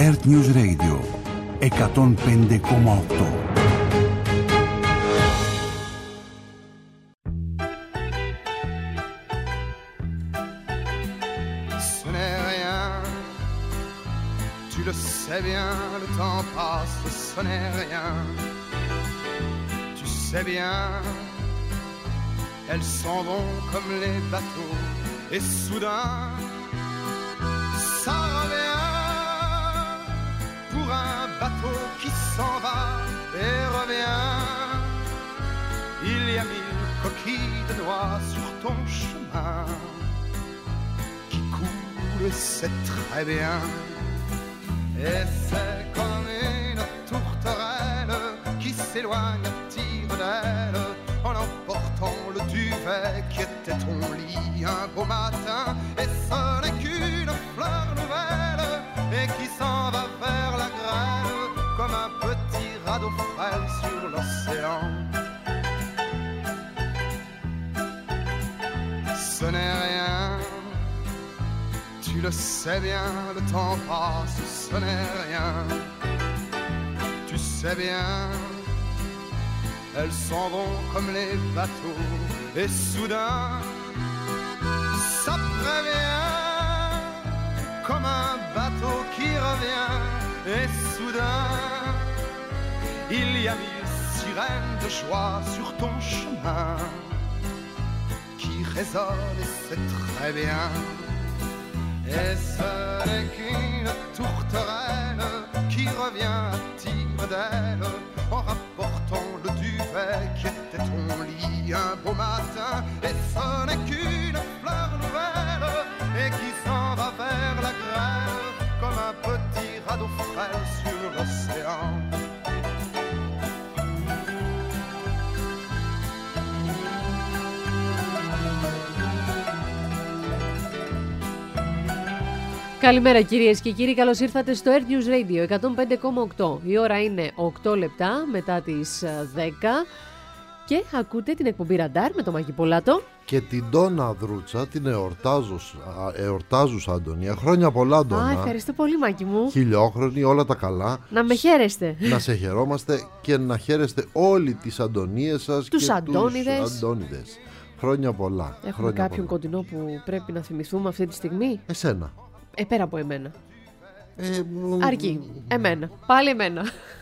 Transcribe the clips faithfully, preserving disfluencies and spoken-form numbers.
Earth News Radio εκατόν πέντε κόμμα οκτώ. Tu le sais bien, le temps passe, ce n'est rien. Tu sais bien, elles s'en vont comme les bateaux. Et soudain, ça revient pour un bateau qui s'en va et revient. Il y a mille coquilles de noix sur ton chemin qui coulent et c'est très bien. Et c'est comme une tourterelle qui s'éloigne à tire d'aile en emportant le duvet qui était ton lit un beau matin. Et ce n'est qu'une fleur nouvelle et qui s'en va vers la grêle comme un petit radeau frêle sur l'océan. Ce n'est rien. Tu le sais bien, le temps passe, ce n'est rien. Tu sais bien, elles s'en vont comme les bateaux. Et soudain, ça prévient, comme un bateau qui revient. Et soudain, il y a mille sirènes de joie sur ton chemin qui résonnent et c'est très bien. Et ce n'est qu'une tourterelle qui revient à tire d'aile en rapportant le duvet qui était ton lit un beau matin. Et ce n'est qu'une fleur nouvelle et qui s'en va vers la grêle comme un petit radeau frêle sur l'océan. Καλημέρα κυρίες και κύριοι, καλώς ήρθατε στο Earth News Radio εκατόν πέντε κόμμα οκτώ. Η ώρα είναι οκτώ λεπτά μετά τις δέκα και ακούτε την εκπομπή Ραντάρ με τον Μάκη Πολάτο και την Ντόνα Δρούτσα, την εορτάζουσα Αντωνία. Χρόνια πολλά, Ντόνα. Α, ευχαριστώ πολύ, Μάκη μου. Χιλιόχρονη, όλα τα καλά. Να με χαίρεστε. Να σε χαιρόμαστε και να χαίρεστε όλοι τις Αντωνίες σας τους και Αντώνιδες. τους Αντώνιδες. Χρόνια πολλά. Έχουμε Χρόνια κάποιον πολλά. κοντινό που πρέπει να θυμηθούμε αυτή τη στιγμή? Εσένα. Ε, πέρα από εμένα. Ε, Αρκεί. Εμένα. Πάλι εμένα.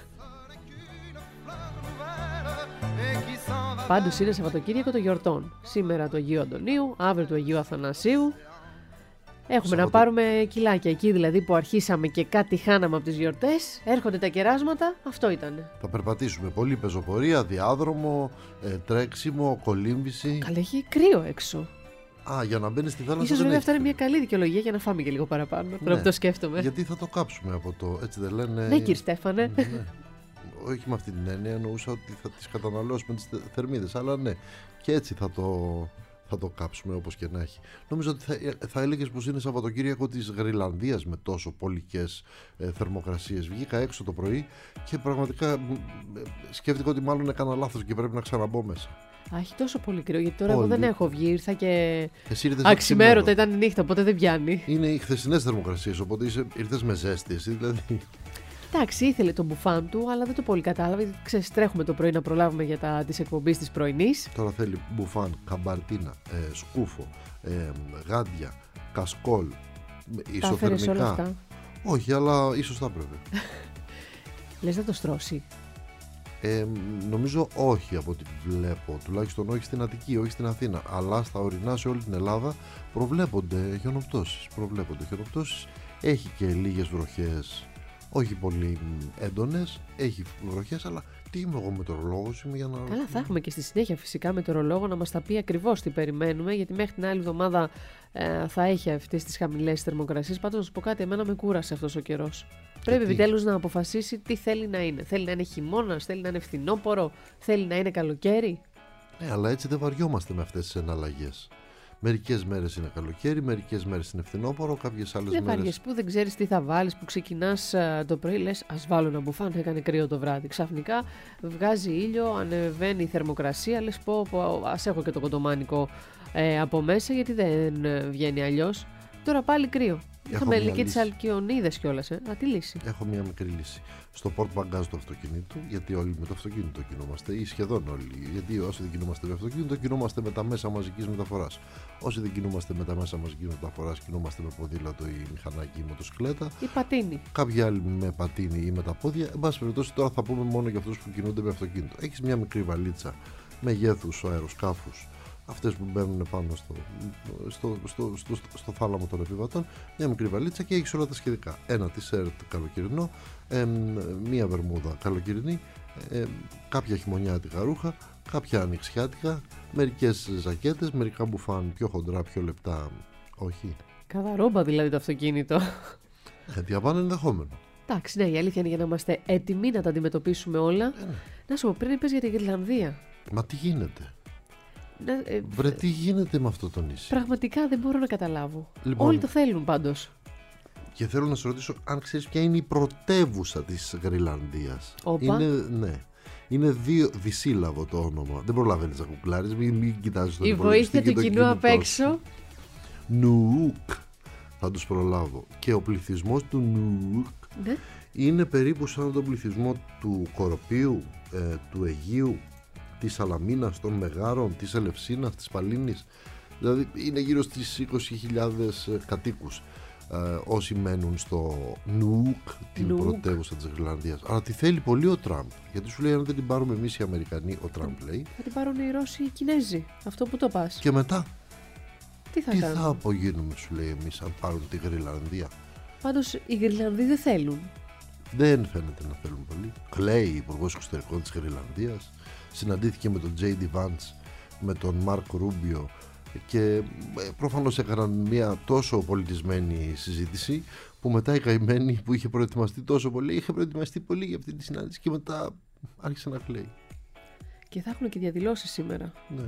Πάντως είναι Σαββατοκύριακο των γιορτών. Σήμερα του Αγίου Αντωνίου, αύριο του Αγίου Αθανασίου. Έχουμε Σαββατο... να πάρουμε κιλάκια εκεί δηλαδή που αρχίσαμε και κάτι χάναμε από τις γιορτές. Έρχονται τα κεράσματα, αυτό ήτανε. Θα περπατήσουμε πολύ πεζοπορία, διάδρομο, ε, τρέξιμο, κολύμβηση. Καλά, έχει κρύο έξω. Α, για να μπαίνει στη θάλασσα. Ίσως βέβαια έχει. αυτά είναι μια καλή δικαιολογία για να φάμε και λίγο παραπάνω. Ναι. Τώρα που το σκέφτομαι. Γιατί θα το κάψουμε από το. Έτσι δεν λένε. Ναι, κύριε Στέφανε. Ναι. Όχι με αυτή την έννοια, εννοούσα ότι θα τις καταναλώσουμε τις θερμίδες. Αλλά ναι, και έτσι θα το, θα το κάψουμε όπως και να έχει. Νομίζω ότι θα, θα έλεγες πως είναι Σαββατοκύριακο της Γρυλανδίας με τόσο πολικές ε, θερμοκρασίες. Βγήκα έξω το πρωί και πραγματικά ε, σκέφτηκα ότι μάλλον έκανα λάθος και πρέπει να ξαναμπω μέσα. Α, έχει τόσο πολύ κρύο, γιατί τώρα Πολύ. Εγώ δεν έχω βγει, ήρθα και αξιμέρωτα, ήταν η νύχτα, οπότε δεν πιάνει. Είναι οι χθεσινές θερμοκρασίες, οπότε είσαι, ήρθες με ζέστη εσύ δηλαδή. Εντάξει, ήθελε τον μπουφάν του, αλλά δεν το πολύ κατάλαβε, γιατί ξέρεις, τρέχουμε το πρωί να προλάβουμε για τα της εκπομπής της πρωινής. Τώρα θέλει μπουφάν, καμπαρτίνα, ε, σκούφο, ε, γάντια, κασκόλ, ισοθερμικά. Τα έφερες όλα αυτά? Όχι, αλλά ίσως θα πρέπει. Λες να το στρώσει? Ε, νομίζω όχι από ό,τι βλέπω, τουλάχιστον όχι στην Αττική, όχι στην Αθήνα, αλλά στα ορεινά σε όλη την Ελλάδα προβλέπονται χιονοπτώσεις, προβλέπονται χιονοπτώσεις, έχει και λίγες βροχές, όχι πολύ έντονες, έχει βροχές, αλλά τι είμαι εγώ μετεωρολόγος, είμαι για να... Καλά, θα έχουμε και στη συνέχεια φυσικά μετεωρολόγο να μας τα πει ακριβώς τι περιμένουμε, γιατί μέχρι την άλλη εβδομάδα ε, θα έχει αυτές τις χαμηλές θερμοκρασίες. Πάντως να σου πω κάτι, εμένα με κούρασε αυτός ο καιρός. Πρέπει επιτέλους να αποφασίσει τι θέλει να είναι. Θέλει να είναι χειμώνας, θέλει να είναι φθινόπωρο, θέλει να είναι καλοκαίρι. Ναι, αλλά έτσι δεν βαριόμαστε με αυτές τις εναλλαγές. Μερικές μέρες είναι καλοκαίρι, μερικές μέρες είναι φθινόπωρο, κάποιες άλλες δεν μέρες. Δεν βαριές που δεν ξέρεις τι θα βάλεις, που ξεκινάς uh, το πρωί, λες ας βάλω ένα μπουφάν, έκανε κρύο το βράδυ. Ξαφνικά βγάζει ήλιο, ανεβαίνει η θερμοκρασία, λες πω, πω ας έχω και το κοντομάνικο ε, από μέσα, γιατί δεν βγαίνει αλλιώς. Τώρα πάλι κρύο. Είχαμε και τις αλκιονίδες κιόλας, ε. Α, τι λύση. Έχω μια μικρή λύση. Στο port μπαγκάζ του αυτοκινήτου, γιατί όλοι με το αυτοκίνητο κινούμαστε, ή σχεδόν όλοι. Γιατί όσοι δεν κινούμαστε με αυτοκίνητο, κινούμαστε με τα μέσα μαζικής μεταφοράς. Όσοι δεν κινούμαστε με τα μέσα μαζικής μεταφοράς, κινούμαστε με ποδήλατο ή μηχανάκι ή μοτοσυκλέτα. Ή πατίνι. Κάποιοι άλλοι με πατίνι ή με τα πόδια. Εν πάση περιπτώσει, τώρα θα πούμε μόνο για αυτούς που κινούνται με αυτοκίνητο. Έχεις μια μικρή βαλίτσα μεγέθους αεροσκάφους. Αυτές που μπαίνουν πάνω στο, στο, στο, στο, στο, στο θάλαμο των επιβατών, μια μικρή βαλίτσα και έχεις όλα τα σχετικά. Ένα t-shirt καλοκαιρινό, ε, μία βερμούδα καλοκαιρινή, ε, κάποια χειμωνιάτικα ρούχα, κάποια ανοιξιάτικα, μερικές ζακέτες, μερικά μπουφάν πιο χοντρά, πιο λεπτά, όχι. Καδαρόμπα δηλαδή το αυτοκίνητο. Ε, διαβάνε ενδεχόμενο. Εντάξει, ναι, η αλήθεια είναι για να είμαστε έτοιμοι να τα αντιμετωπίσουμε όλα. Ε, ναι. Να σου πω, πριν είπες για την Γρυλανδία. Μα τι γίνεται. Να, ε, Βρε, τι γίνεται με αυτό το νησί. Πραγματικά δεν μπορώ να καταλάβω. Λοιπόν, όλοι το θέλουν πάντως. Και θέλω να σε ρωτήσω αν ξέρεις ποια είναι η πρωτεύουσα της Γρυλανδίας. Όπα. Είναι, ναι. Είναι δύο, δυσύλλαβο το όνομα. Δεν προλαβαίνεις να κουκλάρεις, μην, μην κοιτάζεις τον η βοήθεια του κοινού απ' έξω. Νουούκ. Θα τους προλάβω. Και ο πληθυσμός του Νουούκ, ναι, είναι περίπου σαν τον πληθυσμό του Κοροπίου, ε, του Αιγείου, της Σαλαμίνας, των Μεγάρων, της Ελευσίνας, της Παλίνης. Δηλαδή είναι γύρω στις είκοσι χιλιάδες κατοίκους ε, όσοι μένουν στο Νουούκ, την Νουούκ. πρωτεύουσα της Γρυλανδίας. Αλλά τη θέλει πολύ ο Τραμπ. Γιατί σου λέει, αν δεν την πάρουμε εμείς οι Αμερικανοί, ο Τραμπ λέει, θα την πάρουν οι Ρώσοι ή οι Κινέζοι. Αυτό που το πας. Και μετά τι θα τι κάνουν. θα απογίνουμε, σου λέει, εμείς αν πάρουν τη Γρυλανδία. Πάντως οι Γρυλανδοί δεν θέλουν. Δεν φαίνεται να θέλουν πολύ. Κλαίει, υπουργός εξωτερικών της Γρυλανδίας. Συναντήθηκε με τον τζέι ντι Vance, με τον Μάρκ Ρούμπιο και προφανώς έκαναν μια τόσο πολιτισμένη συζήτηση που μετά η καημένη που είχε προετοιμαστεί τόσο πολύ, είχε προετοιμαστεί πολύ για αυτή τη συνάντηση και μετά άρχισε να κλαίει. Και θα έχουν και διαδηλώσεις σήμερα. Ναι.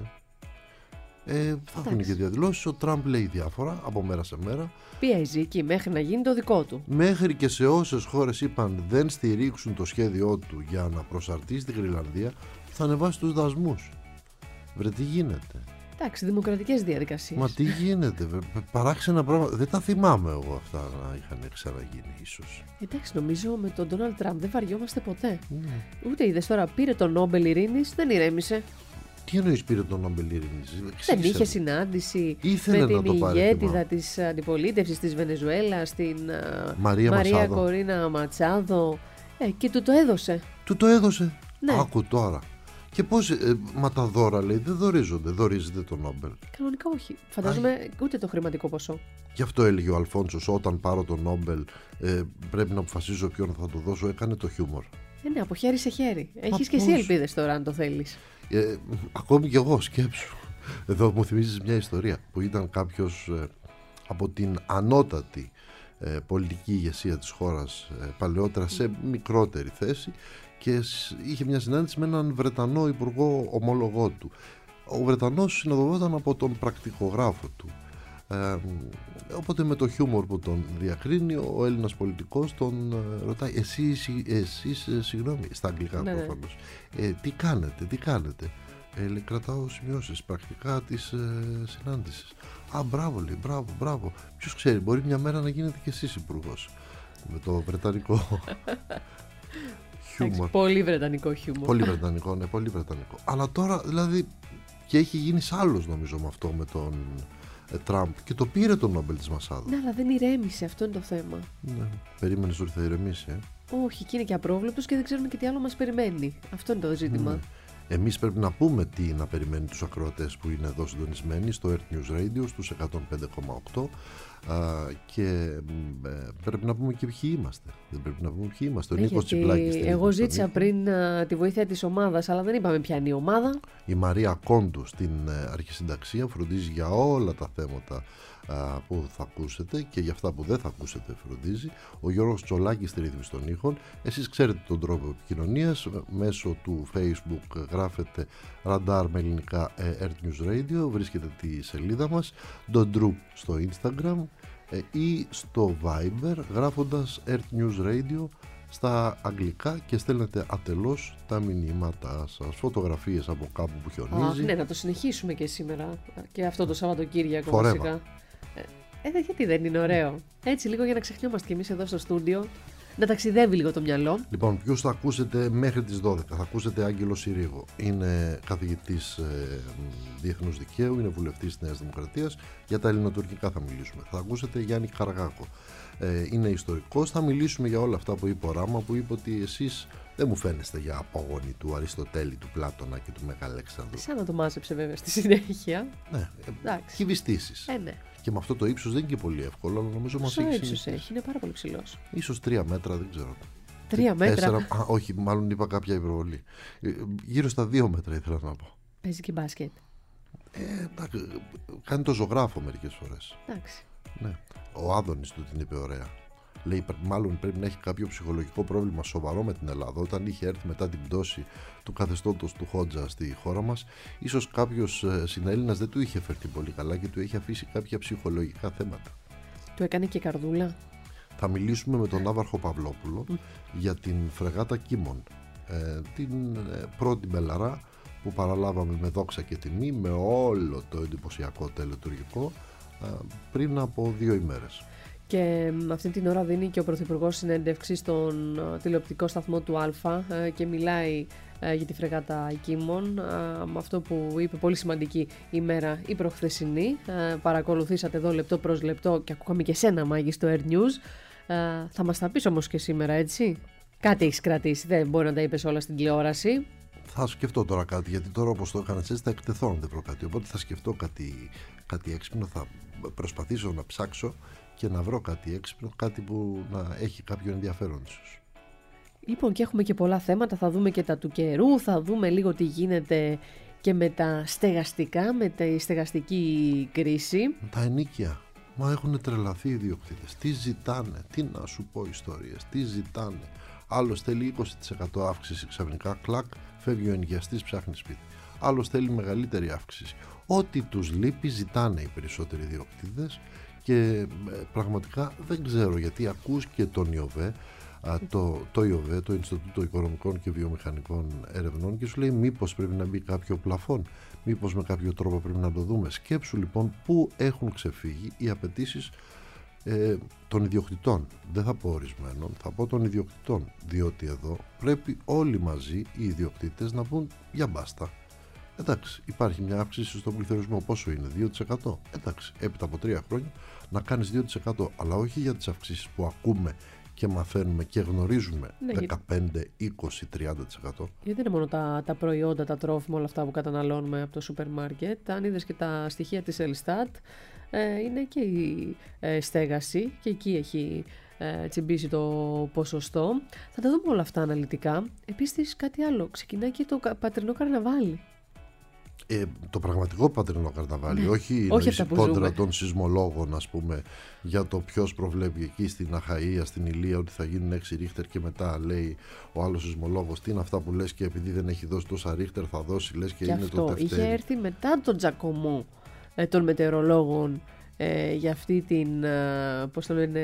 Ε, θα έχουν και διαδηλώσεις. Ο Τραμπ λέει διάφορα από μέρα σε μέρα. Πιέζει εκεί μέχρι να γίνει το δικό του. Μέχρι και σε όσες χώρες είπαν δεν στηρίξουν το σχέδιό του για να προσαρτήσει τη Γρυλανδία, θα ανεβάσει τους δασμούς. Βρε, τι γίνεται. Εντάξει, δημοκρατικές διαδικασίες. Μα τι γίνεται, βρε, παράξενα πράγματα. Δεν τα θυμάμαι εγώ αυτά να είχαν ξαναγίνει, ίσως. Εντάξει, νομίζω με τον Ντόναλντ Τραμπ δεν βαριόμαστε ποτέ. Ναι. Ούτε είδες τώρα, πήρε τον Νόμπελ Ειρήνης, δεν ηρέμησε. Τι εννοείς πήρε τον Νόμπελ Ειρήνης? Δεν είχε συνάντηση Ήθελε με να την το ηγέτιδα της αντιπολίτευσης της Βενεζουέλας, την Μαρία, Μαρία Κορίνα Ματσάδο, ε, και του το έδωσε. Του το έδωσε. Ναι. Άκου τώρα. Και πώς, ε, μα τα δώρα, λέει, δεν δορίζονται, δορίζεται το Νόμπελ. Κανονικά όχι. Φαντάζομαι Ά, ούτε το χρηματικό ποσό. Γι' αυτό έλεγε ο Αλφόνσος, όταν πάρω το Νόμπελ ε, πρέπει να αποφασίζω ποιον θα το δώσω. Έκανε το χιούμορ. Ε, ναι, από χέρι σε χέρι. Έχεις και εσύ ελπίδες τώρα, αν το θέλεις. Ε, ακόμη κι εγώ, σκέψου. Εδώ μου θυμίζεις μια ιστορία που ήταν κάποιος ε, από την ανώτατη ε, πολιτική ηγεσία της χώρας ε, παλαιότερα σε μικρότερη θέση και είχε μια συνάντηση με έναν Βρετανό υπουργό ομολογό του. Ο Βρετανός συνοδευόταν από τον πρακτικογράφο του. Ε, οπότε με το χιούμορ που τον διακρίνει, ο Έλληνας πολιτικός τον ε, ρωτάει, εσείς, εσείς ε, συγγνώμη, στα αγγλικά ναι, προφανώς, ε, τι κάνετε, τι κάνετε. Ε, λέει, κρατάω σημειώσεις πρακτικά της ε, συνάντησης. Α, μπράβο, λέει, μπράβο, μπράβο. Ποιος ξέρει, μπορεί μια μέρα να γίνετε κι εσείς υπουργός. Με το βρετανικό χιούμορ. Πολύ βρετανικό χιούμορ. Πολύ βρετανικό, ναι, πολύ βρετανικό. Αλλά τώρα, δηλαδή, και έχει γίνει σ' άλλος, νομίζω, με αυτό, με τον Τραμπ, και το πήρε τον Νόμπελ της Μασάδο. Ναι, αλλά δεν ηρέμησε, αυτό είναι το θέμα. Ναι. Περίμενες ότι θα ηρεμήσει, ε? Όχι, και είναι και απρόβλεπτος και δεν ξέρουμε και τι άλλο μας περιμένει. Αυτό είναι το ζήτημα. Ναι. Εμείς πρέπει να πούμε τι να περιμένει τους ακροατές που είναι εδώ συντονισμένοι στο Earth News Radio στους εκατόν πέντε κόμμα οκτώ, α, και ε, πρέπει να πούμε και ποιοι είμαστε. Δεν πρέπει να πούμε ποιοι είμαστε. Ο Ε, Νίκος Τσιπλάκης. εγώ ζήτησα πριν α, τη βοήθεια της ομάδας, αλλά δεν είπαμε ποια είναι η ομάδα. Η Μαρία Κόντου στην ε, αρχισυνταξία φροντίζει για όλα τα θέματα α, που θα ακούσετε και για αυτά που δεν θα ακούσετε φροντίζει. Ο Γιώργος Τσολάκης στη ρύθμιση των ήχων. Εσείς ξέρετε τον τρόπο επικοινωνίας. Μέσω του Facebook γράφετε Radar με ελληνικά ε, Earth News Radio. Βρίσκετε τη σελίδα μας. Ντοντρού στο Instagram ε, ή στο Viber γράφοντας Earth News Radio στα αγγλικά και στέλνετε ατελώς τα μηνύματά σας, φωτογραφίες από κάπου που χιονίζει. Αχ, ναι, να το συνεχίσουμε και σήμερα και αυτό το Σαββατοκύριακο. Φορέβα. Φυσικά. Ε, γιατί δεν είναι ωραίο. Έτσι λίγο για να ξεχνιόμαστε κι εμείς εδώ στο στούντιο. Να ταξιδεύει λίγο το μυαλό. Λοιπόν, ποιος θα ακούσετε μέχρι τις δώδεκα? Θα ακούσετε Άγγελο Συρίγο. Είναι καθηγητής ε, διεθνούς δικαίου, είναι βουλευτής της Νέας Δημοκρατίας. Για τα ελληνοτουρκικά θα μιλήσουμε. Θα ακούσετε Γιάννη Καραγάκο. Ε, είναι ιστορικός. Θα μιλήσουμε για όλα αυτά που είπε ο Ράμα, που είπε ότι εσείς δεν μου φαίνεστε για απόγονοι του Αριστοτέλη, του Πλάτωνα και του Μεγαλέξανδρου. Σαν να το μάζεψε βέβαια στη συνέχεια. Ναι, κυβιστήσεις. Ε, ναι. Και με αυτό το ύψος δεν είναι και πολύ εύκολο, αλλά νομίζω μας έχει ύψος έχει, είναι πάρα πολύ ψηλός. Ίσως τρία μέτρα, δεν ξέρω. Τρία μέτρα. Τέσσερα, α, όχι, μάλλον είπα κάποια υπερβολή. Γύρω στα δύο μέτρα ήθελα να πω. Παίζει και μπάσκετ. Ε, εντάξει, κάνει το ζωγράφο μερικές φορές. Εντάξει. Ναι. Ο Άδωνης του την είπε ωραία. Λέει, μάλλον πρέπει να έχει κάποιο ψυχολογικό πρόβλημα σοβαρό με την Ελλάδα. Όταν είχε έρθει μετά την πτώση του καθεστώτος του Χότζα στη χώρα μας, ίσως κάποιος συνέλληνας δεν του είχε φερθεί πολύ καλά και του είχε αφήσει κάποια ψυχολογικά θέματα. Του έκανε και καρδούλα. Θα μιλήσουμε με τον Ναύαρχο Παυλόπουλο mm. για την φρεγάτα Κίμων. Ε, την ε, πρώτη μπελαρά που παραλάβαμε με δόξα και τιμή, με όλο το εντυπωσιακό τελετουργικό, ε, πριν από δύο ημέρες. Και αυτή την ώρα δίνει και ο Πρωθυπουργός συνέντευξη στον τηλεοπτικό σταθμό του Α και μιλάει για τη φρεγάτα Κίμων, με αυτό που είπε, πολύ σημαντική ημέρα η προχθεσινή. Παρακολουθήσατε εδώ λεπτό προς λεπτό και ακούγαμε και σένα, Μάγη, στο Air News. Θα μας τα πεις όμως και σήμερα, έτσι? Κάτι έχεις κρατήσει, δεν μπορεί να τα είπες όλα στην τηλεόραση. Θα σκεφτώ τώρα κάτι, γιατί τώρα όπως το έκανες έτσι θα εκτεθώ αν δεν βρω κάτι. Οπότε θα σκεφτώ κάτι, κάτι έξυπνο, θα προσπαθήσω να ψάξω και να βρω κάτι έξυπνο, κάτι που να έχει κάποιο ενδιαφέρον ίσως. Λοιπόν, και έχουμε και πολλά θέματα, θα δούμε και τα του καιρού, θα δούμε λίγο τι γίνεται και με τα στεγαστικά, με τη στεγαστική κρίση. Τα ενοίκια, μα έχουν τρελαθεί οι ιδιοκτήτες. Τι ζητάνε, τι να σου πω ιστορίες, τι ζητάνε. Άλλος θέλει είκοσι τοις εκατό αύξηση ξαφνικά, κλακ, φεύγει ο ενοικιαστής, ψάχνει σπίτι. Άλλος θέλει μεγαλύτερη αύξηση. Ό,τι τους λείπει ζητάνε οι περισσότεροι ιδιοκτήτες. Και πραγματικά δεν ξέρω, γιατί ακούς και τον ΙΟΒΕ, το, το ΙΟΒΕ, το Ινστιτούτο Οικονομικών και Βιομηχανικών Ερευνών, και σου λέει μήπως πρέπει να μπει κάποιο πλαφόν, μήπως με κάποιο τρόπο πρέπει να το δούμε. Σκέψου λοιπόν πού έχουν ξεφύγει οι απαιτήσεις ε, των ιδιοκτητών. Δεν θα πω ορισμένων, θα πω των ιδιοκτητών, διότι εδώ πρέπει όλοι μαζί οι ιδιοκτήτες να πούν για μπάστα. Εντάξει, υπάρχει μια αύξηση στον πληθωρισμό. Πόσο είναι, δύο τοις εκατό. Εντάξει, έπειτα από τρία χρόνια να κάνεις δύο τοις εκατό, αλλά όχι για τις αυξήσεις που ακούμε και μαθαίνουμε και γνωρίζουμε, ναι, δεκαπέντε, είκοσι, τριάντα τοις εκατό. Γιατί δεν είναι μόνο τα, τα προϊόντα, τα τρόφιμα, όλα αυτά που καταναλώνουμε από το σούπερ μάρκετ. Αν είδες και τα στοιχεία της Ελστάτ, ε, είναι και η ε, στέγαση, και εκεί έχει ε, τσιμπήσει το ποσοστό. Θα τα δούμε όλα αυτά αναλυτικά. Επίσης κάτι άλλο, ξεκινάει και το πατρινό καρναβάλι. Ε, το πραγματικό πατρινό καρναβάλι, ναι, όχι, όχι η κόντρα των σεισμολόγων, ας πούμε, για το ποιος προβλέπει εκεί στην Αχαΐα, στην Ηλία, ότι θα γίνουν έξι ρίχτερ και μετά λέει ο άλλος σεισμολόγος τι είναι αυτά που λες και επειδή δεν έχει δώσει τόσα ρίχτερ θα δώσει, λες και, και είναι αυτό το τευτέρι. Είχε έρθει μετά τον τζακωμό ε, των μετεωρολόγων ε, για αυτή την ε, πώς το λένε,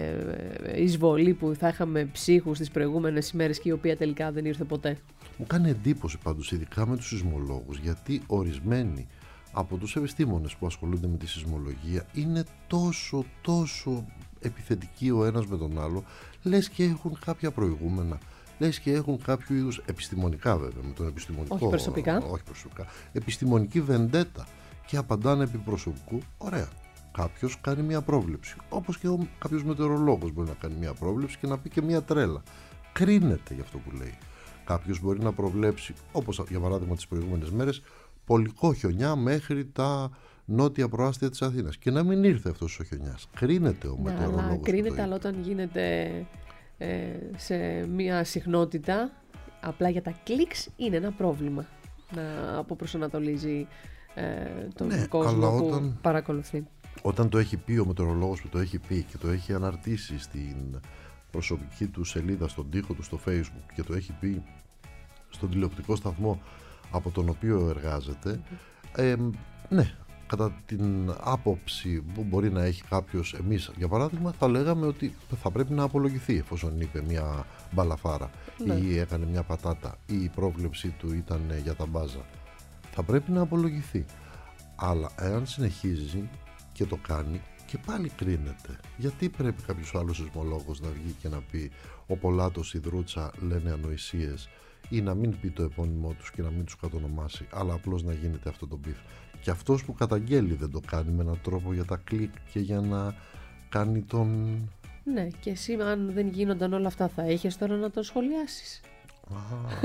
ε, εισβολή που θα είχαμε ψύχους τις προηγούμενες ημέρες και η οποία τελικά δεν ήρθε ποτέ. Μου κάνει εντύπωση πάντως, ειδικά με τους σεισμολόγους, γιατί ορισμένοι από τους επιστήμονες που ασχολούνται με τη σεισμολογία είναι τόσο τόσο επιθετικοί ο ένας με τον άλλο, λες και έχουν κάποια προηγούμενα, λες και έχουν κάποιο είδους, επιστημονικά βέβαια, με τον επιστημονικό, όχι προσωπικά, όχι προσωπικά, επιστημονική βεντέτα, και απαντάνε επί προσωπικού. Ωραία. Κάποιος κάνει μια πρόβλεψη, όπως και κάποιος μετεωρολόγος μπορεί να κάνει μια πρόβλεψη και να πει και μια τρέλα. Κρίνεται για αυτό που λέει. Κάποιος μπορεί να προβλέψει, όπως για παράδειγμα τις προηγούμενες μέρες, πολικό χιονιά μέχρι τα νότια προάστια της Αθήνας, και να μην ήρθε αυτός ο χιονιάς. Κρίνεται ο μετεωρολόγος. Αλλά κρίνεται, αλλά όταν γίνεται ε, σε μια συχνότητα, απλά για τα κλικς είναι ένα πρόβλημα να αποπροσανατολίζει ε, τον ναι, κόσμο που όταν, παρακολουθεί. Όταν το έχει πει ο μετεωρολόγος που το έχει πει και το έχει αναρτήσει στην προσωπική του σελίδα, στον τοίχο του στο Facebook, και το έχει πει στον τηλεοπτικό σταθμό από τον οποίο εργάζεται, mm-hmm. ε, ναι, κατά την άποψη που μπορεί να έχει κάποιος, εμείς για παράδειγμα θα λέγαμε ότι θα πρέπει να απολογηθεί εφόσον είπε μια μπαλαφάρα, ναι, ή έκανε μια πατάτα, ή η πρόβλεψή του ήταν για τα μπάζα. Θα πρέπει να απολογηθεί. Αλλά εάν συνεχίζει και το κάνει και πάλι κρίνεται. Γιατί πρέπει κάποιος άλλος σεισμολόγος να βγει και να πει ο Πολάτος, η Δρούτσα λένε ανοησίες, ή να μην πει το επώνυμό τους και να μην τους κατονομάσει, αλλά απλώς να γίνεται αυτό το μπιφ. Και αυτός που καταγγέλει δεν το κάνει με έναν τρόπο για τα κλικ και για να κάνει τον... Ναι, και εσύ αν δεν γίνονταν όλα αυτά θα είχες τώρα να το σχολιάσεις. Α,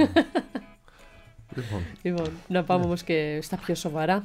λοιπόν, λοιπόν, να πάμε ναι. όμως και στα πιο σοβαρά.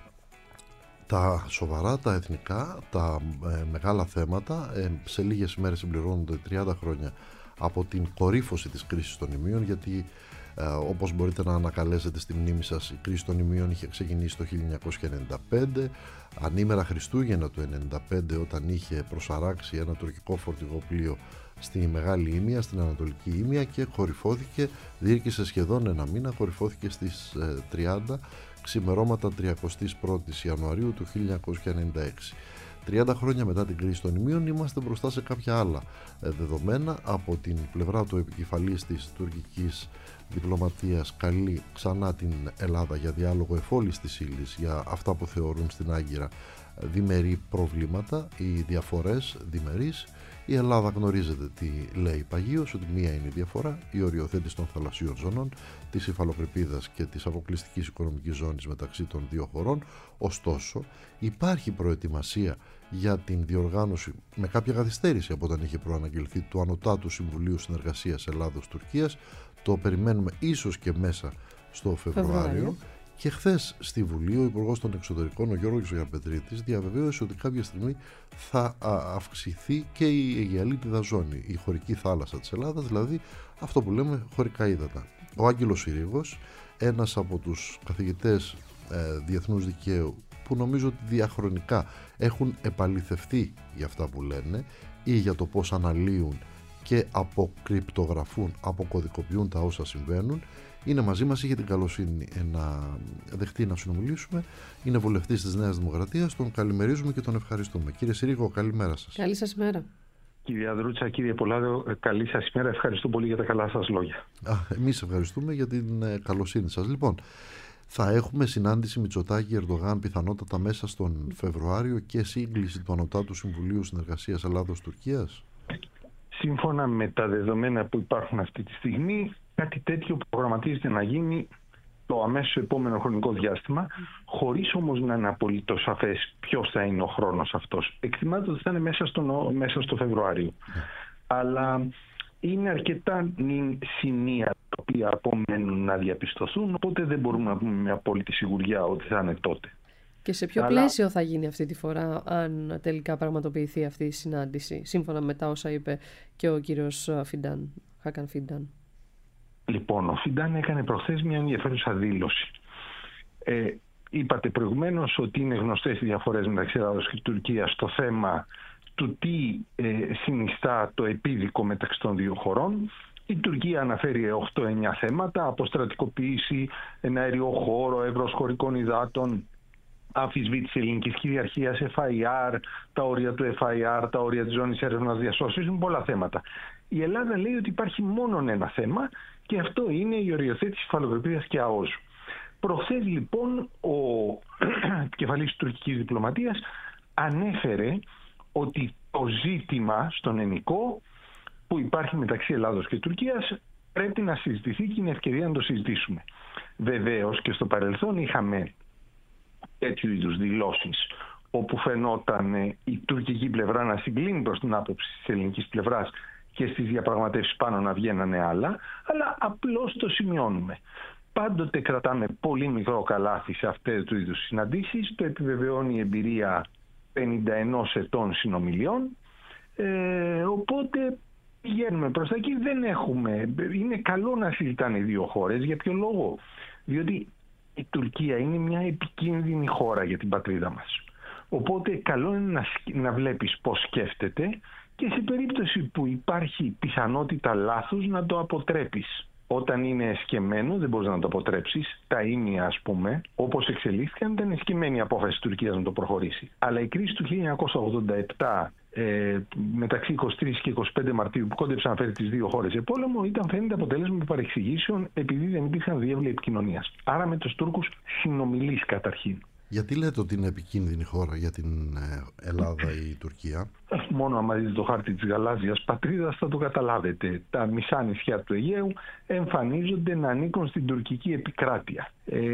Τα σοβαρά, τα εθνικά, τα ε, μεγάλα θέματα. Ε, σε λίγες ημέρες συμπληρώνονται τριάντα χρόνια από την κορύφωση της κρίσης των ημείων, γιατί ε, όπως μπορείτε να ανακαλέσετε στη μνήμη σας, η κρίση των ημείων είχε ξεκινήσει το χίλια εννιακόσια ενενήντα πέντε, ανήμερα Χριστούγεννα του ενενήντα πέντε, όταν είχε προσαράξει ένα τουρκικό φορτηγό πλοίο στη Μεγάλη Ήμια, στην Ανατολική Ήμια, και κορυφώθηκε, διήρκησε σχεδόν ένα μήνα, κορυφώθηκε στις ε, τριάντα ξημερώματα τριαντά πρώτα Ιανουαρίου του χίλια εννιακόσια ενενήντα έξι. τριάντα χρόνια μετά την κρίση των ημείων είμαστε μπροστά σε κάποια άλλα δεδομένα. Από την πλευρά του επικεφαλής της τουρκικής διπλωματίας καλεί ξανά την Ελλάδα για διάλογο εφόλης της ύλης για αυτά που θεωρούν στην Άγκυρα διμερεί προβλήματα ή διαφορές διμερείς. Η Ελλάδα γνωρίζετε τι λέει παγίως, ότι μία είναι η διαφορά, η οριοθέτηση των θαλασσίων ζωνών, της υφαλοκρηπίδας και της αποκλειστικής οικονομικής ζώνης μεταξύ των δύο χωρών. Ωστόσο, υπάρχει προετοιμασία για την διοργάνωση, με κάποια καθυστέρηση από όταν είχε προαναγγελθεί, του Ανωτάτου Συμβουλίου Συνεργασίας Ελλάδος-Τουρκίας. Το περιμένουμε ίσως και μέσα στο Φεβρουάριο. Φεβρουάριο. Και χθες στη Βουλή ο Υπουργός των Εξωτερικών, ο Γιώργος Γεραπετρίτης, διαβεβαίωσε ότι κάποια στιγμή θα αυξηθεί και η Αιγαιαλίτιδα ζώνη, η χωρική θάλασσα της Ελλάδας, δηλαδή αυτό που λέμε χωρικά ύδατα. Ο Άγγελος Συρίγος, ένας από τους καθηγητές ε, διεθνούς δικαίου που νομίζω ότι διαχρονικά έχουν επαληθευτεί για αυτά που λένε ή για το πώς αναλύουν και αποκρυπτογραφούν, αποκωδικοποιούν τα όσα συμβαίνουν, είναι μαζί μας, είχε την καλοσύνη να δεχτεί να συνομιλήσουμε. Είναι βουλευτής της Νέας Δημοκρατίας. Τον καλημερίζουμε και τον ευχαριστούμε. Κύριε Συρίγο, καλημέρα σας. Καλή σας ημέρα. Κύριε Δρούτσα, κύριε Πολάδο, καλή σας ημέρα. Ευχαριστώ πολύ για τα καλά σας λόγια. Α, εμείς ευχαριστούμε για την ε, καλοσύνη σας. Λοιπόν, θα έχουμε συνάντηση Μητσοτάκη-Ερντογάν πιθανότατα μέσα στον Φεβρουάριο και σύγκληση του Ανωτάτου Συμβουλίου Συνεργασίας Ελλάδος-Τουρκίας. Σύμφωνα με τα δεδομένα που υπάρχουν αυτή τη στιγμή, κάτι τέτοιο προγραμματίζεται να γίνει το αμέσως επόμενο χρονικό διάστημα, χωρίς όμως να είναι απολύτως σαφές ποιος θα είναι ο χρόνος αυτός. Εκτιμάται ότι θα είναι μέσα στο, μέσα στο Φεβρουάριο. Yeah. Αλλά είναι αρκετά σημεία τα οποία απομένουν να διαπιστωθούν, οπότε δεν μπορούμε να πούμε με απόλυτη σιγουριά ότι θα είναι τότε. Και σε ποιο Αλλά... πλαίσιο θα γίνει αυτή τη φορά, αν τελικά πραγματοποιηθεί αυτή η συνάντηση, σύμφωνα με τα όσα είπε και ο κύριος Φιντάν, Χάκαν Φιντάν. Λοιπόν, ο Φιντάν έκανε προχθές μια ενδιαφέρουσα δήλωση. Ε, είπατε προηγουμένως ότι είναι γνωστές οι διαφορές μεταξύ Ελλάδος και Τουρκίας στο θέμα του τι ε, συνιστά το επίδικο μεταξύ των δύο χωρών. Η Τουρκία αναφέρει οκτώ εννιά θέματα: αποστρατικοποίηση, ένα αέριο χώρο, εύρος χωρικών υδάτων, αμφισβήτηση ελληνικής κυριαρχίας, εφ άι αρ, τα όρια του εφ άι αρ, τα όρια της ζώνης έρευνας διασώσεως, είναι πολλά θέματα. Η Ελλάδα λέει ότι υπάρχει μόνο ένα θέμα και αυτό είναι η οριοθέτηση υφαλοκρηπίδας και ΑΟΣ. Προχθές λοιπόν ο επικεφαλής της τουρκικής διπλωματίας ανέφερε ότι το ζήτημα στον ενικό που υπάρχει μεταξύ Ελλάδος και Τουρκίας πρέπει να συζητηθεί και είναι ευκαιρία να το συζητήσουμε. Βεβαίως και στο παρελθόν είχαμε τέτοιου είδους δηλώσεις όπου φαινόταν η τουρκική πλευρά να συγκλίνει προς την άποψη της ελληνικής πλευράς και στις διαπραγματεύσεις πάνω να βγαίνανε άλλα, αλλά απλώς το σημειώνουμε. Πάντοτε κρατάμε πολύ μικρό καλάθι σε αυτές του είδους συναντήσεις, το επιβεβαιώνει η εμπειρία πενήντα ένα ετών συνομιλιών, ε, οπότε πηγαίνουμε προς τα εκεί, δεν έχουμε, είναι καλό να συζητάνε οι δύο χώρες. Για ποιο λόγο? Διότι η Τουρκία είναι μια επικίνδυνη χώρα για την πατρίδα μας. Οπότε καλό είναι να, να βλέπεις πώς σκέφτεται και σε περίπτωση που υπάρχει πιθανότητα λάθους να το αποτρέπεις. Όταν είναι εσκεμμένο δεν μπορείς να το αποτρέψεις. Τα ίμια, ας πούμε, όπως εξελίχθηκαν, ήταν εσκεμμένη η απόφαση της Τουρκίας να το προχωρήσει. Αλλά η κρίση του χίλια εννιακόσια ογδόντα επτά ε, μεταξύ εικοστή τρίτη και εικοστή πέμπτη Μαρτίου που κόντεψε να φέρει τις δύο χώρες σε πόλεμο ήταν φαίνεται αποτέλεσμα παρεξηγήσεων επειδή δεν υπήρχαν διεύλοι επικοινωνίας. Άρα με τους Τούρκους συνομιλείς καταρχήν. Γιατί λέτε ότι είναι επικίνδυνη χώρα για την Ελλάδα ή η Τουρκία? Μόνο άμα δείτε το χάρτη της γαλάζιας πατρίδας θα το καταλάβετε. Τα μισά νησιά του Αιγαίου εμφανίζονται να ανήκουν στην τουρκική επικράτεια.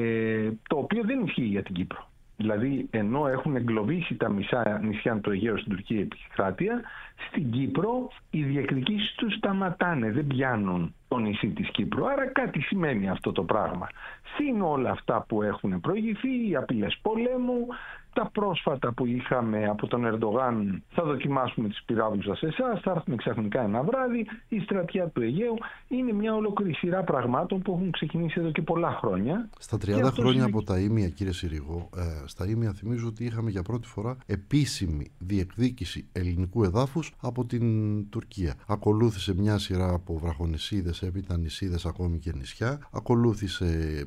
Ε, το οποίο δεν ισχύει για την Κύπρο. Δηλαδή, ενώ έχουν εγκλωβίσει τα μισά νησιά του Αιγαίου στην τουρκική επικράτεια, στην Κύπρο οι διεκδικήσεις τους σταματάνε, δεν πιάνουν το νησί της Κύπρου. Άρα κάτι σημαίνει αυτό το πράγμα. Συν όλα αυτά που έχουν προηγηθεί, οι απειλές πολέμου, τα πρόσφατα που είχαμε από τον Ερντογάν, θα δοκιμάσουμε τις πυράβλους σας εσάς, θα έρθουμε ξαφνικά ένα βράδυ, η στρατιά του Αιγαίου, είναι μια ολόκληρη σειρά πραγμάτων που έχουν ξεκινήσει εδώ και πολλά χρόνια. Στα τριάντα χρόνια είναι... από τα Ήμια, κύριε Συρίγο, ε, στα Ήμια θυμίζω ότι είχαμε για πρώτη φορά επίσημη διεκδίκηση ελληνικού εδάφους από την Τουρκία. Ακολούθησε μια σειρά από βραχονησίδες, έπειτα νησίδες, ακόμη και νησιά. Ακολούθησε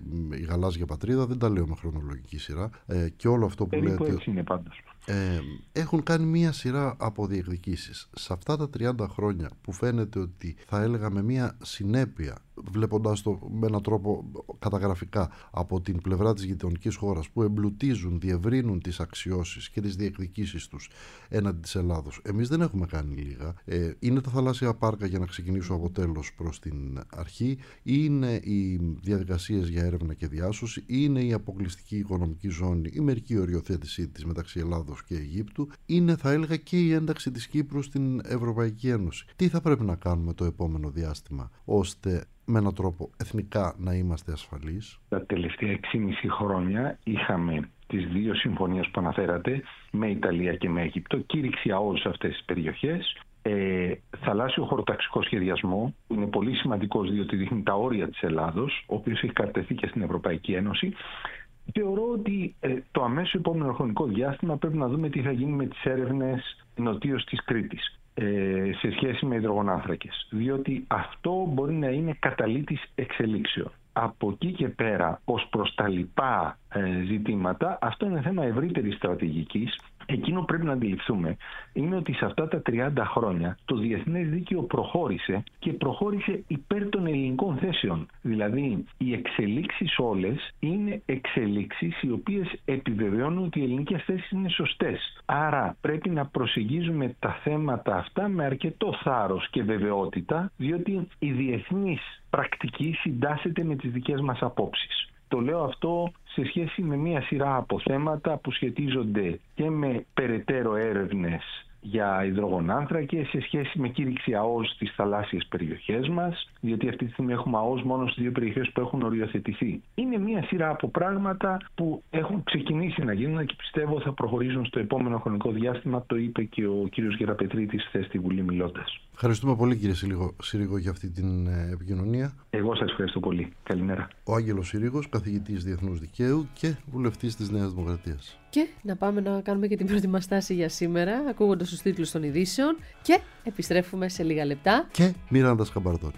η γαλάζια πατρίδα, δεν τα λέω με χρονολογική σειρά, ε, και όλο αυτό που λέτε. Έτσι είναι πάντως. Ε, έχουν κάνει μία σειρά από διεκδικήσεις. Σε αυτά τα τριάντα χρόνια που φαίνεται ότι θα έλεγα με μία συνέπεια, βλέποντας το με έναν τρόπο καταγραφικά από την πλευρά της γειτονικής χώρας, που εμπλουτίζουν, διευρύνουν τις αξιώσεις και τις διεκδικήσεις τους έναντι της Ελλάδος. Εμείς δεν έχουμε κάνει λίγα. Ε, είναι τα θαλάσσια πάρκα, για να ξεκινήσω από τέλος προς την αρχή, είναι οι διαδικασίες για έρευνα και διάσωση, είναι η αποκλειστική οικονομική ζώνη, η μερική οριοθέτησή της μεταξύ Ελλάδος και Αιγύπτου, είναι θα έλεγα και η ένταξη της Κύπρου στην Ευρωπαϊκή Ένωση. Τι θα πρέπει να κάνουμε το επόμενο διάστημα ώστε με έναν τρόπο εθνικά να είμαστε ασφαλείς? Τα τελευταία έξι και μισό χρόνια είχαμε τις δύο συμφωνίες που αναφέρατε με Ιταλία και με Αίγυπτο, κήρυξη ΑΟΣ σε αυτές τις περιοχές, ε, θαλάσσιο χωροταξικό σχεδιασμό, που είναι πολύ σημαντικός διότι δείχνει τα όρια της Ελλάδος, ο οποίος έχει καρτεθεί και στην Ευρωπαϊκή Ένωση. Θεωρώ ότι ε, το αμέσως επόμενο χρονικό διάστημα πρέπει να δούμε τι θα γίνει με τις έρευνες νοτίως της Κρήτης ε, σε σχέση με υδρογονάνθρακες, διότι αυτό μπορεί να είναι καταλύτης εξελίξεων. Από εκεί και πέρα, ως προς τα λοιπά ε, ζητήματα, αυτό είναι θέμα ευρύτερης στρατηγικής. Εκείνο πρέπει να αντιληφθούμε είναι ότι σε αυτά τα τριάντα χρόνια το διεθνές δίκαιο προχώρησε και προχώρησε υπέρ των ελληνικών θέσεων. Δηλαδή, οι εξελίξεις όλες είναι εξελίξεις οι οποίες επιβεβαιώνουν ότι οι ελληνικές θέσεις είναι σωστές. Άρα πρέπει να προσεγγίζουμε τα θέματα αυτά με αρκετό θάρρος και βεβαιότητα, διότι η διεθνής πρακτική συντάσσεται με τις δικές μας απόψεις. Το λέω αυτό σε σχέση με μια σειρά από θέματα που σχετίζονται και με περαιτέρω έρευνες για υδρογονάνθρακες, σε σχέση με κήρυξη ΑΟΣ στις θαλάσσιες περιοχές μας, διότι αυτή τη στιγμή έχουμε ΑΟΣ μόνο στις δύο περιοχές που έχουν οριοθετηθεί. Είναι μια σειρά από πράγματα που έχουν ξεκινήσει να γίνουν και πιστεύω θα προχωρήσουν στο επόμενο χρονικό διάστημα. Το είπε και ο κύριος Γεραπετρίτης χθες στη Βουλή μιλώντας. Ευχαριστούμε πολύ, κύριε Συρίγο, για αυτή την επικοινωνία. Εγώ σας ευχαριστώ πολύ. Καλημέρα. Ο Άγγελος Συρίγος, καθηγητής Διεθνούς Δικαίου και βουλευτής της Νέας Δημοκρατίας. Και να πάμε να κάνουμε και την πρώτη μας στάση για σήμερα, ακούγοντας τους τίτλους των ειδήσεων, και επιστρέφουμε σε λίγα λεπτά. Και Μιράντα Σκαμπαρδόνη.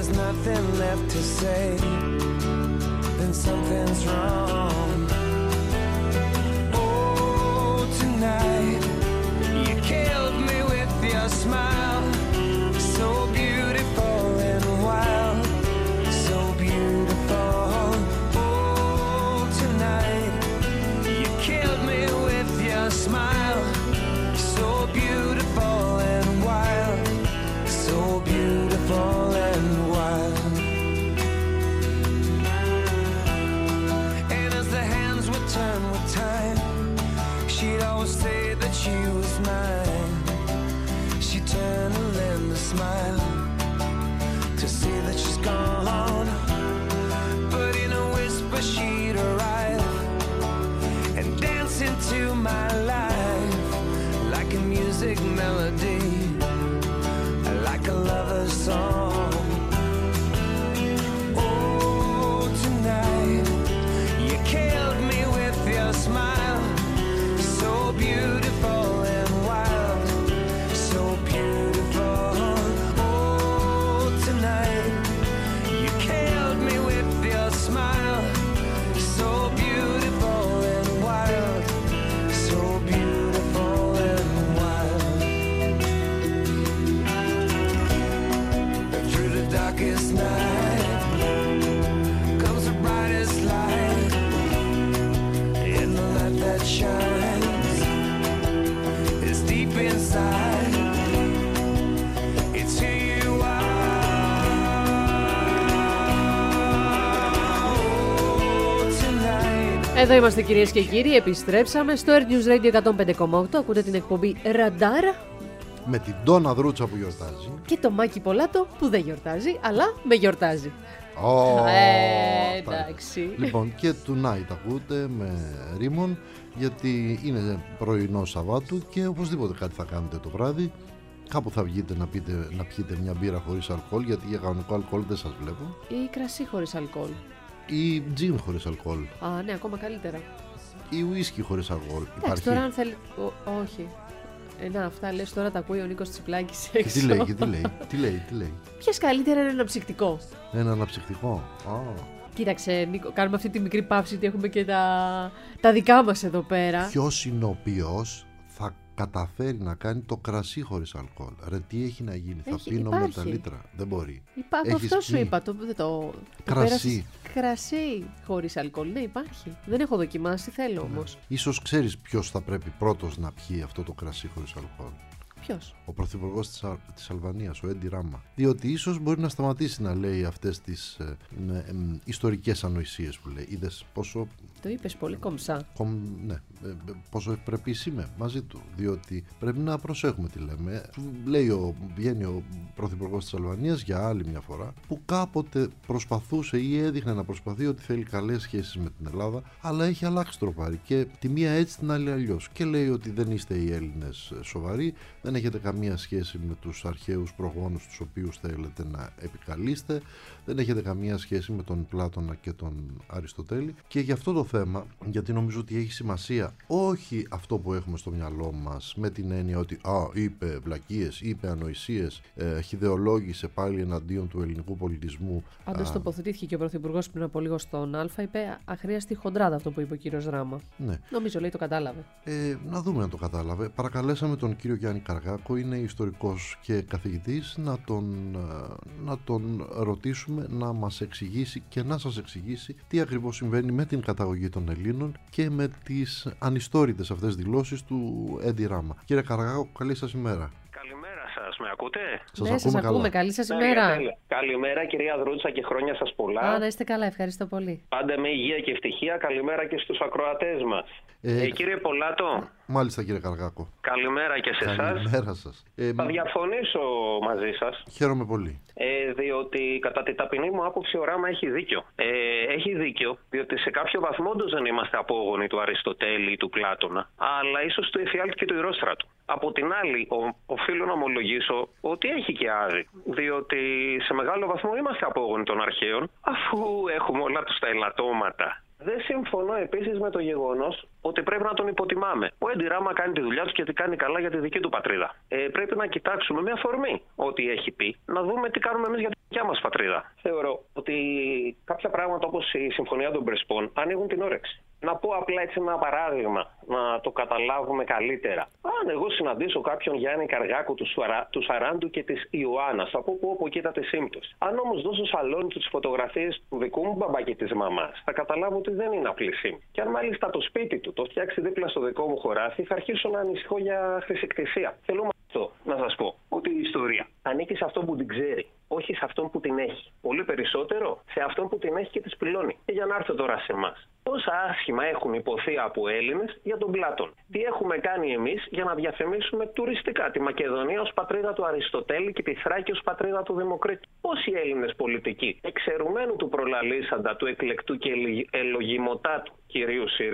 Nothing left to say, then something's wrong. song. Oh, tonight you killed me with your smile, so beautiful and wild, so beautiful. Oh, tonight you killed me with your smile, so beautiful and wild, so beautiful and wild. Through the darkest night comes the brightest light, and the light that shines is deep inside. It's who you are. Oh, tonight. Εδώ είμαστε κυρίες και κύριοι, επιστρέψαμε στο Air News Radio εκατόν πέντε κόμμα οκτώ. Ακούτε την εκπομπή Ραντάρα Με την Ντόνα Δρούτσα που γιορτάζει. και το Μάκη Πολάτο που δεν γιορτάζει, αλλά με γιορτάζει. Oh, Ε, εντάξει. Λοιπόν, και Tonight ακούτε με Ρίμον, γιατί είναι πρωινό Σαββάτου και οπωσδήποτε κάτι θα κάνετε το βράδυ. Κάπου θα βγείτε να, πείτε, να πιείτε μια μπύρα χωρίς αλκοόλ, γιατί για κανονικό αλκοόλ δεν σας βλέπω. Ή κρασί χωρίς αλκοόλ. Ή τζιν χωρίς αλκοόλ. Α, ναι, ακόμα καλύτερα. Ή ουίσκι χωρίς αλκοόλ. Εντάξει, τώρα αν θέλει. Ο, όχι. Ε, να, αυτά λες τώρα τα ακούει ο Νίκος Τσιπλάκης έξω. Και τι λέει, και τι λέει, τι λέει, τι λέει. Πιες καλύτερα ένα αναψυκτικό. Ένα αναψυκτικό. Α. Κοίταξε, Νίκο, κάνουμε αυτή τη μικρή παύση ότι έχουμε και τα, τα δικά μας εδώ πέρα. Ποιος είναι ο οποίος θα καταφέρει να κάνει το κρασί χωρίς αλκοόλ? Ρε, τι έχει να γίνει? Έχει, θα πίνω υπάρχει. με τα λίτρα. Δεν μπορεί. Υπάρχει, Έχεις αυτό σου πει. είπα. Το, το, το, Κρασί. πέρασες. Κρασί χωρίς αλκοόλ. Ναι, υπάρχει. Δεν έχω δοκιμάσει, θέλω όμως. Ίσως ξέρεις ποιος θα πρέπει πρώτος να πιει αυτό το κρασί χωρίς αλκοόλ. Ποιος? Ο πρωθυπουργός της, Α- της Αλβανίας, ο Έντι Ράμα. Διότι ίσως μπορεί να σταματήσει να λέει αυτές τις ε, ε, ε, ιστορικές ανοησίες που λέει. Είδες πόσο, Το είπες πολύ κομψά. κομ, ναι, ε, ε, πόσο ευπρεπής είμαι μαζί του. Διότι πρέπει να προσέχουμε τι λέμε. Λέει ο, βγαίνει ο πρωθυπουργός της Αλβανίας για άλλη μια φορά, που κάποτε προσπαθούσε ή έδειχνε να προσπαθεί ότι θέλει καλές σχέσεις με την Ελλάδα, αλλά έχει αλλάξει τροπάρι. Και τη μία έτσι, την άλλη αλλιώς. Και λέει ότι δεν είστε οι Έλληνες σοβαροί, δεν έχετε καμία σχέση με τους αρχαίους προγόνους τους οποίους θέλετε να επικαλείστε, δεν έχετε καμία σχέση με τον Πλάτωνα και τον Αριστοτέλη. Και για αυτό το θέμα, γιατί νομίζω ότι έχει σημασία όχι αυτό που έχουμε στο μυαλό μας με την έννοια ότι α, είπε βλακίες, είπε ανοησίες, ε, χυδεολόγησε πάλι εναντίον του ελληνικού πολιτισμού. Πάντως τοποθετήθηκε και ο Πρωθυπουργός πριν από λίγο στον Α, είπε αχρίαστη χοντράδα αυτό που είπε ο κύριος Ράμα. Ναι. Νομίζω λέει το κατάλαβε. Ε, να δούμε αν το κατάλαβε. Παρακαλέσαμε τον κύριο Γιάννη Καργάκο, είναι ιστορικός και καθηγητής, να τον, να τον ρωτήσουμε να μας εξηγήσει και να σας εξηγήσει τι ακριβώς συμβαίνει με την καταγωγή των Ελλήνων και με τις ανιστόρητες αυτές δηλώσεις του Έντι Ράμα. Κύριε Καργάκο, καλή σας ημέρα. Καλημέρα σας, με ακούτε? Σας ναι, σας ακούμε ακούμε. καλά. Καλή σας Ναι, ημέρα. τέλεια. Καλημέρα κυρία Δρούτσα και χρόνια σας πολλά. Α, να είστε καλά, ευχαριστώ πολύ. Πάντα με υγεία και ευτυχία. Καλημέρα και στους ακροατές μας. Ε, Ε, κύριε Πολάτο, Μάλιστα κύριε Καργάκο. καλημέρα και σε εσάς. Καλημέρα σας. Ε, Θα διαφωνήσω μαζί σας. χαίρομαι πολύ. Ε, διότι κατά τη ταπεινή μου άποψη ο Ράμα έχει δίκιο. Ε, έχει δίκιο, διότι σε κάποιο βαθμό όντως δεν είμαστε απόγονοι του Αριστοτέλη ή του Πλάτωνα, αλλά ίσως του Εφιάλτη και του Ηρόστρατου. Από την άλλη, ο, οφείλω να ομολογήσω ότι έχει και άδει, διότι σε μεγάλο βαθμό είμαστε απόγονοι των αρχαίων, αφού έχουμε όλα τους τα ελαττώματα. Δεν συμφωνώ επίσης με το γεγονός ότι πρέπει να τον υποτιμάμε. Ο Έντι Ράμα κάνει τη δουλειά του και τη κάνει καλά για τη δική του πατρίδα. Ε, πρέπει να κοιτάξουμε με αφορμή ό,τι έχει πει, να δούμε τι κάνουμε εμείς για τη δικιά μας πατρίδα. Θεωρώ ότι κάποια πράγματα όπως η Συμφωνία των Πρεσπών ανοίγουν την όρεξη. Να πω απλά έτσι ένα παράδειγμα, να το καταλάβουμε καλύτερα. Αν εγώ συναντήσω κάποιον Γιάννη Καργάκου του, Σουαρα, του Σαράντου και της Ιωάννας, από που όπου κοίτα τη σύμπτωση. Αν όμως δώσω σαλόνι του τις φωτογραφίες του δικού μου μπαμπά και της μαμάς, θα καταλάβω ότι δεν είναι απλή σύμπτωση. Και αν μάλιστα το σπίτι του το φτιάξει δίπλα στο δικό μου χωράφι, θα αρχίσω να ανησυχώ για χρησικτησία. Θέλω με αυτό να σας πω ότι η ιστορία ανήκει σε αυτόν που την ξέρει, όχι σε αυτόν που την έχει. Πολύ περισσότερο σε αυτόν που την έχει και τη σπηλώνει. Και για να έρθω τώρα σε εμάς. Πόσα άσχημα έχουν υποθεί από Έλληνες για τον Πλάτων. Τι έχουμε κάνει εμείς για να διαφημίσουμε τουριστικά τη Μακεδονία ως πατρίδα του Αριστοτέλη και τη Θράκη ως πατρίδα του Δημοκρίτου. Πόσοι Έλληνες πολιτικοί, εξαιρουμένου του προλαλήσαντα, του εκλεκτού και ελογιμωτάτου κυρίου Συρίγου,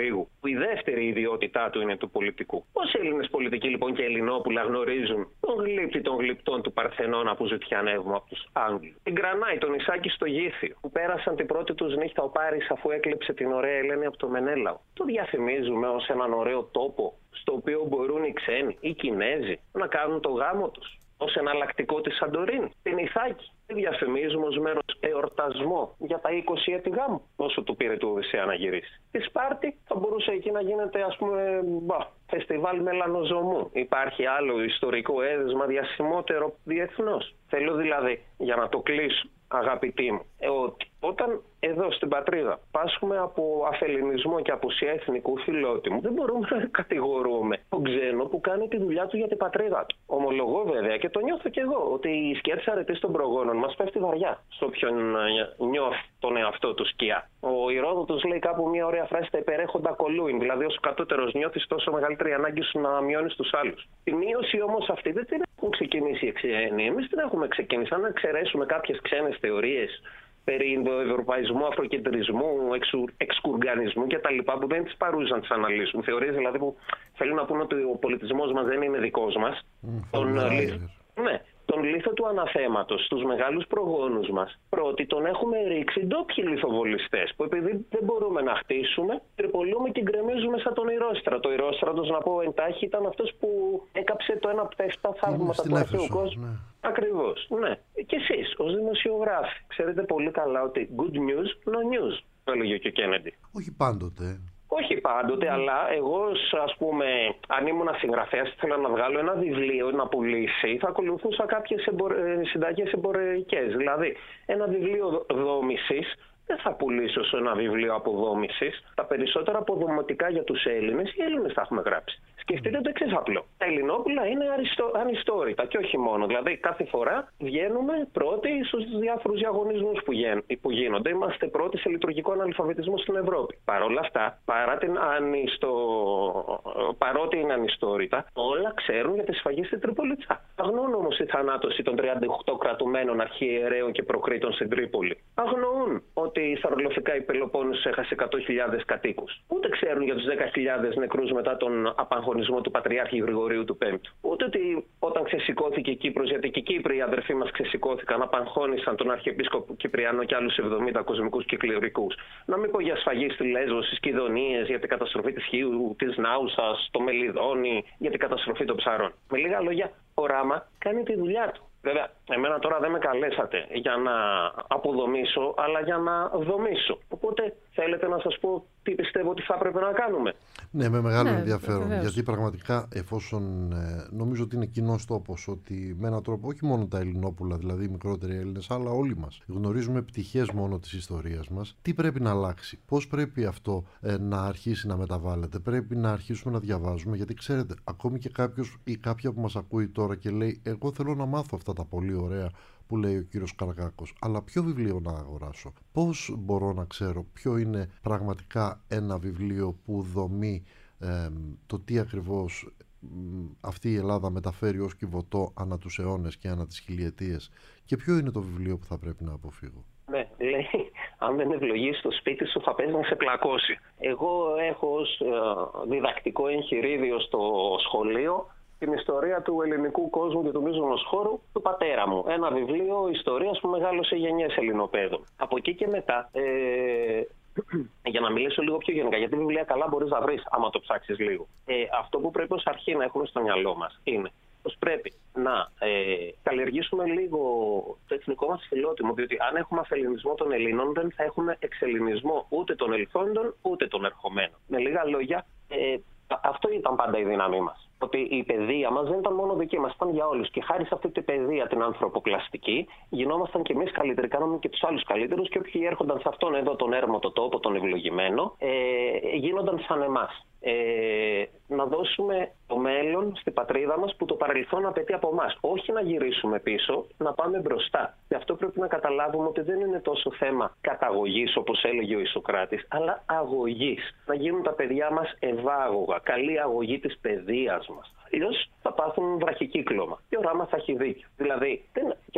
που η δεύτερη ιδιότητά του είναι του πολιτικού. Όσοι Έλληνες πολιτικοί λοιπόν και Ελληνόπουλα γνωρίζουν τον γλύπτη των γλυπτών του Παρθενώνα που ζητιανεύουμε από τους Άγγλους. Την Κρανάη, τον Ισάκη στο Γήθιο, που πέρασαν την πρώτη τους νύχτα ο Πάρης αφού έκλεψε την ωραία Ελένη από το Μενέλαο. Το διαφημίζουμε ως έναν ωραίο τόπο στο οποίο μπορούν οι ξένοι, οι Κινέζοι, να κάνουν το γάμο τους. Ως εναλλακτικό της Σαντορίνη, την Ιθάκη. Τη διαφημίζουμε ως μέρος εορτασμό για τα είκοσι έτη γάμου, όσο του πήρε του Οδυσσέα να γυρίσει. Τη Σπάρτη θα μπορούσε εκεί να γίνεται, ας πούμε, μπα, φεστιβάλ μελανοζωμού. Υπάρχει άλλο ιστορικό έδεσμα διασημότερο διεθνώς. Θέλω δηλαδή, για να το κλείσω, αγαπητοί μου, ε, ότι όταν εδώ στην πατρίδα πάσχουμε από αφελινισμό και απουσία εθνικού φιλότιμου, δεν μπορούμε να κατηγορούμε τον ξένο που κάνει τη δουλειά του για την πατρίδα του. Ομολογώ βέβαια και το νιώθω κι εγώ ότι η σκέψη αρετής των προγόνων μας πέφτει βαριά στο όποιον νιώθει τον εαυτό του σκιά. Ο Ηρόδοτος λέει κάπου μια ωραία φράση, τα υπερέχοντα κολούιν, δηλαδή όσο κατώτερος νιώθεις τόσο μεγαλύτερη ανάγκη σου να μειώνεις τους άλλους. Η μείωση όμως αυτή δεν την έχουν ξεκινήσει οι ξένοι. Εμείς την έχουμε ξεκινήσει. Αν εξαιρέσουμε κάποιες ξένες θεωρίες περί Ινδοευρωπαϊσμού, αφροκεντρισμού, εξου, εξκουργανισμού κτλ. Που δεν τις παρούσαν να τις αναλύσουν. Θεωρίες δηλαδή που θέλουν να πούνε ότι ο πολιτισμός μας δεν είναι δικός μας. Mm, τον, ναι, τον λίθο του αναθέματος στους μεγάλους προγόνους μας, πρώτοι τον έχουμε ρίξει ντόπιοι λιθοβολιστές που επειδή δεν μπορούμε να χτίσουμε, τρυπολούμε και γκρεμίζουμε σαν τον Ηρόστρατο. Ο Ηρόστρατος, να πω εντάχει, ήταν αυτός που έκαψε το ένα από τα εφτά θαύματα του αρχαίου κόσμου. Ναι. Ακριβώς, ναι. Και εσείς ως δημοσιογράφοι ξέρετε πολύ καλά ότι good news, no news, το έλεγε και ο Κέννεντι. Όχι πάντοτε. Όχι πάντοτε, mm. αλλά εγώ, ας πούμε, αν ήμουν συγγραφέας, ήθελα να βγάλω ένα βιβλίο να πουλήσει, θα ακολουθούσα κάποιες εμπορ... συνταγές εμπορικές. Δηλαδή, ένα βιβλίο δόμησης δεν θα πουλήσω σε ένα βιβλίο αποδόμησης. Τα περισσότερα αποδομητικά για τους Έλληνες, οι Έλληνες θα έχουμε γράψει. Σκεφτείτε το εξής απλό. Τα Ελληνόπουλα είναι αριστο... ανιστόρητα και όχι μόνο. Δηλαδή, κάθε φορά βγαίνουμε πρώτοι στους διάφορους διαγωνισμούς που, γεν... που γίνονται. Είμαστε πρώτοι σε λειτουργικό αναλφαβητισμό στην Ευρώπη. Παρ' όλα αυτά, παρά την ανιστο... παρότι είναι ανιστόρητα, όλα ξέρουν για τη σφαγή στην Τριπολιτσά. Αγνοούν όμως η θανάτωση των τριάντα οκτώ κρατουμένων αρχιερέων και προκρίτων στην Τρίπολη. Αγνοούν ότι στα ρολοφικά η Πελοπόννησος έχασε εκατό χιλιάδες κατοίκους. Ούτε ξέρουν για τους δέκα χιλιάδες νεκρούς μετά τον απαγχωνισμό του Πατριάρχη Γρηγορίου του Πέμπτου. Ούτε ότι όταν ξεσηκώθηκε η Κύπρος, γιατί και οι Κύπροι οι αδερφοί μας ξεσηκώθηκαν, απαγχώνησαν τον Αρχιεπίσκοπο Κυπριανό και άλλους εβδομήντα κοσμικούς και κληρικούς. Να μην πω για σφαγή στη Λέσβο, στις Κιδωνίες, για την καταστροφή της Χίου, της Νάουσας, το Μελιδόνι, για την καταστροφή των ψαρών. Με λίγα λόγια, ο Ράμα κάνει τη δουλειά του. Βέβαια, εμένα τώρα δεν με καλέσατε για να αποδομήσω, αλλά για να δομήσω. Οπότε θέλετε να σας πω τι πιστεύω ότι θα έπρεπε να κάνουμε. Ναι, με μεγάλο ναι, ενδιαφέρον. βεβαίως. Γιατί πραγματικά, εφόσον ε, νομίζω ότι είναι κοινός τόπος, ότι με έναν τρόπο όχι μόνο τα Ελληνόπουλα, δηλαδή οι μικρότεροι Έλληνες, αλλά όλοι μας γνωρίζουμε πτυχές μόνο της ιστορίας μας, τι πρέπει να αλλάξει, πώς πρέπει αυτό ε, να αρχίσει να μεταβάλλεται, πρέπει να αρχίσουμε να διαβάζουμε. Γιατί ξέρετε, ακόμη και κάποιος ή κάποια που μας ακούει τώρα και λέει, εγώ θέλω να μάθω αυτά τα πολύ ωραία που λέει ο κύριος Καρακάκος, αλλά ποιο βιβλίο να αγοράσω, πώς μπορώ να ξέρω ποιο είναι πραγματικά ένα βιβλίο που δομεί ε, το τι ακριβώς ε, αυτή η Ελλάδα μεταφέρει ως κυβωτό ανά τους αιώνες και ανά τις χιλιετίες, και ποιο είναι το βιβλίο που θα πρέπει να αποφύγω. Ναι, λέει, αν δεν ευλογείς το σπίτι σου θα παίζει να σε πλακώσει. Εγώ έχω ως ε, διδακτικό εγχειρίδιο στο σχολείο την ιστορία του ελληνικού κόσμου και του μείζωνος χώρου του πατέρα μου. Ένα βιβλίο ιστορίας που μεγάλωσε γενιές Ελληνοπαίδων. Από εκεί και μετά, ε, για να μιλήσω λίγο πιο γενικά, γιατί βιβλία καλά μπορείς να βρεις άμα το ψάξεις λίγο. Ε, αυτό που πρέπει ως αρχή να έχουμε στο μυαλό μας είναι πως πρέπει να ε, καλλιεργήσουμε λίγο το εθνικό μας φιλότιμο, διότι αν έχουμε αφελινισμό των Ελλήνων δεν θα έχουμε εξελληνισμό ούτε των ελθόντων ούτε των ερχομένων. Με λίγα λόγια, ε, αυτό ήταν πάντα η δύναμή μας. Ότι η παιδεία μας δεν ήταν μόνο δική μας, ήταν για όλους. Και χάρη σε αυτή την παιδεία, την ανθρωποκλαστική, γινόμασταν κι εμείς καλύτεροι, κάναμε και τους άλλους καλύτερους. Και όποιοι έρχονταν σε αυτόν εδώ τον έρμο, το τόπο, τον ευλογημένο, ε, γίνονταν σαν εμάς. Ε, να δώσουμε το μέλλον στην πατρίδα μας που το παρελθόν απαιτεί από εμάς. Όχι να γυρίσουμε πίσω, να πάμε μπροστά. Γι' αυτό πρέπει να καταλάβουμε ότι δεν είναι τόσο θέμα καταγωγής, όπως έλεγε ο Ισοκράτης, αλλά αγωγής. Να γίνουν τα παιδιά μας ευάγωγα, καλή αγωγή της παιδείας μας. Αλλιώς θα πάθουν βραχικύκλωμα. Και ο Ράμα θα έχει δίκιο. Δηλαδή, δεν... και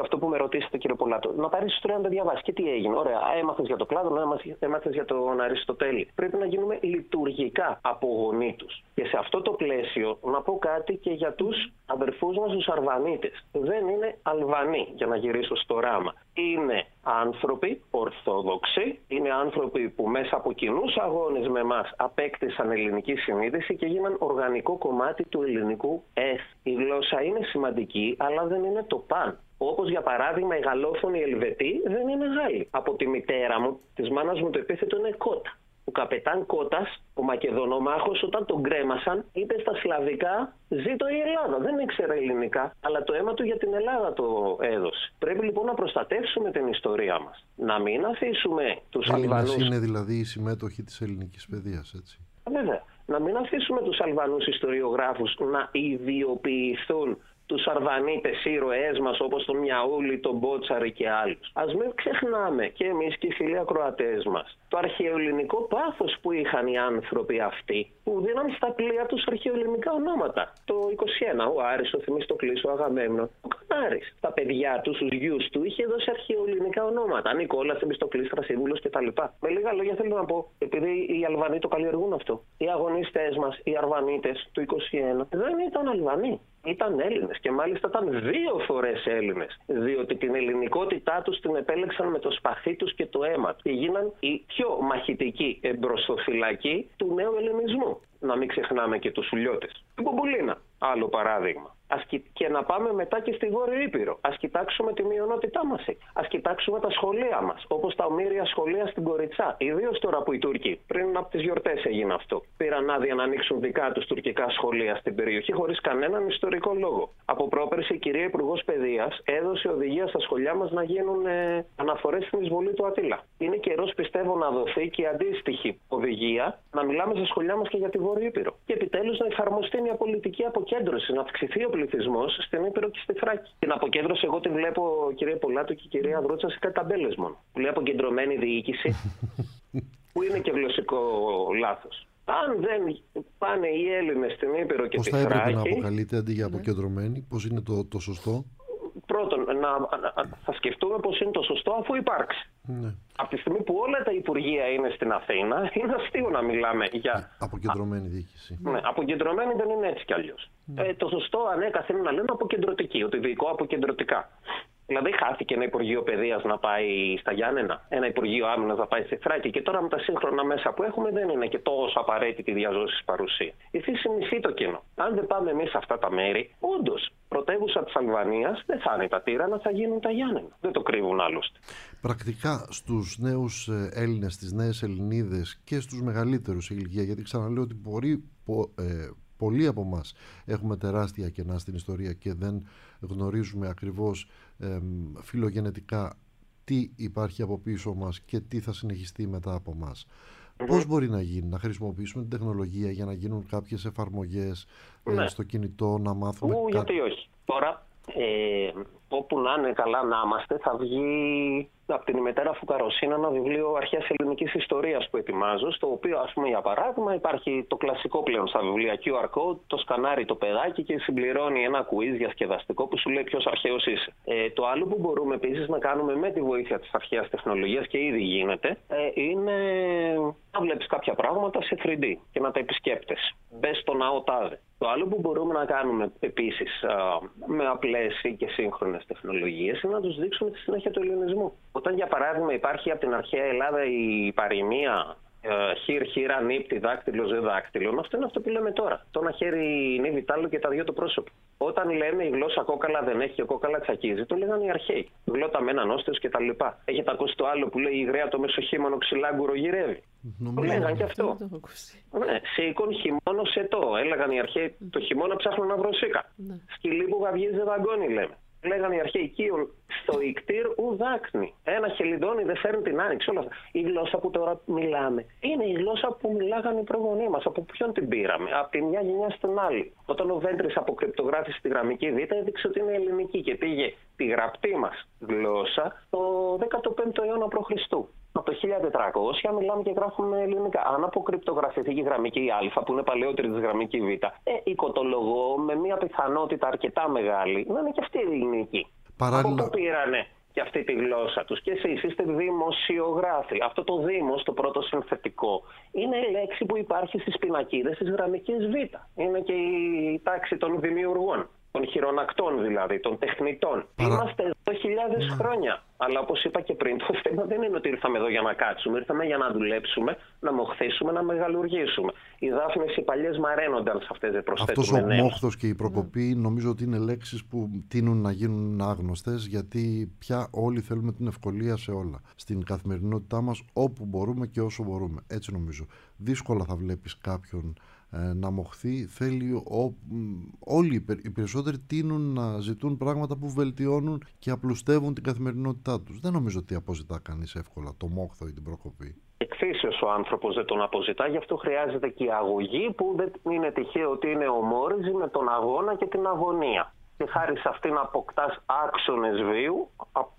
αυτό που με ρωτήσατε, κύριε Πολάτο. Να πάρει ιστορία να τα διαβάσει. Και τι έγινε. Ωραία, έμαθε για το κλάδο, έμαθε για τον Αριστοτέλη. Πρέπει να γίνουμε λειτουργικά απογονοί του. Και σε αυτό το πλαίσιο να πω κάτι και για του αδερφού μα, του Αρβανίτες. Δεν είναι Αλβανοί, για να γυρίσω στο ράμα. Είναι άνθρωποι ορθόδοξοι, είναι άνθρωποι που μέσα από κοινούς αγώνες με εμάς απέκτησαν ελληνική συνείδηση και γίναν οργανικό κομμάτι του ελληνικού εθ. Η γλώσσα είναι σημαντική, αλλά δεν είναι το παν. Όπως για παράδειγμα οι γαλλόφωνοι Ελβετοί δεν είναι Γάλλοι. Από τη μητέρα μου, της μάνας μου, το επίθετο είναι Κότα. Ο καπετάν Κώτας, ο Μακεδονομάχος, όταν τον κρέμασαν, είπε στα σλαβικά «Ζήτω η Ελλάδα». Δεν ήξερε ελληνικά, αλλά το αίμα του για την Ελλάδα το έδωσε. Πρέπει λοιπόν να προστατεύσουμε την ιστορία μας. Να μην αφήσουμε τους Αλβανούς... είναι δηλαδή οι συμμέτοχοι της ελληνικής παιδείας, έτσι. Βέβαια. Να μην αφήσουμε τους Αλβανούς ιστοριογράφους να ιδιοποιηθούν τους Αρβανίτες ήρωές μας όπως τον Μιαούλη, τον Μπότσαρη και άλλους. Ας μην ξεχνάμε και εμείς και οι φίλοι ακροατές μας το αρχαιοελληνικό πάθος που είχαν οι άνθρωποι αυτοί που δίναν στα πλοία τους αρχαιοελληνικά ονόματα. Το είκοσι ένα, ο Άρης, ο Θεμιστοκλής, ο Αγαμέμνων, ο Κανάρης. Τα παιδιά του, στους γιους του, είχε δώσει αρχαιοελληνικά ονόματα. Νικόλας, Θεμιστοκλής, Θρασίβουλος κτλ. Με λίγα λόγια θέλω να πω, επειδή οι Αλβανοί το καλλιεργούν αυτό, οι αγωνιστές μας, οι Αρβανίτες του είκοσι ένα, δεν ήταν Αλβανοί. Ήταν Έλληνες και μάλιστα ήταν δύο φορές Έλληνες, διότι την ελληνικότητά τους την επέλεξαν με το σπαθί τους και το αίμα τους και γίναν οι πιο μαχητικοί εμπροστοφυλακοί του νέου ελληνισμού. Να μην ξεχνάμε και τους Σουλιώτες. Την Μπομπουλίνα, άλλο παράδειγμα. Ας κοι... Και να πάμε μετά και στη Βόρειο Ήπειρο. Ας κοιτάξουμε τη μειονότητά μας. Ας κοιτάξουμε τα σχολεία μας, όπως τα ομήρια σχολεία στην Κοριτσά. Ιδίως τώρα που οι Τούρκοι, πριν από τις γιορτές έγινε αυτό, πήραν άδεια να ανοίξουν δικά τους τουρκικά σχολεία στην περιοχή χωρίς κανέναν ιστορικό λόγο. Από πρόπερση η κυρία Υπουργός Παιδείας έδωσε οδηγία στα σχολιά μας να γίνουν ε, αναφορές στην εισβολή του Αττήλα. Είναι καιρός, πιστεύω, να δοθεί και η αντίστοιχη οδηγία να μιλάμε στα σχολιά μας και για τη Βόρειο Ήπειρο. Και επιτέλους να εφαρμοστεί μια πολιτική αποκέντρωση, να αυξηθεί ο πληθυσμός στην Ήπειρο και στη Θράκη. Την αποκέντρωση, εγώ την βλέπω, κυρία Πολάτου και κυρία Δρότσα, σε κάτι ταμπέλες μόνο. Που λέει αποκεντρωμένη διοίκηση, που είναι και γλωσσικό λάθος. Αν δεν πάνε οι Έλληνες στην Ήπειρο και πώς τη Θράκη. Πώς θα έπρεπε να αποκαλείται αντί για αποκεντρωμένη, πώς είναι το, το σωστό? Πρώτον, να, να, θα σκεφτούμε πώς είναι το σωστό αφού υπάρξει. Ναι. Από τη στιγμή που όλα τα υπουργεία είναι στην Αθήνα, είναι αστείο να μιλάμε για αποκεντρωμένη διοίκηση. Ναι, αποκεντρωμένη δεν είναι έτσι κι αλλιώς. Ναι. Ε, το σωστό ανέκαθεν είναι να λέμε αποκεντρωτική, ότι διοικώ αποκεντρωτικά. Δηλαδή, χάθηκε ένα Υπουργείο Παιδείας να πάει στα Γιάννενα, ένα Υπουργείο Άμυνας να πάει στη Θράκη, και τώρα με τα σύγχρονα μέσα που έχουμε δεν είναι και τόσο απαραίτητη διαζώσης παρουσία. Η φύση μισεί το κοινό. Αν δεν πάμε εμείς σε αυτά τα μέρη, όντως πρωτεύουσα της Αλβανίας δεν θα είναι τα Τύρανα, θα γίνουν τα Γιάννενα. Δεν το κρύβουν άλλωστε. Πρακτικά στους νέους Έλληνες, στις νέες Ελληνίδες και στους μεγαλύτερους σε ηλικία, γιατί ξαναλέω ότι μπορεί. Πο, ε, πολλοί από εμάς έχουμε τεράστια κενά στην ιστορία και δεν γνωρίζουμε ακριβώς ε, φιλογενετικά τι υπάρχει από πίσω μας και τι θα συνεχιστεί μετά από μας. Mm-hmm. Πώς μπορεί να γίνει, να χρησιμοποιήσουμε την τεχνολογία για να γίνουν κάποιες εφαρμογές ναι. ε, στο κινητό, να μάθουμε Ού, κάτι... γιατί όχι. Τώρα, ε, όπου να είναι καλά να είμαστε, θα βγει από την ημετέρα Φουκαροσίνα ένα βιβλίο αρχαίας ελληνικής ιστορίας που ετοιμάζω, στο οποίο, ας πούμε, για παράδειγμα, υπάρχει το κλασικό πλέον στα βιβλία κιου αρ code, το σκανάρει το παιδάκι και συμπληρώνει ένα quiz διασκεδαστικό που σου λέει ποιος αρχαίος είσαι. Ε, το άλλο που μπορούμε επίσης να κάνουμε με τη βοήθεια της αρχαίας τεχνολογίας και ήδη γίνεται, ε, είναι να βλέπεις κάποια πράγματα σε θρι ντι και να τα επισκέπτεσαι. Μπες στο ναό τάδε. Το άλλο που μπορούμε να κάνουμε επίσης α, με απλές και σύγχρονες τεχνολογίες είναι να τους δείξουμε τη συνέχεια του ελληνισμού. Όταν, για παράδειγμα, υπάρχει από την αρχαία Ελλάδα η παροιμία χείρ, χείρα, νύπτη, δάκτυλο, ζε δάκτυλο, αυτό είναι αυτό που λέμε τώρα. Το ένα χέρι νύβι τάλο και τα δυο το πρόσωπο. Όταν λέμε η γλώσσα κόκαλα δεν έχει και κόκαλα τσακίζει, το λέγανε οι αρχαίοι. Γλώτα με έναν όστεος κτλ. Έχετε ακούσει το άλλο που λέει η γραία το μεσοχήμωνο ξυλάγκουρο γυρεύει? Το λέγανε και αυτό. Ναι, σήκων χειμώνο ετώ. Έλεγαν οι αρχαίοι το χειμώνα ψάχνουν να βρω σίκα. Σκυλί που γαυγίζει δαγκώνει, λέμε. Λέγανε οι αρχαίοι κύων στο ικτήρ ου δάκνη. Ένα χελιδόνι δεν φέρνει την άνοιξη. Όλα αυτά. Η γλώσσα που τώρα μιλάμε είναι η γλώσσα που μιλάγανε οι προγονείς μας. Από ποιον την πήραμε? Από τη μια γενιά στην άλλη. Όταν ο Βέντρης αποκρυπτογράφησε τη γραμμική Β, έδειξε ότι είναι ελληνική και πήγε τη γραπτή μας γλώσσα το δέκατο πέμπτο αιώνα προ Χριστού. Από το χίλια τετρακόσια μιλάμε και γράφουμε ελληνικά. Αν αποκρυπτογραφηθεί η γραμμική Α, που είναι παλαιότερη της γραμμική Β, ε, οικοτολογώ με μια πιθανότητα αρκετά μεγάλη να είναι και αυτή η ελληνική. Παράλληλα... Από πού πήρανε και αυτή τη γλώσσα τους? Και εσείς είστε δημοσιογράφοι. Αυτό το δήμος, το πρώτο συνθετικό, είναι λέξη που υπάρχει στις πινακίδες της γραμμικής Β. Είναι και η τάξη των δημιουργών, των χειρονακτών δηλαδή, των τεχνητών. Παρα... Είμαστε εδώ χιλιάδες ναι. χρόνια. Αλλά όπως είπα και πριν, το θέμα δεν είναι ότι ήρθαμε εδώ για να κάτσουμε. Ήρθαμε για να δουλέψουμε, να μοχθήσουμε, να μεγαλουργήσουμε. Οι Δάφνες οι παλιές μαραίνονταν σε αυτές, δεν προσθέτουμε. Αυτός ο νέες. μόχθος και η προκοπή mm. νομίζω ότι είναι λέξεις που τείνουν να γίνουν άγνωστες, γιατί πια όλοι θέλουμε την ευκολία σε όλα. Στην καθημερινότητά μας, όπου μπορούμε και όσο μπορούμε. Έτσι νομίζω. Δύσκολα θα βλέπεις κάποιον να μοχθεί. Θέλει ο, όλοι οι περισσότεροι τείνουν να ζητούν πράγματα που βελτιώνουν και απλουστεύουν την καθημερινότητά τους. Δεν νομίζω ότι αποζητά κανείς εύκολα το μόχθο ή την προκοπή. Εκφύσεως ο άνθρωπος δεν τον αποζητά, γι' αυτό χρειάζεται και η αγωγή, που δεν είναι τυχαίο ότι είναι ομόριζη με τον αγώνα και την αγωνία. Και χάρη σε αυτήν αποκτάς άξονες βίου,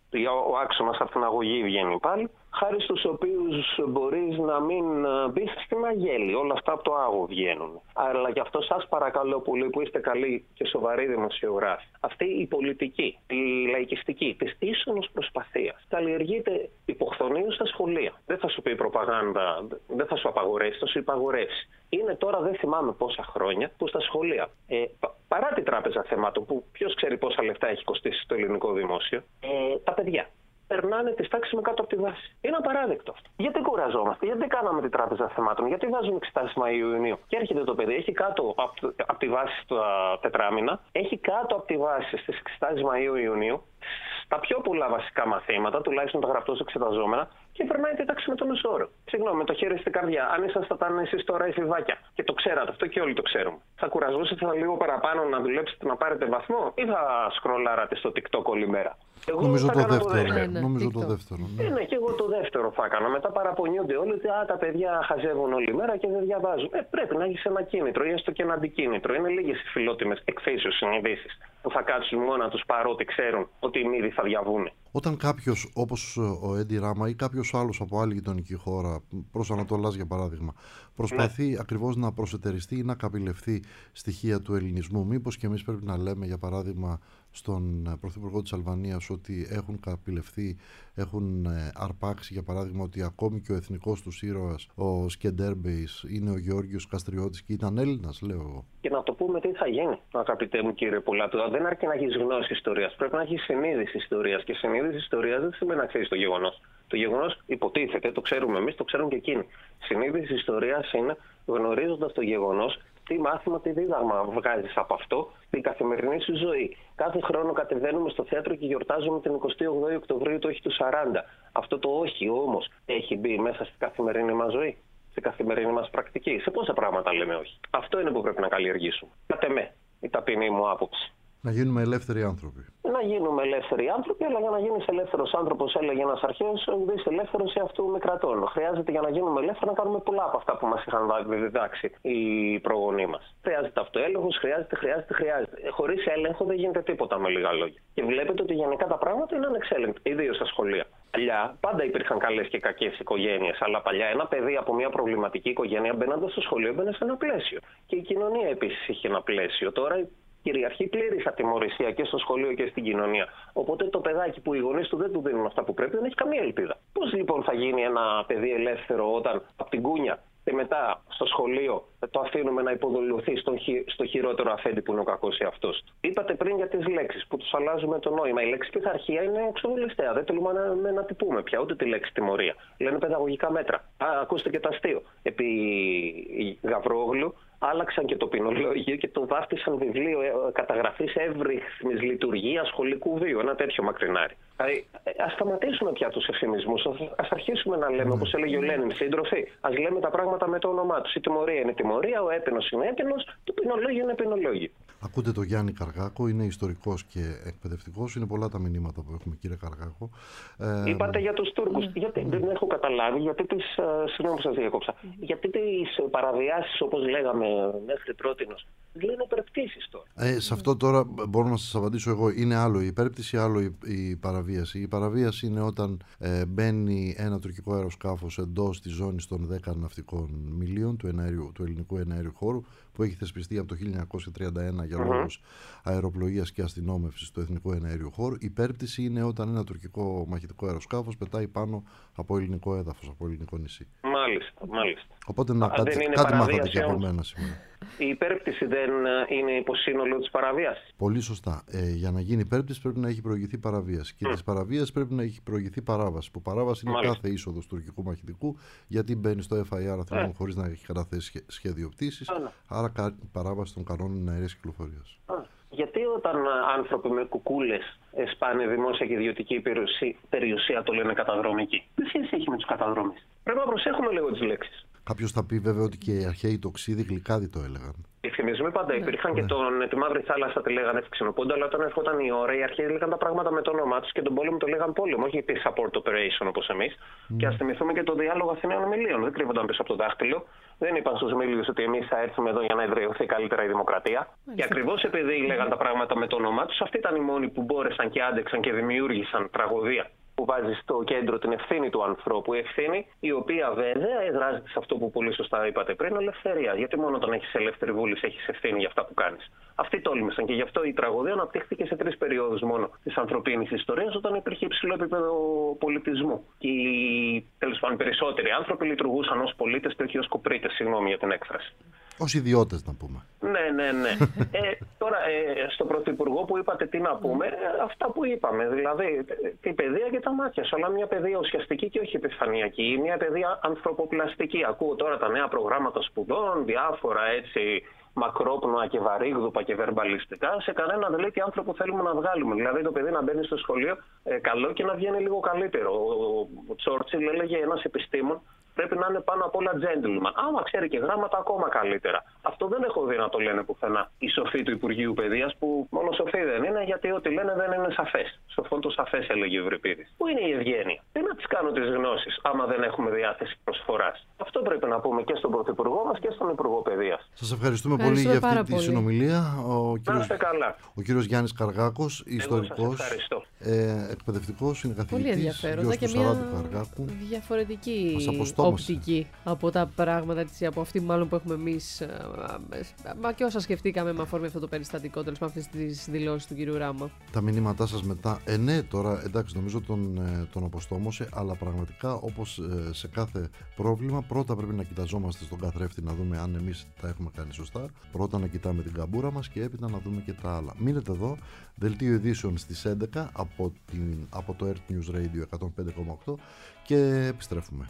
ο άξονας από την αγωγή βγαίνει πάλι, χάρη στους οποίους μπορείς να μην μπεις στην αγέλη. Όλα αυτά από το άγω βγαίνουν. Αλλά γι' αυτό σας παρακαλώ πολύ, που είστε καλοί και σοβαροί δημοσιογράφοι, αυτή η πολιτική, η λαϊκιστική της ίσονος προσπαθίας καλλιεργείται υποχθονίως στα σχολεία. Δεν θα σου πει η προπαγάνδα, δεν θα σου απαγορεύσει, θα σου υπαγορεύσει. Είναι τώρα, δεν θυμάμαι πόσα χρόνια, που στα σχολεία, ε, παρά την Τράπεζα Θεμάτων, που ποιος ξέρει πόσα λεφτά έχει κοστίσει στο ελληνικό δημόσιο, ε, τα παιδιά περνάνε τις τάξεις με κάτω από τη βάση. Είναι απαράδεκτο αυτό. Γιατί κουραζόμαστε, γιατί κάναμε την Τράπεζα Θεμάτων, γιατί βάζουμε εξετάσεις Μαΐου-Ιουνίου. Και έρχεται το παιδί, έχει κάτω από, από τη βάση στα τετράμινα, έχει κάτω από τη βάση στις εξετάσεις Μαΐου-Ιουνίου, στα πιο πολλά βασικά μαθήματα, τουλάχιστον τα γραπτώς εξεταζόμενα, και περνάει τη τάξη με τον μεσόωρο. Συγγνώμη, με το χέρι στην καρδιά. Αν ήσασταν εσείς τώρα εφηβάκια και το ξέρατε αυτό, και όλοι το ξέρουμε, θα κουραζόσατε λίγο παραπάνω να δουλέψετε να πάρετε βαθμό, ή θα σκρολάρατε στο TikTok όλη μέρα? Εγώ νομίζω το δεύτερο. το δεύτερο. Ναι, ναι, νομίζω το δεύτερο. Ναι. Ε, ναι, και εγώ το δεύτερο θα έκανα. Μετά παραπονιούνται όλοι ότι α, τα παιδιά χαζεύουν όλη μέρα και δεν διαβάζουν. Ε, πρέπει να έχεις ένα κίνητρο ή έστω και ένα αντικίνητρο. Είναι λίγες οι φιλότιμες εκφύσεως συνειδήσεις που θα κάτσουν μόνο να τους παρότι ξέρουν ότι οι μύδι θα διαβούνε. Όταν κάποιος όπως ο Έντι Ράμα ή κάποιος άλλος από άλλη γειτονική χώρα, προς Ανατολάς για παράδειγμα, προσπαθεί ναι. ακριβώς να προσετεριστεί ή να καπηλευθεί στοιχεία του ελληνισμού, μήπως και εμείς πρέπει να λέμε, για παράδειγμα, στον Πρωθυπουργό της Αλβανίας ότι έχουν καπηλευθεί, έχουν αρπάξει, για παράδειγμα, ότι ακόμη και ο εθνικός τους ήρωας, ο Σκεντέρμπεϊς, είναι ο Γεώργιος Καστριώτης και ήταν Έλληνας, λέω εγώ. Και να το πούμε τι θα γίνει, αγαπητέ μου κύριε Πουλάτου. Δεν αρκεί να έχεις γνώση ιστορίας, πρέπει να έχεις συνείδηση ιστορίας. Και συνείδηση ιστορίας δεν σημαίνει να ξέρεις το γεγονός. Το γεγονός υποτίθεται, το ξέρουμε εμείς, το ξέρουν και εκείνοι. Συνείδηση ιστορίας είναι, γνωρίζοντας το γεγονός, τι μάθημα, τι δίδαγμα βγάζεις από αυτό στην καθημερινή σου ζωή. Κάθε χρόνο κατεβαίνουμε στο θέατρο και γιορτάζουμε την εικοστή όγδοη Οκτωβρίου το όχι του σαράντα. Αυτό το όχι όμως έχει μπει μέσα στην καθημερινή μας ζωή, στην καθημερινή μας πρακτική. Σε πόσα πράγματα λέμε όχι? Αυτό είναι που πρέπει να καλλιεργήσουμε. Κάτε με, η ταπεινή μου άποψη. Να γίνουμε ελεύθεροι άνθρωποι. Να γίνουμε ελεύθεροι άνθρωποι, αλλά για να γίνεις ελεύθερος άνθρωπος, έλεγε ένας αρχαίος, δεν είσαι ελεύθερος ή αυτού με κρατών. Χρειάζεται για να γίνουμε ελεύθεροι να κάνουμε πολλά από αυτά που μας είχαν διδάξει οι προγονείς μας. Χρειάζεται αυτοέλεγχος, χρειάζεται, χρειάζεται, χρειάζεται. Χωρίς έλεγχο δεν γίνεται τίποτα, με λίγα λόγια. Και βλέπετε ότι γενικά τα πράγματα είναι ανεξέλεγκτα, ιδίως στα σχολεία. Παλιά πάντα υπήρχαν καλές και κακές οικογένειες, αλλά παλιά ένα παιδί από μια προβληματική οικογένεια μπαίνοντας στο σχολείο μπαίνει σε ένα πλαίσιο. Και η κοινωνία επίσης είχε ένα πλαίσιο. Τώρα κυριαρχεί πλήρης ατιμωρησία και στο σχολείο και στην κοινωνία. Οπότε το παιδάκι που οι γονείς του δεν του δίνουν αυτά που πρέπει δεν έχει καμία ελπίδα. Πώς λοιπόν θα γίνει ένα παιδί ελεύθερο όταν από την κούνια και μετά στο σχολείο το αφήνουμε να υποδουλωθεί στο χειρότερο αφέντη που είναι ο κακός εαυτός του? Είπατε πριν για τις λέξεις που τους αλλάζουμε το νόημα. Η λέξη πειθαρχία είναι εξοβολιστέα. Δεν θέλουμε να, να τη πούμε πια, ούτε τη λέξη τιμωρία. Λένε παιδαγωγικά μέτρα. Α, ακούστε και το αστείο. Επί Γαβρόγλου άλλαξαν και το ποινολόγιο και το βάφτισαν βιβλίο καταγραφής εύρυθμης λειτουργίας σχολικού βίου. Ένα τέτοιο μακρινάρι. Δηλαδή, ας σταματήσουμε πια τους εφημισμούς. Ας αρχίσουμε να λέμε, όπως έλεγε ο Λένιν, σύντροφοι, ας λέμε τα πράγματα με το όνομά τους. Η τιμωρία είναι τιμωρία, ο έπαινος είναι έπαινος, το ποινολόγιο είναι ποινολόγιο. Ακούτε τον Γιάννη Καργάκο, είναι ιστορικός και εκπαιδευτικός. Είναι πολλά τα μηνύματα που έχουμε, κύριε Καργάκο. Ε, Είπατε για τους Τούρκους. Mm. Γιατί mm. δεν έχω καταλάβει, γιατί τις, συγγνώμη που σας διακόψα, mm. γιατί τις παραβιάσεις, όπως λέγαμε μέχρι πρότινος, Λένε υπερπτήσεις τώρα. Ε, σε αυτό τώρα μπορώ να σας απαντήσω εγώ. Είναι άλλο η υπέρπτυση, άλλο η, η παραβίαση. Η παραβίαση είναι όταν ε, μπαίνει ένα τουρκικό αεροσκάφος εντός της ζώνης των δέκα ναυτικών μιλίων του, εναέριου, του ελληνικού εναέριου χώρου, που έχει θεσπιστεί από το χίλια εννιακόσια τριάντα ένα για λόγους mm-hmm. αεροπλοείας και αστυνόμευσης του εθνικού εναέριου χώρου. Η υπέρπτυση είναι όταν ένα τουρκικό μαχητικό αεροσκάφος πετάει πάνω από ελληνικό έδαφος, από ελληνικό νησί. Μάλιστα, μάλιστα. Οπότε να, Α, κάτι, κάτι μάθατε και από μένα σήμερα. Η υπέρπτυση δεν είναι υποσύνολο της παραβίασης. Πολύ σωστά. Ε, για να γίνει υπέρπτυση πρέπει να έχει προηγηθεί παραβίαση. Και mm. της παραβίασης πρέπει να έχει προηγηθεί παράβαση. Που παράβαση είναι Μάλιστα. κάθε είσοδος τουρκικού μαχητικού, γιατί μπαίνει στο εφ άι αρ Αθηνών ε. χωρίς να έχει καταθέσει σχέδιο πτήσης. Mm. Άρα παράβαση των κανόνων αερίας κυκλοφορίας. Mm. Γιατί όταν άνθρωποι με κουκούλες σπάνε δημόσια και ιδιωτική περιουσία το λένε καταδρομική? Τι σχέση έχει με τους καταδρόμες? Πρέπει να προσέχουμε λίγο τις λέξεις. Κάποιος θα πει βέβαια ότι και οι αρχαίοι τοξίδι γλυκάδι το έλεγαν. Οι φημισμοί πάντα ναι. υπήρχαν ναι. και τον, τη Μαύρη Θάλασσα τη λέγανε Ευξηνοπόντα, αλλά όταν έρχονταν η ώρα, οι αρχαίοι έλεγαν τα πράγματα με το όνομά τους και τον πόλεμο το λέγαν πόλεμο, όχι τη support operation όπως εμείς. Mm. Και ας θυμηθούμε και το διάλογο Αθηναίων Μιλίων. Δεν κρύβονταν πίσω από το δάχτυλο. Δεν είπαν στους Μίλιους ότι εμείς θα έρθουμε εδώ για να εδραιωθεί καλύτερα η δημοκρατία. Mm. Και ακριβώς επειδή λέγαν τα πράγματα με το όνομά τους, αυτοί ήταν οι μόνοι που μπόρεσαν και άντεξαν και δημιούργησαν τραγωδία. Που βάζει στο κέντρο την ευθύνη του ανθρώπου. Η ευθύνη, η οποία βέβαια εδράζεται σε αυτό που πολύ σωστά είπατε πριν, ελευθερία. Γιατί μόνο όταν έχεις ελεύθερη βούληση έχεις ευθύνη για αυτά που κάνεις. Αυτοί τόλμησαν και γι' αυτό η τραγωδία αναπτύχθηκε σε τρεις περιόδους μόνο της ανθρωπίνης ιστορίας, όταν υπήρχε υψηλό επίπεδο πολιτισμού. Και οι τέλος πάντων περισσότεροι άνθρωποι λειτουργούσαν ως πολίτες και όχι ως κοπρίτες, συγγνώμη για την έκφραση. Ως ιδιώτες να πούμε. Ναι, ναι, ναι. ε, τώρα, ε, στο Πρωθυπουργό που είπατε τι να πούμε, ε, αυτά που είπαμε. Δηλαδή, την παιδεία και τα μάτια σου. Αλλά μια παιδεία ουσιαστική και όχι επιφανειακή. Μια παιδεία ανθρωποπλαστική. Ακούω τώρα τα νέα προγράμματα σπουδών, διάφορα έτσι μακρόπνοα και βαρύγδουπα και βερμπαλιστικά. Σε κανένα δεν λέει τι άνθρωπο θέλουμε να βγάλουμε. Δηλαδή, το παιδί να μπαίνει στο σχολείο ε, καλό και να βγαίνει λίγο καλύτερο. Ο, ο Τσόρτσιλ έλεγε ένας επιστήμον. Πρέπει να είναι πάνω απ' όλα gentleman. Άμα ξέρει και γράμματα, ακόμα καλύτερα. Αυτό δεν έχω δει να το λένε πουθενά οι σοφοί του Υπουργείου Παιδείας, που μόνο σοφοί δεν είναι, γιατί ό,τι λένε δεν είναι σαφές. Σοφόν το σαφές, έλεγε ο Ευρυπίδης. Πού είναι η ευγένεια? Τι να τις κάνω τις γνώσεις, άμα δεν έχουμε διάθεση προσφοράς? Αυτό πρέπει να πούμε και στον Πρωθυπουργό μας και στον Υπουργό Παιδείας. Σας ευχαριστούμε πολύ για αυτή τη πολύ. συνομιλία. Ο κύριος, καλά. ο κύριος Γιάννης Καργάκος, ιστορικός, ε, εκπαιδευτικός, είναι καθηγητής, γιος του Σαράντου Καργάκου. Διαφορετική οπτική από τα πράγματα της, από αυτή μάλλον που έχουμε εμείς, μα και όσα σκεφτήκαμε με αφορμή αυτό το περιστατικό, τέλος πάντων αυτές τις δηλώσεις του κυρίου Ράμα. Τα μηνύματά σας μετά, ε, ναι, τώρα εντάξει, νομίζω τον, τον αποστόμωσε, αλλά πραγματικά όπως σε κάθε πρόβλημα, πρώτα πρέπει να κοιταζόμαστε στον καθρέφτη να δούμε αν εμείς τα έχουμε κάνει σωστά, πρώτα να κοιτάμε την καμπούρα μας και έπειτα να δούμε και τα άλλα. Μείνετε εδώ, δελτίο ειδήσεων στις έντεκα από, την, από το Earth News Radio εκατόν πέντε κόμμα οκτώ και επιστρέφουμε.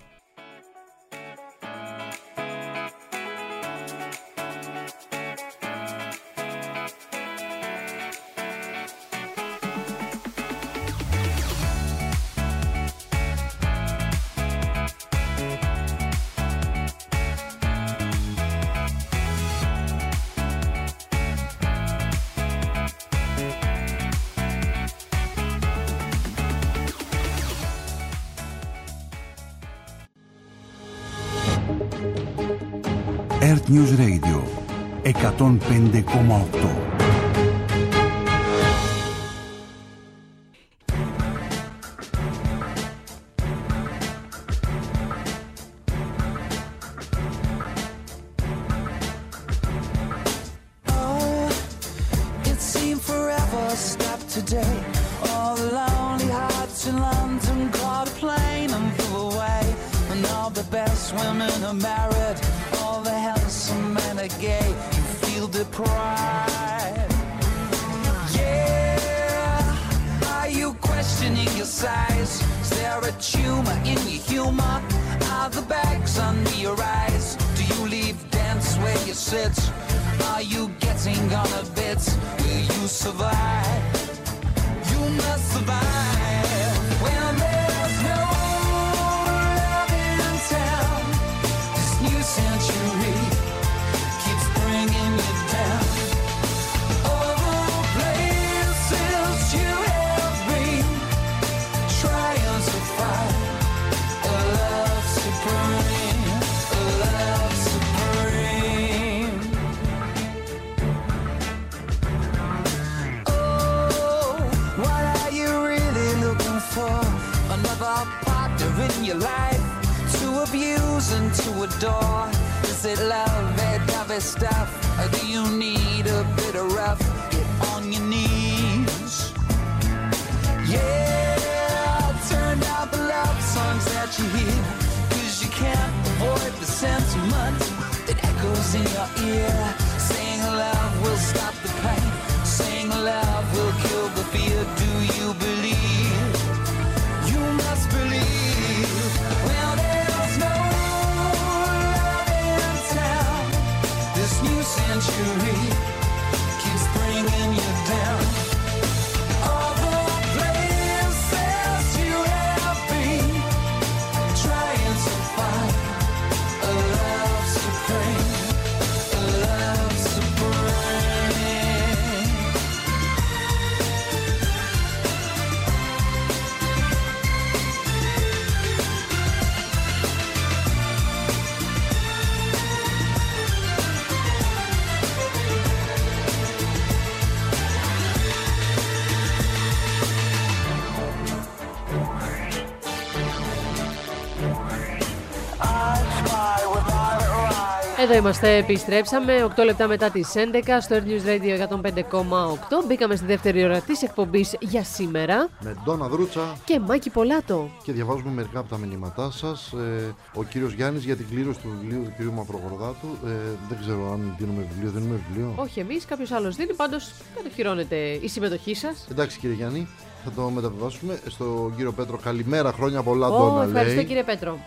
Earth News Radio εκατόν πέντε κόμμα οκτώ. reason to adore? Is it love, that dovey stuff? Or do you need a bit of rough? Get on your knees. Yeah, turn down the love songs that you hear, 'cause you can't avoid the sentiment that echoes in your ear. Saying love will stop the pain, saying love will kill the fear. Do you believe? You must believe. Well, there's no love in town. This new century keeps bringing you down. All the places you have been, trying to find a love supreme, a love supreme. Εδώ είμαστε, επιστρέψαμε οκτώ λεπτά μετά τις έντεκα στο Earth News Radio εκατόν πέντε κόμμα οκτώ. Μπήκαμε στη δεύτερη ώρα της εκπομπής για σήμερα. Με Ντόνα Δρούτσα και Μάκη Πολάτο. Και διαβάζουμε μερικά από τα μηνύματά σας. Ε, ο κύριος Γιάννης για την κλήρωση του βιβλίου του κύριου Μαυρογορδάτου. Ε, δεν ξέρω αν δίνουμε βιβλίο, δίνουμε βιβλίο. Όχι εμείς, κάποιος άλλος δίνει. Πάντως κατοχυρώνεται η συμμετοχή σας. Εντάξει κύριε Γιάννη, θα το μεταβιβάσουμε στον κύριο Πέτρο. Καλημέρα, χρόνια πολλά, Ω, Ντόνα. ευχαριστώ λέει. κύριε Πέτρο.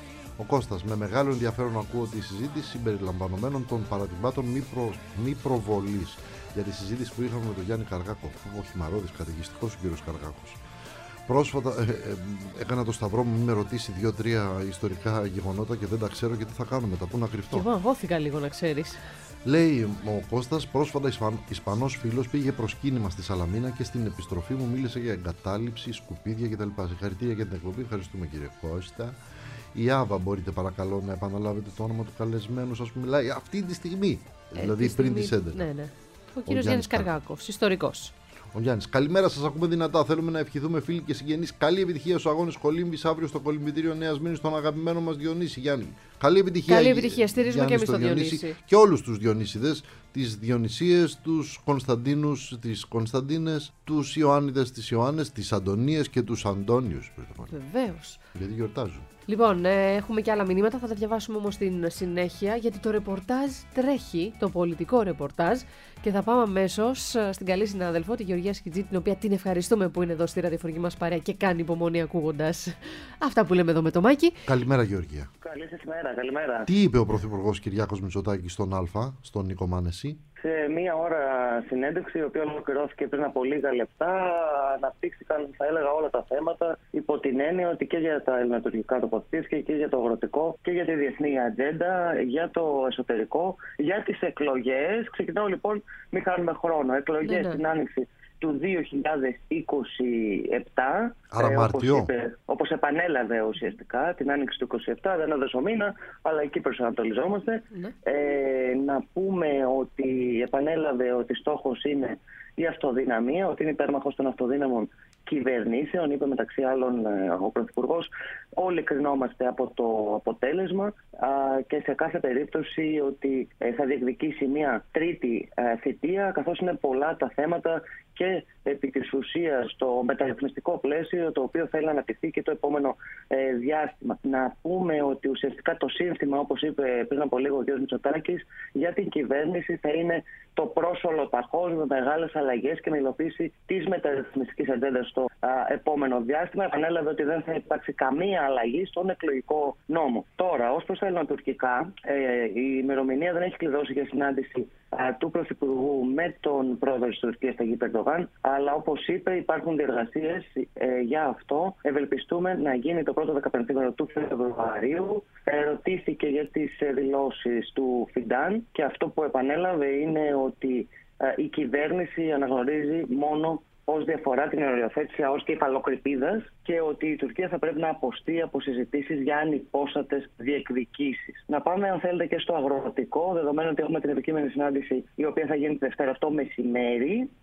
Ο Κώστας, με μεγάλο ενδιαφέρον ακούω τη συζήτηση συμπεριλαμβανομένων των παραδειγμάτων μη, προ... μη προβολής για τη συζήτηση που είχαμε με τον Γιάννη Καργάκο. Ο χυμαρώδης καταιγιστικός ο κύριος Καργάκος. Πρόσφατα ε, ε, έκανα το σταυρό μου, μην με ρωτήσει δύο-τρία ιστορικά γεγονότα και δεν τα ξέρω και τι θα κάνω μετά, πού να κρυφτώ. Και εγώ αγχώθηκα λίγο, να ξέρεις. Λέει ο Κώστας, πρόσφατα Ισπαν... Ισπανός φίλος πήγε προσκύνημα στη Σαλαμίνα και στην επιστροφή μου μίλησε για εγκατάλειψη, σκουπίδια κτλ. Συγχαρητήρια για την εκπομπή, ευχαριστούμε κύριε Κώστα. Η Άβα, μπορείτε παρακαλώ να επαναλάβετε το όνομα του καλεσμένου σας που μιλάει αυτή τη στιγμή, Ε, δηλαδή τη πριν στιγμή... τις έντεκα. Ναι, ναι. Ο κύριος Γιάννης Καργάκος, ιστορικός. Ο Γιάννης, καλημέρα σας, ακούμε δυνατά. Θέλουμε να ευχηθούμε φίλοι και συγγενείς καλή επιτυχία στους αγώνες Κολύμβης αύριο στο κολυμβητήριο Νέας Μήνης, στον αγαπημένο μας Διονύση. Γιάννη, καλή επιτυχία. Καλή επιτυχία, στηρίζουμε και εμείς τον Διονύση. Διονύση. Και όλους τους Διονύσιδες, τις Διονυσίες, τους Κωνσταντίνους, τις Κωνσταντίνες, τους Ιωάννιδες, τις Ιωάννες, τις Αντωνίες και τους Αντώνιους. Βεβαίως. Γιατί γιορτάζουν. Λοιπόν, ε, έχουμε και άλλα μηνύματα, θα τα διαβάσουμε όμως στην συνέχεια, γιατί το ρεπορτάζ τρέχει, το πολιτικό ρεπορτάζ, και θα πάμε αμέσως στην καλή συνάδελφο, τη Γεωργία Σκιτζή, την οποία την ευχαριστούμε που είναι εδώ στη ραδιοφωνική μας παρέα και κάνει υπομονή ακούγοντας αυτά που λέμε εδώ με το Μάκη. Καλημέρα Γεωργία. Καλή σας ημέρα, καλημέρα. Τι είπε ο Πρωθυπουργός Κυριάκος Μητσοτάκης στον Α, στον Νίκο Μάνεση? Σε μία ώρα συνέντευξη, η οποία ολοκληρώθηκε πριν από λίγα λεπτά, αναπτύχθηκαν, θα έλεγα, όλα τα θέματα υπό την έννοια ότι και για τα ελληνοτουρκικά τοποθετήσεις και για το αγροτικό και για τη διεθνή ατζέντα, για το εσωτερικό, για τις εκλογές. Ξεκινάω λοιπόν, μην χάνουμε χρόνο. Εκλογές ναι, στην άνοιξη του δύο χιλιάδες είκοσι επτά. Άρα ε, Μάρτιο. όπως, είπε, όπως επανέλαβε ουσιαστικά την άνοιξη του είκοσι επτά, δεν έδωσε ο μήνα, αλλά εκεί προσανατολιζόμαστε. Ναι. Ε, να πούμε ότι επανέλαβε ότι στόχος είναι η αυτοδυναμία, ότι είναι υπέρμαχος των αυτοδύναμων κυβερνήσεων. Είπε μεταξύ άλλων ο Πρωθυπουργός, όλοι κρινόμαστε από το αποτέλεσμα α, και σε κάθε περίπτωση ότι ε, θα διεκδικήσει μια τρίτη ε, θητεία, καθώς είναι πολλά τα θέματα και επί της ουσίας στο μεταρρυθμιστικό πλαίσιο, το οποίο θέλει να αναπτυχθεί και το επόμενο ε, διάστημα. Να πούμε ότι ουσιαστικά το σύνθημα, όπως είπε πριν από λίγο ο κ. Μητσοτάκης, για την κυβέρνηση θα είναι το πρόσωλο ταχώς με μεγάλες αλλαγές και με υλοποίηση της μεταρρυθμιστικής ατζέντας στο α, επόμενο διάστημα. Επανέλαβε ότι δεν θα υπάρξει καμία αλλαγή στον εκλογικό νόμο. Τώρα, ως προς τα ελληνοτουρκικά, ε, η ημερομηνία δεν έχει κλειδώσει για συνάντηση α, του Πρωθυπουργού με τον πρόεδρο της Τουρκίας, Ταγίπ Ερντογάν, αλλά όπως είπε, υπάρχουν διεργασίες ε, για αυτό. Ευελπιστούμε να γίνει το πρώτο δεκαπεντήμερο του Φεβρουαρίου. Ερωτήθηκε για τις δηλώσεις του Φιντάν και αυτό που επανέλαβε είναι ότι ε, η κυβέρνηση αναγνωρίζει μόνο ως διαφορά την οριοθέτηση ΑΟΣ και υφαλοκρηπίδας και ότι η Τουρκία θα πρέπει να αποστεί από συζητήσεις για ανυπόστατες διεκδικήσεις. Να πάμε, αν θέλετε, και στο αγροτικό, δεδομένου ότι έχουμε την επικείμενη συνάντηση, η οποία θα γίνει τη Δευτέρα το μεσημέρι.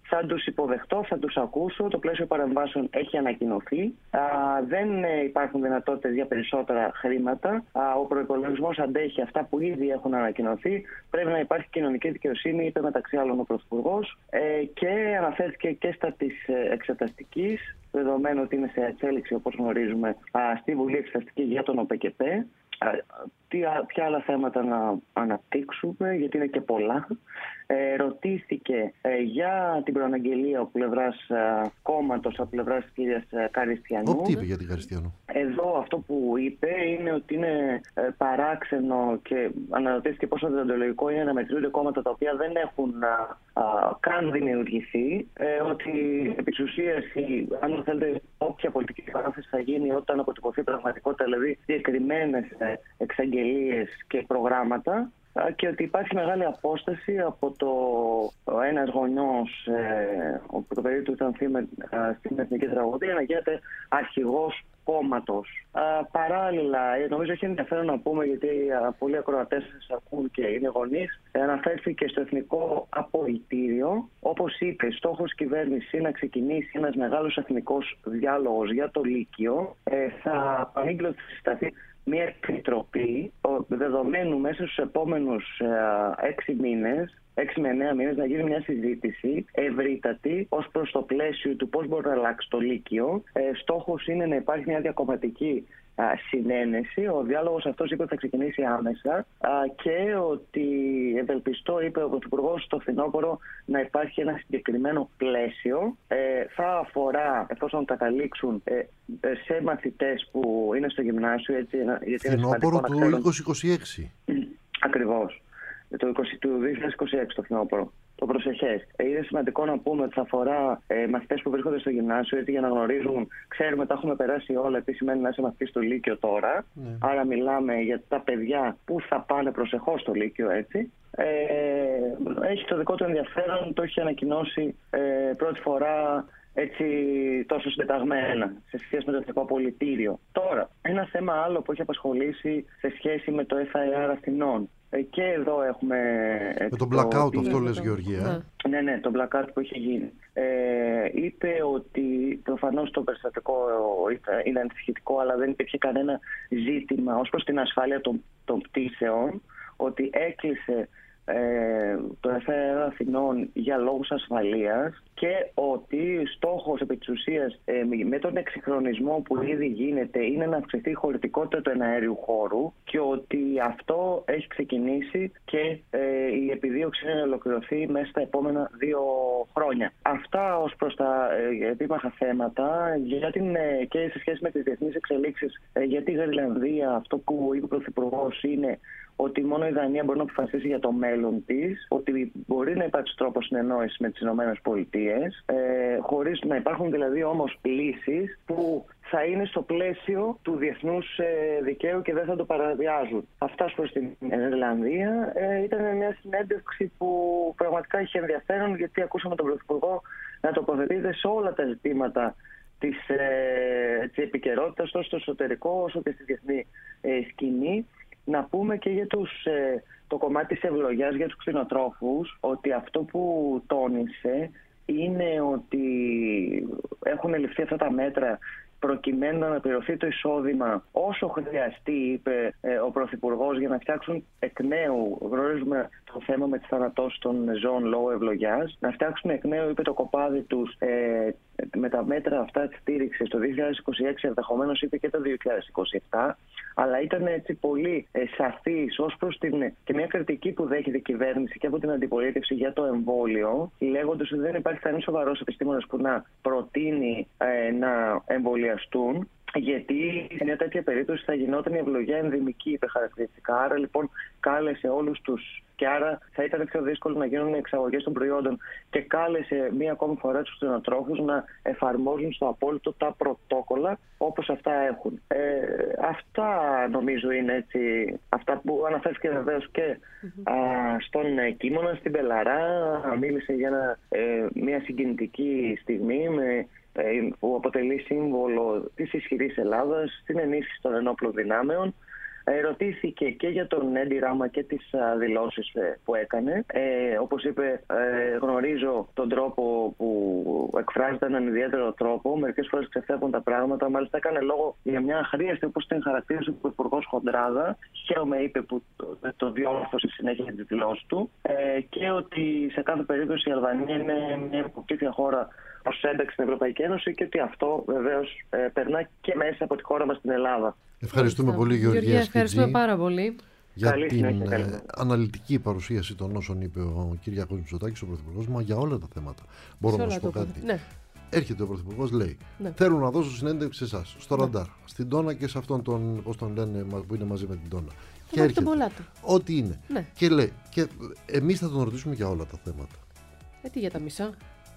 θα τους υποδεχτώ, θα τους ακούσω. Το πλαίσιο παρεμβάσεων έχει ανακοινωθεί. Α, δεν ε, υπάρχουν δυνατότητες για περισσότερα χρήματα. Α, ο προϋπολογισμός αντέχει αυτά που ήδη έχουν ανακοινωθεί. Πρέπει να υπάρχει κοινωνική δικαιοσύνη, είπε μεταξύ άλλων ο Πρωθυπουργός. Ε, και αναφέρθηκε και στα της εξεταστικής, δεδομένου ότι είναι σε εξέλιξη, όπως γνωρίζουμε, α, στη Βουλή Εξεταστική για τον ΟΠΕΚΕΠΕ. Τι, ποια άλλα θέματα να αναπτύξουμε, γιατί είναι και πολλά. Ε, ρωτήθηκε ε, για την προαναγγελία από πλευράς ε, κόμματος, από πλευράς της κυρίας Καριστιανού. Τι είπε για την Καριστιανού? Εδώ αυτό που είπε είναι ότι είναι ε, παράξενο και αναρωτήθηκε πόσο διοντολογικό είναι να μετρούνται κόμματα τα οποία δεν έχουν α, α, καν δημιουργηθεί. Ε, ότι επί της ουσίας, αν θέλετε, όποια πολιτική παράθεση θα γίνει όταν αποτυπωθεί πραγματικότητα, δηλαδή συγκεκριμένες εξαγγελίες και προγράμματα, και ότι υπάρχει μεγάλη απόσταση από το ένας γονιός, ε, το παιδί του ήταν θύμα στην εθνική τραγωδία, να γίνεται αρχηγός κόμματος. Α, παράλληλα, νομίζω έχει ενδιαφέρον να πούμε, γιατί α, πολλοί ακροατές σας ακούν και είναι γονείς, ε, αναφέρθηκε στο εθνικό απολυτήριο. Όπως είπε, στόχος κυβέρνησης είναι να ξεκινήσει ένας μεγάλος εθνικός διάλογος για το Λύκειο. Ε, θα ανήγγειλε ότι συσταθεί μια επιτροπή, δεδομένου μέσα στους επόμενους ε, έξι μήνες, έξι με εννέα μήνες, να γίνει μια συζήτηση ευρύτατη ως προς το πλαίσιο του πώς μπορεί να αλλάξει το Λύκειο. Ε, στόχος είναι να υπάρχει μια διακομματική α, συνένεση. Ο διάλογος αυτός, είπε, θα ξεκινήσει άμεσα α, και ότι ευελπιστώ, είπε ο Πρωθυπουργός, στο φθινόπωρο να υπάρχει ένα συγκεκριμένο πλαίσιο. Ε, θα αφορά, εφόσον καταλήξουν, ε, σε μαθητές που είναι στο γυμνάσιο. Έτσι, γιατί φθινόπωρο του είκοσι είκοσι έξι. Ακριβώς. Το είκοσι, του δύο χιλιάδες είκοσι έξι το φθινόπωρο. Το προσεχές. Είναι σημαντικό να πούμε ότι θα αφορά ε, μαθητές που βρίσκονται στο γυμνάσιο, έτσι, για να γνωρίζουν, ξέρουμε, τα έχουμε περάσει όλα, τι σημαίνει να είσαι μαθητής στο Λύκειο τώρα. Ναι. Άρα μιλάμε για τα παιδιά που θα πάνε προσεχώς στο Λύκειο, έτσι. Ε, έχει το δικό του ενδιαφέρον, το έχει ανακοινώσει ε, πρώτη φορά έτσι τόσο συντεταγμένα σε σχέση με το εθνικό απολυτήριο. Τώρα, ένα θέμα άλλο που έχει απασχολήσει σε σχέση με το εφ άι αρ Αθηνών. Και εδώ έχουμε... Με τον blackout το... αυτό λες, το... Γεωργία. Ναι, ναι, το blackout που είχε γίνει. Ε, είπε ότι προφανώς το περιστατικό είναι ανησυχητικό, αλλά δεν υπήρχε κανένα ζήτημα ως προς την ασφάλεια των, των πτήσεων, ότι έκλεισε ε, το εφ άι αρ Αθηνών για λόγους ασφαλείας και ότι στόχος επί της ουσίας ε, με τον εξυγχρονισμό που ήδη γίνεται είναι να αυξηθεί η χωρητικότητα του εναέριου χώρου και ότι αυτό έχει ξεκινήσει και ε, η επιδίωξη είναι να ολοκληρωθεί μέσα στα επόμενα δύο χρόνια. Αυτά ως προς τα ε, επίμαχα θέματα για την, ε, και σε σχέση με τις διεθνείς εξελίξεις ε, για τη Γρυλανδία. Αυτό που είπε ο Πρωθυπουργός είναι ότι μόνο η Δανία μπορεί να αποφασίσει για το μέλλον της, ότι μπορεί να υπάρξει τρόπος συνεννόησης με τις ΗΠΑ, ε, χωρίς να υπάρχουν δηλαδή όμως λύσεις που θα είναι στο πλαίσιο του διεθνούς ε, δικαίου και δεν θα το παραβιάζουν. Αυτά προς την Ιρλανδία. Ε, ήταν μια συνέντευξη που πραγματικά είχε ενδιαφέρον, γιατί ακούσαμε τον Πρωθυπουργό να τοποθετείται σε όλα τα ζητήματα της, ε, της επικαιρότητας, τόσο στο εσωτερικό όσο και στη διεθνή ε, σκηνή. Να πούμε και για τους, ε, το κομμάτι της ευλογιάς για τους κτηνοτρόφους, ότι αυτό που τόνισε είναι ότι έχουν ληφθεί αυτά τα μέτρα προκειμένου να αναπληρωθεί το εισόδημα όσο χρειαστεί, είπε ε, ο Πρωθυπουργός, για να φτιάξουν εκ νέου, γνωρίζουμε το θέμα με τις θανατώσεις των ζώων λόγω ευλογιάς, να φτιάξουν εκ νέου, είπε, το κοπάδι τους ε, με τα μέτρα αυτά της στήριξης το δύο χιλιάδες είκοσι έξι, ενδεχομένως είπε και το δύο χιλιάδες είκοσι επτά, αλλά ήταν έτσι πολύ ε, σαφής ως προς την, και μια κριτική που δέχεται η κυβέρνηση και από την αντιπολίτευση για το εμβόλιο, λέγοντας ότι δεν υπάρχει κανείς σοβαρός επιστήμονας που να προτείνει ε, να εμβολιαστούν, γιατί σε μια τέτοια περίπτωση θα γινόταν η ευλογία ενδυμική, είπε χαρακτηριστικά. Άρα λοιπόν κάλεσε όλους τους, και άρα θα ήταν πιο δύσκολο να γίνουν εξαγωγές των προϊόντων, και κάλεσε μία ακόμη φορά τους κτηνοτρόφους να εφαρμόζουν στο απόλυτο τα πρωτόκολλα όπως αυτά έχουν. Ε, αυτά νομίζω είναι έτσι, αυτά που αναφέρθηκε βεβαίως και α, στον Κίμωνα, στην Πελαρά. Μίλησε για ένα, ε, μια συγκινητική στιγμή με, που αποτελεί σύμβολο της ισχυρής Ελλάδας, την ενίσχυση των ενόπλων δυνάμεων. Ερωτήθηκε και για τον Έντι Ράμα και τις δηλώσεις που έκανε. Ε, όπως είπε, ε, γνωρίζω τον τρόπο που εκφράζεται έναν ιδιαίτερο τρόπο. Μερικές φορές ξεφεύγουν τα πράγματα. Μάλιστα έκανε λόγο για μια αχρίαστη, όπως την χαρακτήρισε ο Υπουργός, χοντράδα. Χαίρομαι, είπε, που το, το διόρθωσε συνέχεια για τη δηλώση του. Ε, και ότι σε κάθε περίπτωση η Αλβανία είναι μια υποψήφια χώρα προς ένταξη στην Ευρωπαϊκή Ένωση και ότι αυτό βεβαίως ε, περνά και μέσα από τη χώρα μας στην Ελλάδα. Ευχαριστούμε πολύ, Γεωργία Σκιτζή. Ευχαριστούμε πάρα πολύ για καλή την συνέχεια, ε, αναλυτική παρουσίαση των όσων είπε ο Κυριάκος Μητσοτάκης, ο Πρωθυπουργός, μα για όλα τα θέματα. Μπορώ να σου πω κάτι. Ναι. Έρχεται ο Πρωθυπουργός, λέει: ναι. Θέλω να δώσω συνέντευξη σε εσάς, στο ναι. Ραντάρ, στην Τόνα και σε αυτόν τον, πώς τον λένε, που είναι μαζί με την Τόνα. Και, και έρχεται. Ό,τι είναι. Ναι. Και λέει: και εμείς θα τον ρωτήσουμε για όλα τα θέματα. Ε, τι για τα μισά.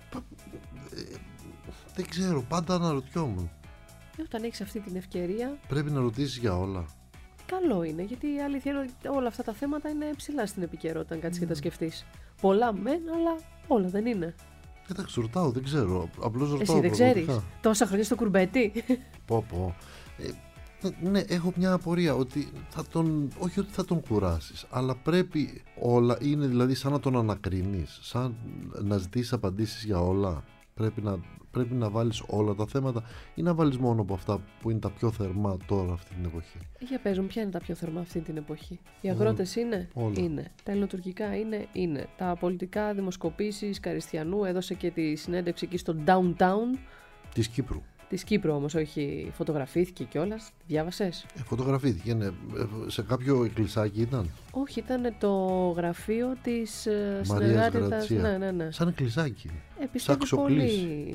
Ε, δεν ξέρω, πάντα αναρωτιόμουν. Ε, όταν έχεις αυτή την ευκαιρία. Πρέπει να ρωτήσεις για όλα. Καλό είναι, γιατί η αλήθεια είναι ότι όλα αυτά τα θέματα είναι ψηλά στην επικαιρότητα, αν κάτσεις mm. και τα σκεφτείς. Πολλά μεν, αλλά όλα δεν είναι. Εντάξει, ρωτάω, δεν ξέρω. Απλώς ρωτάω. Εσύ δεν ξέρεις. Τόσα χρόνια στο κουρμπέτι. Πω πω. Ε, ναι, έχω μια απορία ότι θα τον, όχι ότι θα τον κουράσεις, αλλά πρέπει όλα, είναι δηλαδή σαν να τον ανακρίνεις, σαν να ζητήσεις απαντήσεις για όλα. Πρέπει να, πρέπει να βάλεις όλα τα θέματα ή να βάλεις μόνο από αυτά που είναι τα πιο θερμά τώρα αυτή την εποχή. Για πες μου, ποια είναι τα πιο θερμά αυτή την εποχή? Οι αγρότες είναι, όλα. Είναι. Τα ελληνοτουρκικά είναι, είναι. Τα πολιτικά δημοσκοπήσεις Καριστιανού, έδωσε και τη συνέντευξη εκεί στο downtown της Κύπρου. Της Κύπρου όμως, όχι, φωτογραφήθηκε κιόλας. Τη διάβασες? Ε, φωτογραφήθηκε, ναι. Σε κάποιο εκκλησάκι ήταν. Όχι, ήταν το γραφείο της συνεργάτητας. Ναι, ναι, ναι. Σαν εκκλησάκι. Ε, πιστεύω πολύ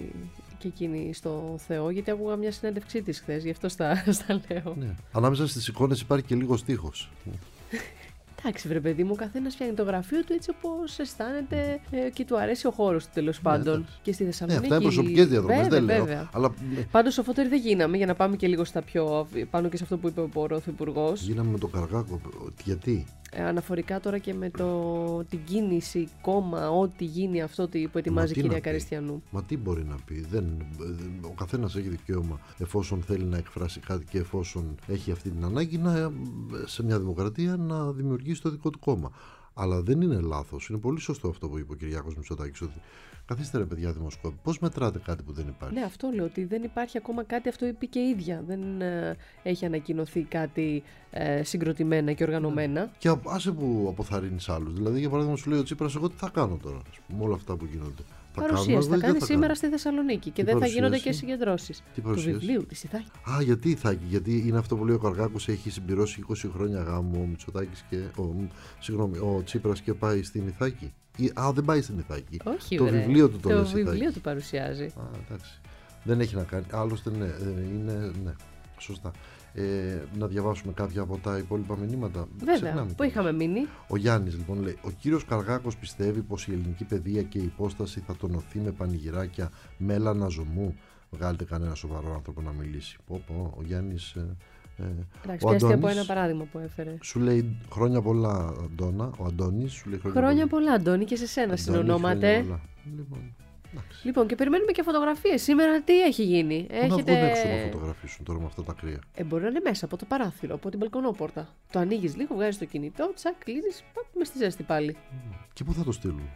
και εκείνη στο Θεό, γιατί άκουγα μια συνέντευξή της χθες, γι' αυτό στα, στα λέω. Ναι. Ανάμεσα στις εικόνες υπάρχει και λίγο στίχος. Εντάξει, βρε παιδί μου, ο καθένας φτιάχνει το γραφείο του έτσι όπως αισθάνεται ε, και του αρέσει ο χώρος του, τέλος πάντων. Ναι, και στη Θεσσαλονίκη. Ναι, αυτά είναι προσωπικές διαδρομές, δεν λέω. Αλλά... Πάντως, Φωτόρη, δεν γίναμε, για να πάμε και λίγο στα πιο, πάνω και σε αυτό που είπε ο Πρωθυπουργός. Γίναμε με τον Καραγάκο. Γιατί? Ε, αναφορικά τώρα και με το, την κίνηση, κόμμα, ό,τι γίνει αυτό που ετοιμάζει η κυρία Καριστιανού. Μα τι μπορεί να πει? Δεν, ο καθένας έχει δικαίωμα, εφόσον θέλει να εκφράσει κάτι και εφόσον έχει αυτή την ανάγκη, να, σε μια δημοκρατία να δημιουργήσει το δικό του κόμμα. Αλλά δεν είναι λάθος. Είναι πολύ σωστό αυτό που είπε ο Κυριάκος Μητσοτάκης, ότι καθίστε ρε παιδιά δημοσκόπη, πώς μετράτε κάτι που δεν υπάρχει? Ναι, αυτό λέω, ότι δεν υπάρχει ακόμα κάτι, αυτό είπε και η ίδια. Δεν ε, έχει ανακοινωθεί κάτι ε, συγκροτημένα και οργανωμένα. Ναι. Και άσε που αποθαρρύνεις άλλους. Δηλαδή, για παράδειγμα, σου λέει ο Τσίπρας, εγώ τι θα κάνω τώρα με όλα αυτά που γίνονται? Παρουσίαση θα κάνει σήμερα στη Θεσσαλονίκη και δεν θα γίνονται και συγκεντρώσεις. Του βιβλίου της Ιθάκη. Α, γιατί Ιθάκη? Γιατί είναι αυτό που λέει ο Καργάκος, έχει συμπληρώσει είκοσι χρόνια γάμου ο Μητσοτάκης και ο, συγγνώμη, ο Τσίπρας και πάει στην Ιθάκη. Α, δεν πάει στην Ιθάκη. Όχι, το βρε. βιβλίο του το, το βιβλίο του παρουσιάζει. Α, εντάξει. Δεν έχει να κάνει. Άλλωστε, ναι, είναι, ναι, σωστά. Ε, να διαβάσουμε κάποια από τα υπόλοιπα μηνύματα. Βέβαια, που είχαμε μείνει. Ο Γιάννης λοιπόν λέει: ο κύριος Καργάκος πιστεύει πως η ελληνική παιδεία και η υπόσταση θα τονωθεί με πανηγυράκια μέλανα ζωμού? Βγάλετε κανένα σοβαρό άνθρωπο να μιλήσει. Πω, πω, ο Γιάννης. Ε, ε, Εντάξει, πιαστεί από ένα παράδειγμα που έφερε. Σου λέει χρόνια πολλά, Αντώνα. Ο Αντώνης σου λέει χρόνια, χρόνια πολλά. πολλά, Αντώνη, και σε σένα συνονόματε. Λοιπόν. Λοιπόν, και περιμένουμε και φωτογραφίες. Σήμερα τι έχει γίνει? Πού Έχετε... να βγουν έξω να φωτογραφίσουν τώρα με αυτά τα κρύα? Ε, μπορεί να είναι μέσα από το παράθυρο, από την μπαλκονόπορτα. Το ανοίγεις λίγο, βγάζεις το κινητό, τσακ, κλείνεις, με στη ζέστη πάλι. Και πού θα το στείλουν?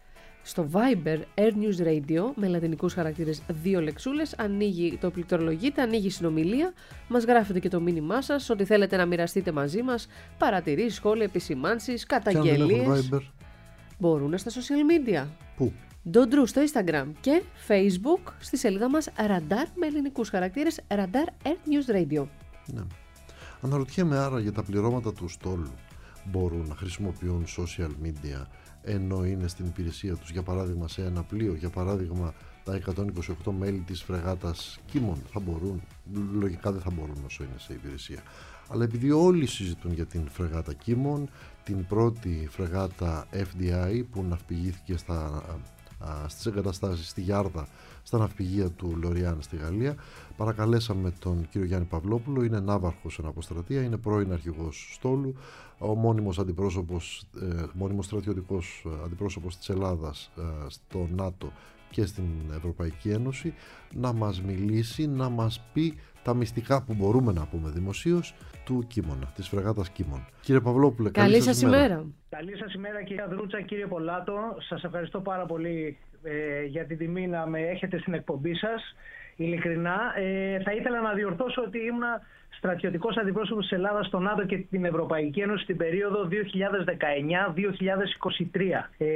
Στο Viber Air News Radio με λατινικούς χαρακτήρες δύο λεξούλες. Ανοίγει το πληκτρολογείτε, ανοίγει η συνομιλία. Μας γράφετε και το μήνυμά σας, ό,τι θέλετε να μοιραστείτε μαζί μας. Παρατηρήσεις, σχόλια, επισημάνσεις, καταγγελίες. Μπορούν στα social media. Πού? Ντοντρού στο Instagram και Facebook στη σελίδα μας Radar με ελληνικούς χαρακτήρες Radar Air News Radio. Ναι. Αναρωτιέμαι άρα για τα πληρώματα του στόλου. Μπορούν να χρησιμοποιούν social media ενώ είναι στην υπηρεσία τους? Για παράδειγμα σε ένα πλοίο, για παράδειγμα τα εκατόν είκοσι οκτώ μέλη της φρεγάτας Κίμων θα μπορούν? Λογικά δεν θα μπορούν όσο είναι σε υπηρεσία. Αλλά επειδή όλοι συζητούν για την φρεγάτα Κίμων, την πρώτη φρεγάτα εφ ντι άι που ναυπηγήθηκε στα στις εγκαταστάσεις στη Γιάρδα, στα ναυπηγεία του Λοριάν στη Γαλλία, παρακαλέσαμε τον κύριο Γιάννη Παυλόπουλο. Είναι ναύαρχος εν αποστρατεία, είναι πρώην αρχηγός στόλου, ο μόνιμος αντιπρόσωπος, ε, μόνιμος στρατιωτικός αντιπρόσωπος της Ελλάδας ε, στο ΝΑΤΟ και στην Ευρωπαϊκή Ένωση να μας μιλήσει, να μας πει τα μυστικά που μπορούμε να πούμε δημοσίως του Κίμωνα, της φρεγάτας Κίμων. Κύριε Παυλόπουλε, καλή, καλή σας ημέρα. ημέρα. Καλή σας ημέρα κύριε Δρούτσα, κύριε Πολάτο. Σας ευχαριστώ πάρα πολύ ε, για την τιμή να με έχετε στην εκπομπή σας. Ειλικρινά, ε, θα ήθελα να διορθώσω ότι ήμουν στρατιωτικός αντιπρόσωπος της Ελλάδας στο ΝΑΤΟ και την Ευρωπαϊκή Ένωση την περίοδο δύο χιλιάδες δεκαεννιά με δύο χιλιάδες είκοσι τρία. Ε,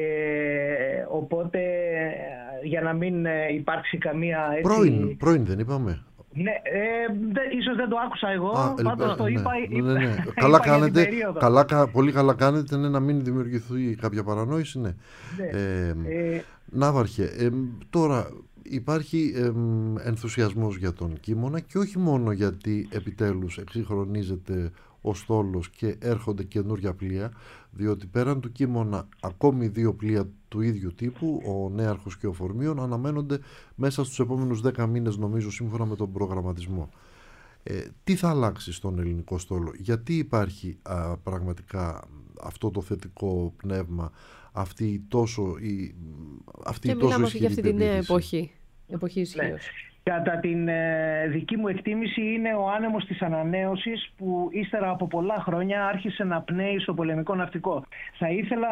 οπότε, για να μην υπάρξει καμία... Έτσι... Πρώην, πρώην δεν είπαμε. Ναι, ε, δε, ίσως δεν το άκουσα εγώ, Α, πάντως το ναι, είπα, ναι, ναι. είπα Καλά είπα κάνετε, καλά, πολύ καλά κάνετε, ναι, να μην δημιουργηθεί κάποια παρανόηση, ναι. ναι. Ε, ε, Ναύαρχε, ε, τώρα υπάρχει ε, ενθουσιασμός για τον Κίμωνα και όχι μόνο γιατί επιτέλους εξυγχρονίζεται ο στόλος και έρχονται καινούρια πλοία, διότι πέραν του Κίμωνα ακόμη δύο πλοία του ίδιου τύπου, ο Νέαρχος και ο Φορμίων, αναμένονται μέσα στους επόμενους δέκα μήνες, νομίζω, σύμφωνα με τον προγραμματισμό. Ε, τι θα αλλάξει στον ελληνικό στόλο, γιατί υπάρχει α, πραγματικά αυτό το θετικό πνεύμα, αυτή τόσο, η, αυτή και τόσο μιλάμε ισχυρή για αυτή τη νέα πεποίθηση. εποχή, εποχή ισχύως. Ναι. Κατά την ε, δική μου εκτίμηση είναι ο άνεμος της ανανέωσης που ύστερα από πολλά χρόνια άρχισε να πνέει στο πολεμικό ναυτικό. Θα ήθελα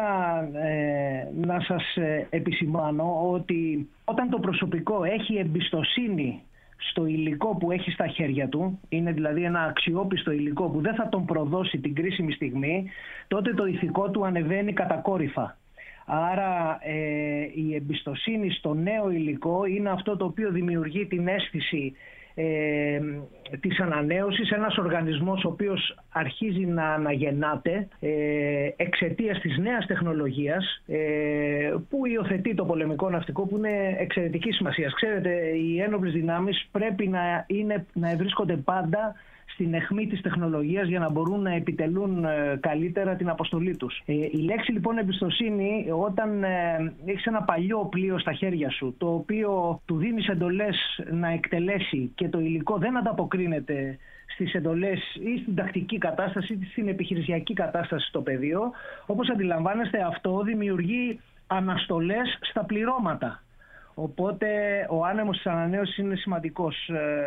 ε, να σας ε, επισημάνω ότι όταν το προσωπικό έχει εμπιστοσύνη στο υλικό που έχει στα χέρια του, είναι δηλαδή ένα αξιόπιστο υλικό που δεν θα τον προδώσει την κρίσιμη στιγμή, τότε το ηθικό του ανεβαίνει κατακόρυφα. Άρα ε, η εμπιστοσύνη στο νέο υλικό είναι αυτό το οποίο δημιουργεί την αίσθηση ε, της ανανέωσης. Ένας οργανισμός ο οποίος αρχίζει να αναγεννάται ε, εξαιτίας της νέας τεχνολογίας ε, που υιοθετεί το πολεμικό ναυτικό, που είναι εξαιρετική σημασία. Ξέρετε, οι ένοπλες δυνάμεις πρέπει να, είναι, να βρίσκονται πάντα στην αιχμή της τεχνολογίας για να μπορούν να επιτελούν καλύτερα την αποστολή τους. Ε, η λέξη λοιπόν εμπιστοσύνη, όταν ε, έχεις ένα παλιό πλοίο στα χέρια σου, το οποίο του δίνεις εντολές να εκτελέσει και το υλικό δεν ανταποκρίνεται στις εντολές ή στην τακτική κατάσταση ή στην επιχειρησιακή κατάσταση στο πεδίο, όπως αντιλαμβάνεστε, αυτό δημιουργεί αναστολές στα πληρώματα. Οπότε ο άνεμος της ανανέωσης είναι σημαντικός.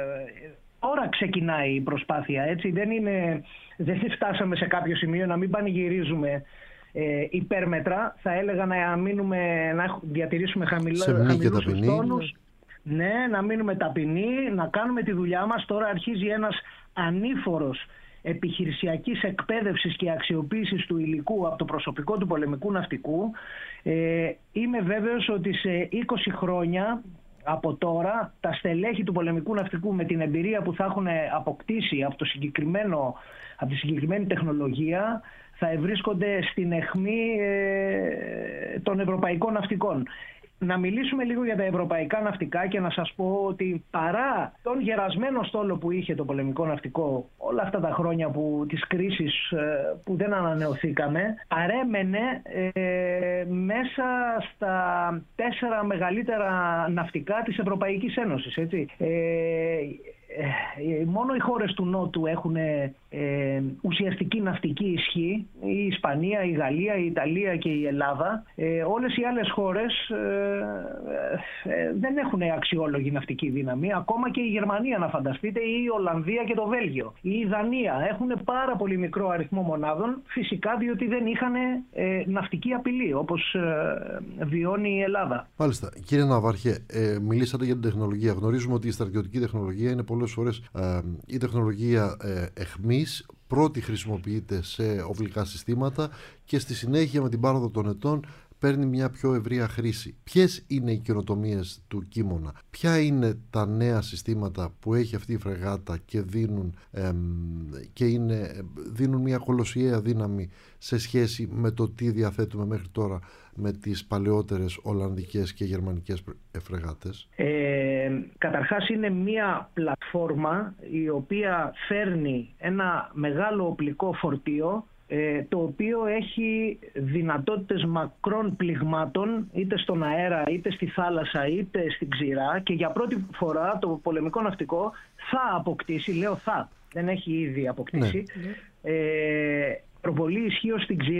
Τώρα ξεκινάει η προσπάθεια, έτσι. Δεν, είναι, δεν φτάσαμε σε κάποιο σημείο να μην πανηγυρίζουμε ε, υπέρμετρα. Θα έλεγα να, μείνουμε, να διατηρήσουμε χαμηλό, χαμηλούς τους τόνους. Ναι, να μείνουμε ταπεινοί, να κάνουμε τη δουλειά μας. Τώρα αρχίζει ένας ανήφορος επιχειρησιακής εκπαίδευσης και αξιοποίησης του υλικού από το προσωπικό του πολεμικού ναυτικού. Ε, είμαι βέβαιος ότι σε είκοσι χρόνια... από τώρα, τα στελέχη του πολεμικού ναυτικού με την εμπειρία που θα έχουν αποκτήσει από, το συγκεκριμένο, από τη συγκεκριμένη τεχνολογία θα ευρίσκονται στην αιχμή ε, των ευρωπαϊκών ναυτικών. Να μιλήσουμε λίγο για τα ευρωπαϊκά ναυτικά και να σας πω ότι παρά τον γερασμένο στόλο που είχε το πολεμικό ναυτικό όλα αυτά τα χρόνια που, της κρίσης ε, που δεν ανανεωθήκαμε, παρέμενε ε, μέσα στα τέσσερα μεγαλύτερα ναυτικά της Ευρωπαϊκής Ένωσης. Έτσι. Ε, Ε, μόνο οι χώρες του Νότου έχουν ε, ουσιαστική ναυτική ισχύ, η Ισπανία, η Γαλλία, η Ιταλία και η Ελλάδα. Ε, όλες οι άλλες χώρες ε, ε, δεν έχουν αξιόλογη ναυτική δύναμη, ακόμα και η Γερμανία να φανταστείτε, ή η Ολλανδία και το Βέλγιο. Η Δανία έχουν πάρα πολύ μικρό αριθμό μονάδων, φυσικά διότι δεν είχαν ε, ναυτική απειλή όπως ε, βιώνει η Ελλάδα. Μάλιστα. Κύριε Ναυάρχε, ε, μιλήσατε για την τεχνολογία. Γνωρίζουμε ότι η στρατιωτική τεχνολογία είναι πολλές φορές ε, η τεχνολογία ε, εχμής, πρώτη χρησιμοποιείται σε οπλικά συστήματα και στη συνέχεια με την πάροδο των ετών παίρνει μια πιο ευρεία χρήση. Ποιες είναι οι καινοτομίες του Κίμωνα, ποια είναι τα νέα συστήματα που έχει αυτή η φρεγάτα και δίνουν, ε, και είναι, δίνουν μια κολοσιαία δύναμη σε σχέση με το τι διαθέτουμε μέχρι τώρα με τις παλαιότερες Ολλανδικές και Γερμανικές φρεγάτες. Ε, καταρχάς είναι μια πλατφόρμα η οποία φέρνει ένα μεγάλο οπλικό φορτίο, το οποίο έχει δυνατότητες μακρών πληγμάτων είτε στον αέρα, είτε στη θάλασσα, είτε στην ξηρά, και για πρώτη φορά το πολεμικό ναυτικό θα αποκτήσει, λέω θα, δεν έχει ήδη αποκτήσει, ναι. ε, προβολή ισχύως στην ξηρά.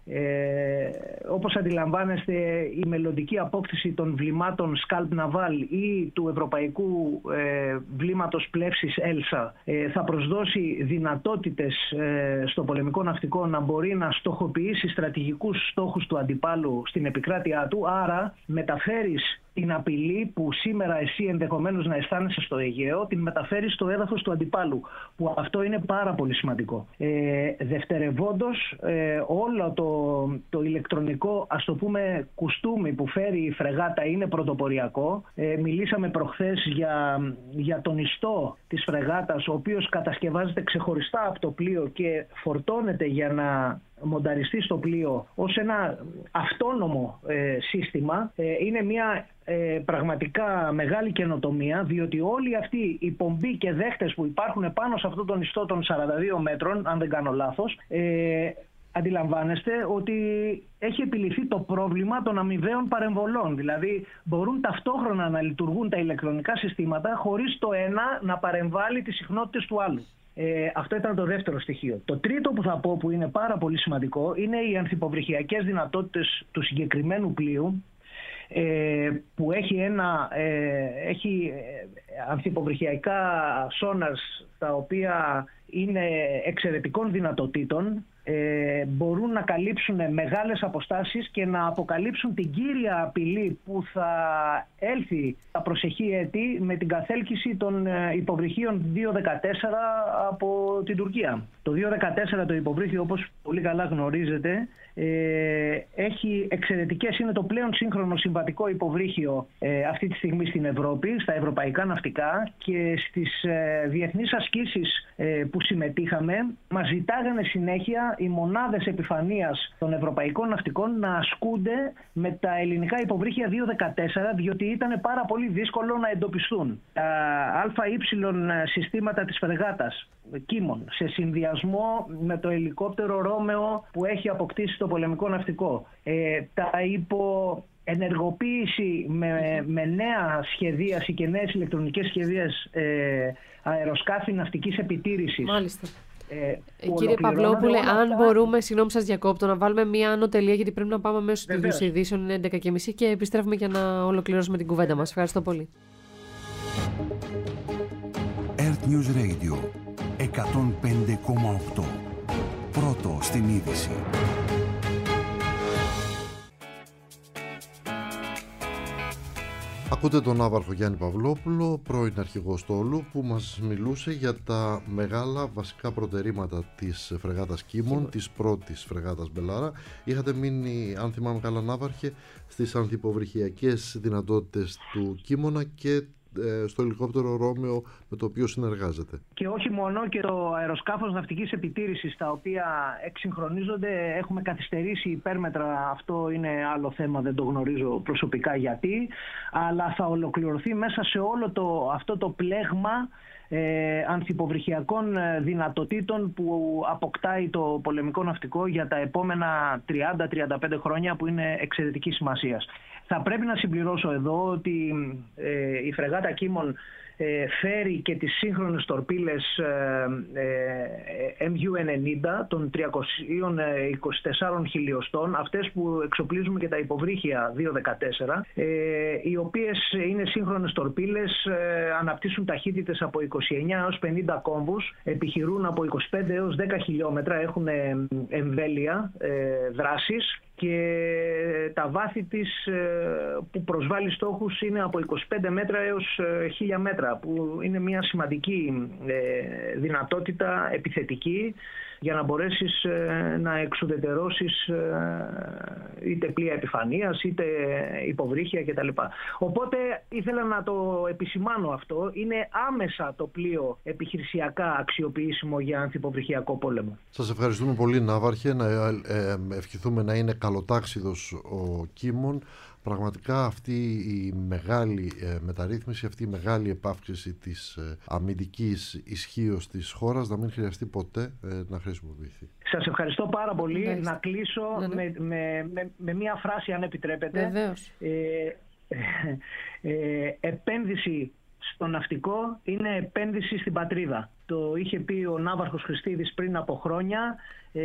Ε, όπως αντιλαμβάνεστε, η μελλοντική απόκτηση των βλημάτων Σκάλπ Ναβάλ ή του ευρωπαϊκού ε, βλήματος πλεύσης Έλσα ε, θα προσδώσει δυνατότητες ε, στο πολεμικό ναυτικό να μπορεί να στοχοποιήσει στρατηγικούς στόχους του αντιπάλου στην επικράτειά του, άρα μεταφέρεις την απειλή που σήμερα εσύ ενδεχομένως να αισθάνεσαι στο Αιγαίο, την μεταφέρει στο έδαφος του αντιπάλου, που αυτό είναι πάρα πολύ σημαντικό. Ε, δευτερευόντως, ε, όλο το, το ηλεκτρονικό, ας το πούμε, κουστούμι που φέρει η φρεγάτα είναι πρωτοποριακό. Ε, μιλήσαμε προχθές για, για τον ιστό της φρεγάτας, ο οποίος κατασκευάζεται ξεχωριστά από το πλοίο και φορτώνεται για να μονταριστεί στο πλοίο ως ένα αυτόνομο ε, σύστημα. Ε, είναι μια ε, πραγματικά μεγάλη καινοτομία, διότι όλοι αυτοί οι πομποί και δέχτες που υπάρχουν πάνω σε αυτόν τον ιστό των σαράντα δύο μέτρων, αν δεν κάνω λάθος, ε, αντιλαμβάνεστε ότι έχει επιληθεί το πρόβλημα των αμοιβαίων παρεμβολών. Δηλαδή μπορούν ταυτόχρονα να λειτουργούν τα ηλεκτρονικά συστήματα χωρίς το ένα να παρεμβάλλει τις συχνότητες του άλλου. Ε, αυτό ήταν το δεύτερο στοιχείο. Το τρίτο που θα πω, που είναι πάρα πολύ σημαντικό, είναι οι ανθυποβρυχιακές δυνατότητες του συγκεκριμένου πλοίου, ε, που έχει, ένα, ε, έχει ανθυποβρυχιακά σόναρς τα οποία είναι εξαιρετικών δυνατοτήτων, ε, μπορούν να καλύψουν μεγάλες αποστάσεις και να αποκαλύψουν την κύρια απειλή που θα έλθει τα προσεχή έτη με την καθέλκυση των υποβρυχίων δύο δεκατέσσερα από την Τουρκία. Το δύο δεκατέσσερα το υποβρύχιο, όπως πολύ καλά γνωρίζετε, ε, έχει εξαιρετικές, είναι το πλέον σύγχρονο συμβατικό υποβρύχιο ε, αυτή τη στιγμή στην Ευρώπη, στα ευρωπαϊκά ναυτικά, και στις ε, διεθνείς ασκήσεις ε, που συμμετείχαμε μας ζητάγανε συνέχεια οι μονάδες επιφανείας των ευρωπαϊκών ναυτικών να ασκούνται με τα ελληνικά υποβρύχια δύο δεκατέσσερα, διότι ήταν πάρα πολύ δύσκολο να εντοπιστούν. Τα ΑΕ συστήματα της φρεγάτας Κίμων, σε συνδυασμό με το ελικόπτερο Ρόμεο που έχει αποκτήσει το πολεμικό ναυτικό, ε, τα υπό ενεργοποίηση με, με νέα σχεδίαση και νέες ηλεκτρονικές σχεδίες ε, αεροσκάφη ναυτικής επιτήρησης. Μάλιστα. Ε, ε, κύριε Παυλόπουλε, αν αυτά... μπορούμε, συγγνώμη σας διακόπτω, να βάλουμε μία άνω τελεία, γιατί πρέπει να πάμε μέσω του ίδιου ειδήσεων, είναι έντεκα και μισή, και επιστρέφουμε για να ολοκληρώσουμε την κουβέντα μας. Ευχαριστώ πολύ. Earth News Radio εκατόν πέντε κόμμα οκτώ. Πρώτο στην είδηση. Ακούτε τον Ναύαρχο Γιάννη Παυλόπουλο, πρώην αρχηγό στόλου, που μας μιλούσε για τα μεγάλα βασικά προτερήματα της φρεγάτας Κίμων, της πρώτης φρεγάτας Μπελάρα. Είχατε μείνει, αν θυμάμαι καλά, Ναύαρχε, στις ανθυποβρυχιακές δυνατότητες του Κίμωνα και στο ελικόπτερο Ρόμεο με το οποίο συνεργάζεται. Και όχι μόνο, και το αεροσκάφος ναυτικής επιτήρησης, τα οποία εξυγχρονίζονται. Έχουμε καθυστερήσει υπέρμετρα, αυτό είναι άλλο θέμα, δεν το γνωρίζω προσωπικά γιατί, αλλά θα ολοκληρωθεί μέσα σε όλο το, αυτό το πλέγμα ε, ανθυποβρυχιακών δυνατοτήτων που αποκτάει το πολεμικό ναυτικό για τα επόμενα τριάντα με τριάντα πέντε χρόνια, που είναι εξαιρετική σημασίας. Θα πρέπει να συμπληρώσω εδώ ότι ε, η φρεγάτα Κίμων ε, φέρει και τις σύγχρονες τορπίλες ε, ε, εμ γιου ενενήντα των τριακόσια είκοσι τέσσερα χιλιοστών, αυτές που εξοπλίζουμε και τα υποβρύχια δύο δεκατέσσερα, ε, οι οποίες είναι σύγχρονες τορπίλες, ε, αναπτύσσουν ταχύτητες από είκοσι εννέα έως πενήντα κόμβους, επιχειρούν από είκοσι πέντε έως δέκα χιλιόμετρα, έχουν εμβέλεια ε, δράσης, και τα βάθη της που προσβάλλει στόχους είναι από είκοσι πέντε μέτρα έως χίλια μέτρα, που είναι μια σημαντική δυνατότητα επιθετική για να μπορέσεις να εξουδετερώσεις είτε πλοία επιφανείας είτε υποβρύχια κτλ. Οπότε ήθελα να το επισημάνω αυτό. Είναι άμεσα το πλοίο επιχειρησιακά αξιοποιήσιμο για ανθυποβρυχιακό πόλεμο. Σας ευχαριστούμε πολύ, Ναύαρχε. Να ευχηθούμε να είναι καλοτάξιδος ο Κίμων. Πραγματικά αυτή η μεγάλη ε, μεταρρύθμιση, αυτή η μεγάλη επαύξηση της ε, αμυντικής ισχύως της χώρας να μην χρειαστεί ποτέ ε, να χρησιμοποιηθεί. Σας ευχαριστώ πάρα πολύ. Ευχαριστώ. Να κλείσω ναι, ναι. Με, με, με, με μία φράση, αν επιτρέπετε. Βεβαίως. Ε, ε, ε, επένδυση στο ναυτικό είναι επένδυση στην πατρίδα. Το είχε πει ο Ναύαρχος Χριστίδης πριν από χρόνια.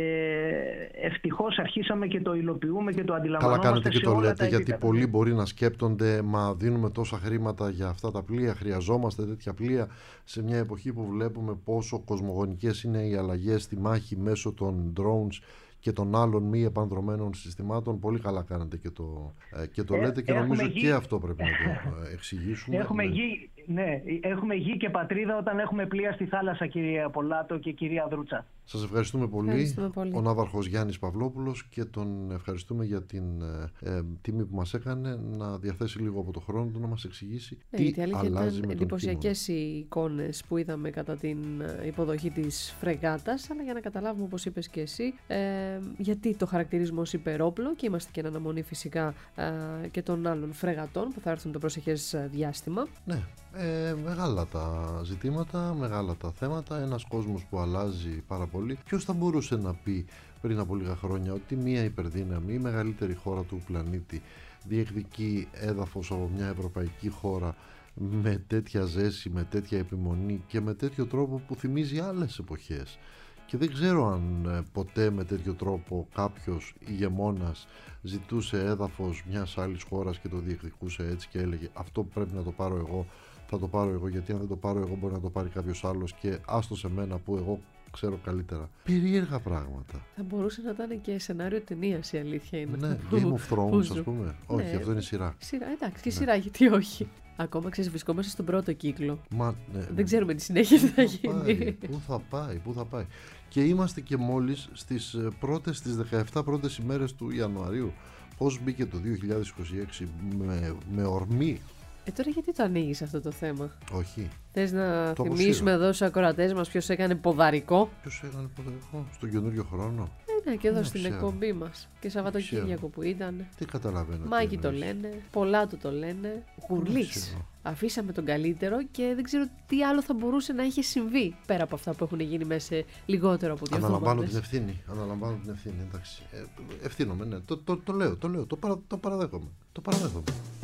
Ε, ευτυχώς αρχίσαμε και το υλοποιούμε και το αντιλαμβανόμαστε. Καλά κάνετε και το λέτε, γιατί επίπεδα. πολλοί μπορεί να σκέπτονται, μα δίνουμε τόσα χρήματα για αυτά τα πλοία, χρειαζόμαστε τέτοια πλοία σε μια εποχή που βλέπουμε πόσο κοσμογονικές είναι οι αλλαγές στη μάχη μέσω των drones και των άλλων μη επανδρομένων συστημάτων. Πολύ καλά κάνετε και το, και το ε, λέτε και νομίζω γη... και αυτό πρέπει να το εξηγήσουμε. Έχουμε, ναι. Γη, ναι, έχουμε γη και πατρίδα όταν έχουμε πλοία στη θάλασσα, κυρία Πολάτο και κυρία Δρούτσα. Σας ευχαριστούμε πολύ. Ευχαριστούμε πολύ. Ο Ναύαρχος Γιάννης Παυλόπουλος, και τον ευχαριστούμε για την ε, ε, τιμή που μας έκανε να διαθέσει λίγο από το χρόνο του να μας εξηγήσει ναι, τι γιατί αλλάζει ήταν με τον εντυπωσιακές οι εικόνες που είδαμε κατά την υποδοχή της φρεγάτας, αλλά για να καταλάβουμε, όπως είπες και εσύ, ε, γιατί το χαρακτηρίζουμε ως υπερόπλο, και είμαστε και εν αναμονή φυσικά ε, και των άλλων φρεγατών που θα έρθουν το προσεχές διάστημα. Ναι, ε, μεγάλα τα ζητήματα, μεγάλα τα θέματα, ένας κόσμος που αλλάζει πάρα πολύ. Ποιος θα μπορούσε να πει πριν από λίγα χρόνια ότι μια υπερδύναμη, η μεγαλύτερη χώρα του πλανήτη, διεκδικεί έδαφος από μια ευρωπαϊκή χώρα με τέτοια ζέση, με τέτοια επιμονή και με τέτοιο τρόπο που θυμίζει άλλες εποχές? Και δεν ξέρω αν ποτέ με τέτοιο τρόπο κάποιος ηγεμόνας ζητούσε έδαφος μιας άλλης χώρας και το διεκδικούσε έτσι και έλεγε αυτό πρέπει να το πάρω εγώ, θα το πάρω εγώ, γιατί αν δεν το πάρω εγώ μπορεί να το πάρει κάποιος άλλος και άστο σε μένα που εγώ ξέρω καλύτερα. Περίεργα πράγματα. Θα μπορούσε να ήταν και σενάριο ταινίας, η αλήθεια είναι. Ναι, Game of Thrones, ας πούμε. Όχι, ναι, αυτό είναι σειρά. Σειρά, εντάξει, και ναι. σειρά, γιατί όχι. Ακόμα ξέρεις, βρισκόμαστε στον πρώτο κύκλο. Μα, ναι, δεν ξέρουμε τι συνέχεια θα γίνει. Πού θα πάει, πού θα πάει. Και είμαστε και μόλις στις πρώτες, στις δεκαεπτά πρώτες ημέρες του Ιανουαρίου. Πώς μπήκε το δύο χιλιάδες είκοσι έξι με, με ορμή. Ε, τώρα γιατί το ανοίγεις αυτό το θέμα? Όχι. Θες να το θυμίσουμε εδώ στους ακροατές μας ποιος έκανε ποδαρικό? Ποιος έκανε ποδαρικό στον καινούριο χρόνο? Ε, ναι, και εδώ δεν στην ξέρω. εκπομπή μας. Και Σαββατοκύριακο που ήταν. Τι καταλαβαίνω. Μάκη το λένε, πολλά του το λένε. Γουρλής. Αφήσαμε τον καλύτερο και δεν ξέρω τι άλλο θα μπορούσε να είχε συμβεί πέρα από αυτά που έχουν γίνει μέσα σε λιγότερο από δύο εβδομάδες. Αναλαμβάνω την ευθύνη. Αναλαμβάνω την ευθύνη. Εντάξει. Ε, ευθύνομαι, ναι. Το, το, το λέω, το λέω. Το, παρα, το παραδέχομαι. Το παραδέχομαι.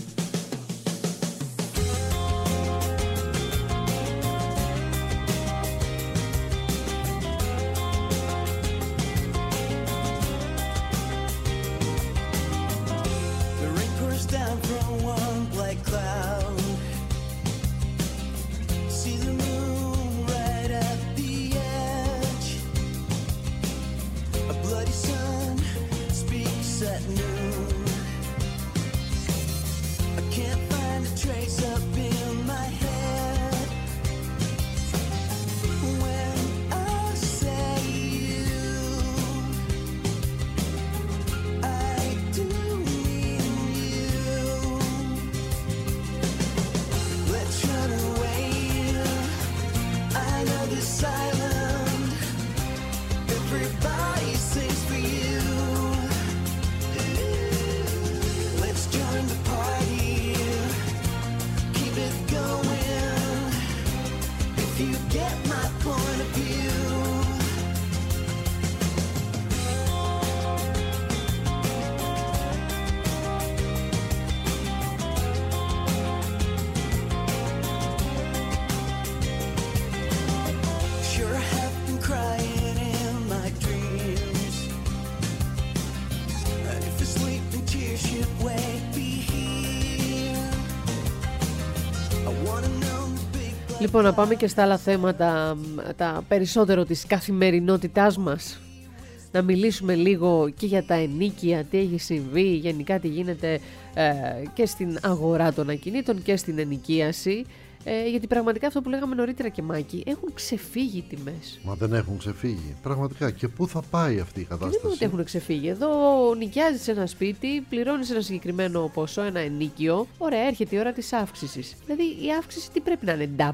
Λοιπόν, να πάμε και στα άλλα θέματα, τα περισσότερο της καθημερινότητάς μας. Να μιλήσουμε λίγο και για τα ενοίκια, τι έχει συμβεί, γενικά τι γίνεται ε, και στην αγορά των ακινήτων και στην ενοικίαση. Ε, γιατί πραγματικά αυτό που λέγαμε νωρίτερα και Μάκη, έχουν ξεφύγει οι τιμές. Μα δεν έχουν ξεφύγει. Πραγματικά. Και πού θα πάει αυτή η κατάσταση? Και δεν είναι ότι έχουν ξεφύγει. Εδώ νοικιάζεις ένα σπίτι, πληρώνεις ένα συγκεκριμένο ποσό, ένα ενίκιο. Ωραία, έρχεται η ώρα της αύξησης. Δηλαδή η αύξηση τι πρέπει να είναι? Double.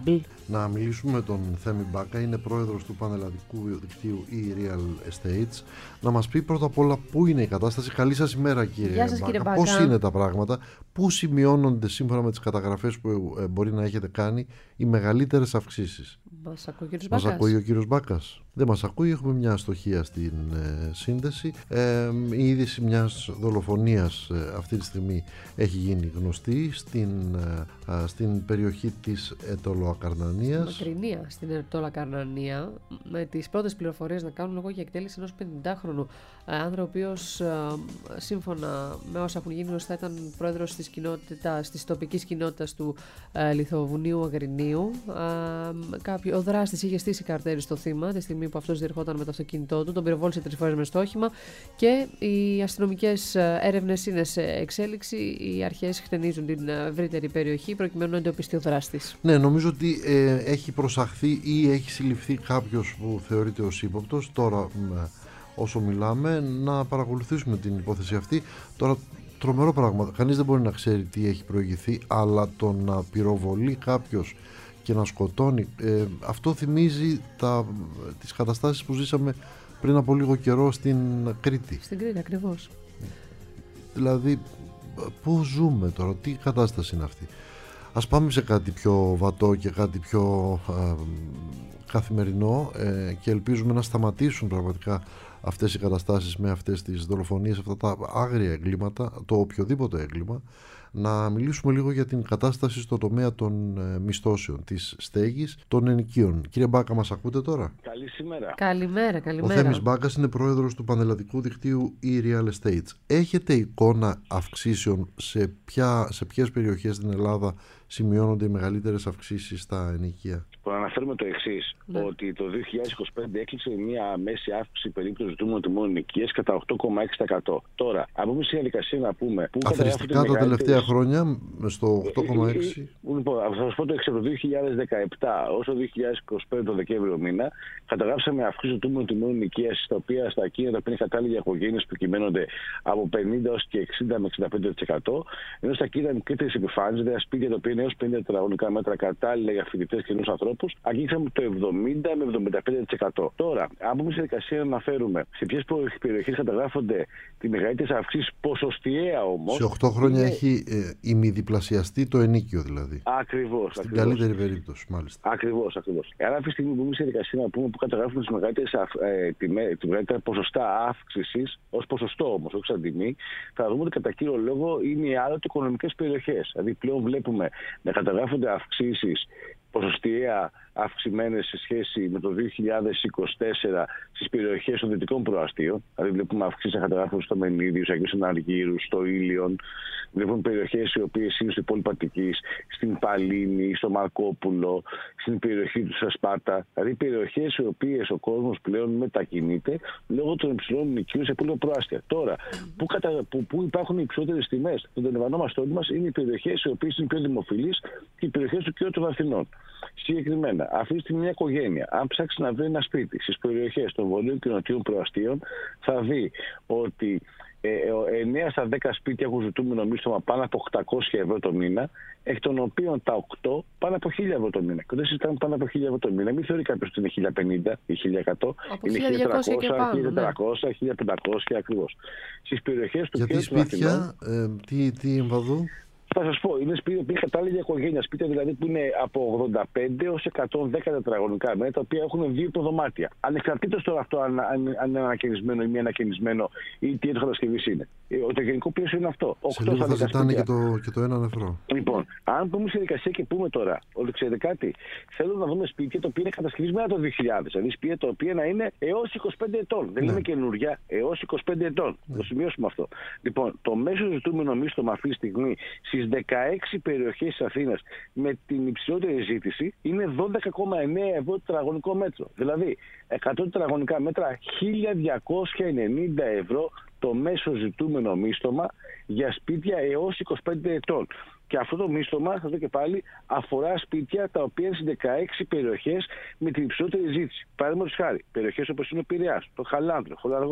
να μιλήσουμε με τον Θέμη Μπάκα, είναι πρόεδρος του πανελλαδικού δικτύου e-Real Estates, να μας πει πρώτα απ' όλα πού είναι η κατάσταση. Καλή σας ημέρα, κύριε Γεια σας, Μπάκα. κύριε Μπάκα. Πώς είναι τα πράγματα, πού σημειώνονται σύμφωνα με τις καταγραφές που ε, μπορεί να έχετε κάνει οι μεγαλύτερες αυξήσεις? Μας ακούει ο κύριος Μας Μπάκας. ακούει ο κύριος Μπάκας? Δεν μας ακούει, έχουμε μια αστοχία στην ε, σύνδεση. Ε, η είδηση μιας δολοφονίας ε, αυτή τη στιγμή έχει γίνει γνωστή στην, ε, στην περιοχή της Ετωλοακαρνανίας. Μακρινία στην Ετωλοακαρνανία, με τις πρώτες πληροφορίες να κάνουν λόγο για εκτέλεση ενός πενηντάχρονου άνδρα, ο οποίος ε, σύμφωνα με όσα έχουν γίνει γνωστά ήταν πρόεδρος της, κοινότητας, της τοπικής κοινότητας του ε, Λιθοβουνίου Αγρινίου. Ε, κάποιο, ο δράστης είχε στήσει καρτέρι στο θύμα τη στιγμή που αυτός διερχόταν με το αυτοκίνητό του, τον πυροβόλησε τρεις φορές με στόχημα και οι αστυνομικές έρευνες είναι σε εξέλιξη. Οι αρχές χτενίζουν την ευρύτερη περιοχή προκειμένου να εντοπιστεί ο δράστης. Ναι, νομίζω ότι ε, έχει προσαχθεί ή έχει συλληφθεί κάποιος που θεωρείται ως ύποπτος. Τώρα, όσο μιλάμε, να παρακολουθήσουμε την υπόθεση αυτή. Τώρα, τρομερό πράγμα. Κανείς δεν μπορεί να ξέρει τι έχει προηγηθεί, αλλά το να πυροβολεί κάποιος και να σκοτώνει, ε, αυτό θυμίζει τα, τις καταστάσεις που ζήσαμε πριν από λίγο καιρό στην Κρήτη. Στην Κρήτη, ακριβώς. Δηλαδή, πού ζούμε τώρα, τι κατάσταση είναι αυτή? Ας πάμε σε κάτι πιο βατό και κάτι πιο ε, καθημερινό ε, και ελπίζουμε να σταματήσουν πραγματικά αυτές οι καταστάσεις με αυτές τις δολοφονίες, αυτά τα άγρια εγκλήματα, το οποιοδήποτε έγκλημα. Να μιλήσουμε λίγο για την κατάσταση στο τομέα των ε, μισθώσεων, της στέγης, των ενοικίων. Κύριε Μπάκα, μας ακούτε τώρα? Καλή σήμερα. Καλημέρα, καλημέρα. Ο Θέμης Μπάκας είναι πρόεδρος του πανελλαδικού δικτύου e-Real Estates. Έχετε εικόνα αυξήσεων σε, ποια, σε ποιες περιοχές στην Ελλάδα σημειώνονται οι μεγαλύτερες αυξήσεις στα ενοικία? Να αναφέρουμε το εξής, ναι. ότι το δύο χιλιάδες είκοσι πέντε έκλεισε μια μέση αύξηση περίπου του ζητούμενου τιμών ενοικίας κατά οκτώ κόμμα έξι τοις εκατό. Τώρα, από μια διαδικασία να πούμε. Αθρηστικά τα μεγαλύτερες... τελευταία χρόνια στο οκτώ κόμμα έξι. Λοιπόν, θα σας πω το εξής. Από το δύο χιλιάδες δεκαεπτά ως το δύο χιλιάδες είκοσι πέντε το Δεκέμβριο μήνα, καταγράψαμε αυξήσεις του ζητούμενου τιμών ενοικίας, τα οποία στα ακίνητα που είναι κατάλληλα για οικογένειες που κυμαίνονται από πενήντα έως και εξήντα με εξήντα πέντε τοις εκατό, ενώ στα ακίνητα μικρότερης επιφάνειας, δηλαδή σπίτια τα οποία είναι έως πενήντα τετραγωνικά μέτρα κατάλληλα για φοιτητές και νέους ανθρώπους, αγγίξαμε το εβδομήντα με εβδομήντα πέντε τοις εκατό. Τώρα, αν πούμε στη διαδικασία να αναφέρουμε σε ποιες περιοχές καταγράφονται τις μεγαλύτερες αυξήσεις ποσοστιαία όμως. Σε οκτώ χρόνια είναι... έχει ε, ημιδιπλασιαστεί το ενοίκιο δηλαδή. Ακριβώς. Στην ακριβώς. καλύτερη περίπτωση, μάλιστα. Ακριβώς, ακριβώς. Άρα, αυτή τη στιγμή που μπούμε στη διαδικασία να πούμε που καταγράφουμε τις μεγαλύτερες ε, τη μεγαλύτερα ποσοστά αύξησης, ως ποσοστό όμως, όχι σαν τιμή, θα δούμε ότι κατά κύριο λόγο είναι οι άλλοτε οικονομικές περιοχές. Δηλαδή, πλέον βλέπουμε να καταγράφονται αυξήσεις ποσοστιαία αυξημένες σε σχέση με το δύο χιλιάδες είκοσι τέσσερα στις περιοχές των δυτικών προαστίων. Δηλαδή, βλέπουμε αυξήσεις να καταγράφονται στο Μενίδιο, στο Αγίος Αναργύρου, στο Ήλιον. Βλέπουμε περιοχές οι οποίες είναι στην πόλη Πατικής, στην Παλίνη, στο Μαρκόπουλο, στην περιοχή του Σπάρτα. Δηλαδή, περιοχές οι οποίες ο κόσμος πλέον μετακινείται λόγω των υψηλών νοικίων σε πόλη προάστια. Τώρα, που, κατα... που, που υπάρχουν οι υψηλότερες τιμές, το αντιλαμβανόμαστε όλοι μας, είναι οι περιοχές οι οποίες είναι πιο δημοφιλείς και οι περιοχές του Κιώτου των Αθηνών. Συγκεκριμένα, αυτή τη στιγμή μια οικογένεια, αν ψάξει να βρει ένα σπίτι στις περιοχές των βορείων και νοτιών προαστίων, θα δει ότι εννέα στα δέκα σπίτια έχουν ζητούμενο μίσθωμα πάνω από οκτακόσια ευρώ το μήνα, εκ των οποίων τα οκτώ πάνω από χίλια ευρώ το μήνα. Και όταν συζητάμε πάνω από χίλια ευρώ το μήνα, μην θεωρεί κάποιος ότι είναι χίλια πενήντα ή χίλια εκατό, είναι χίλια τριακόσια, χίλια τετρακόσια, χίλια πεντακόσια ακριβώς. Στις περιοχές του Γιατί σπίτια, ε, τι, τι εμβαδού? Θα σας πω, είναι σπίτια που είναι κατάλληλα για οικογένεια. Σπίτια δηλαδή που είναι από ογδόντα πέντε έως εκατόν δέκα τετραγωνικά μέτρα, τα οποία έχουν δύο υποδωμάτια. Ανεξαρτήτως τώρα αυτό αν, αν, αν είναι ανακαινισμένο ή μη ανακαινισμένο ή τι έντοχο κατασκευής είναι. Το γενικό πλαίσιο είναι αυτό. Σε λίγο θα ζητάνε και το, και το έναν ευρώ. Λοιπόν, αν πούμε στη δικασία και πούμε τώρα, ότι ξέρετε κάτι, θέλω να δούμε σπίτια τα οποία είναι κατασκευής μετά το δύο χιλιάδες. Δηλαδή σπίτια τα οποία να είναι έως είκοσι πέντε ετών. Δεν ναι. είναι καινούργια, έως είκοσι πέντε ετών. Ναι. Το σημειώσουμε αυτό. Λοιπόν, το μέσο ζητούμενο μίσθωμα αυτή τη στιγμή στις δεκαέξι περιοχές της Αθήνας με την υψηλότερη ζήτηση είναι δώδεκα κόμμα εννέα ευρώ τετραγωνικό μέτρο. Δηλαδή, εκατό τετραγωνικά μέτρα, χίλια διακόσια ενενήντα ευρώ το μέσο ζητούμενο μίσθωμα για σπίτια έως είκοσι πέντε ετών. Και αυτό το μίσθωμα, θα δω και πάλι, αφορά σπίτια τα οποία είναι στις δεκαέξι περιοχές με την υψηλότερη ζήτηση. Παραδείγματος χάρη, περιοχές όπως είναι ο Πειραιάς, το Χαλάνδρο, ο Χολαργός,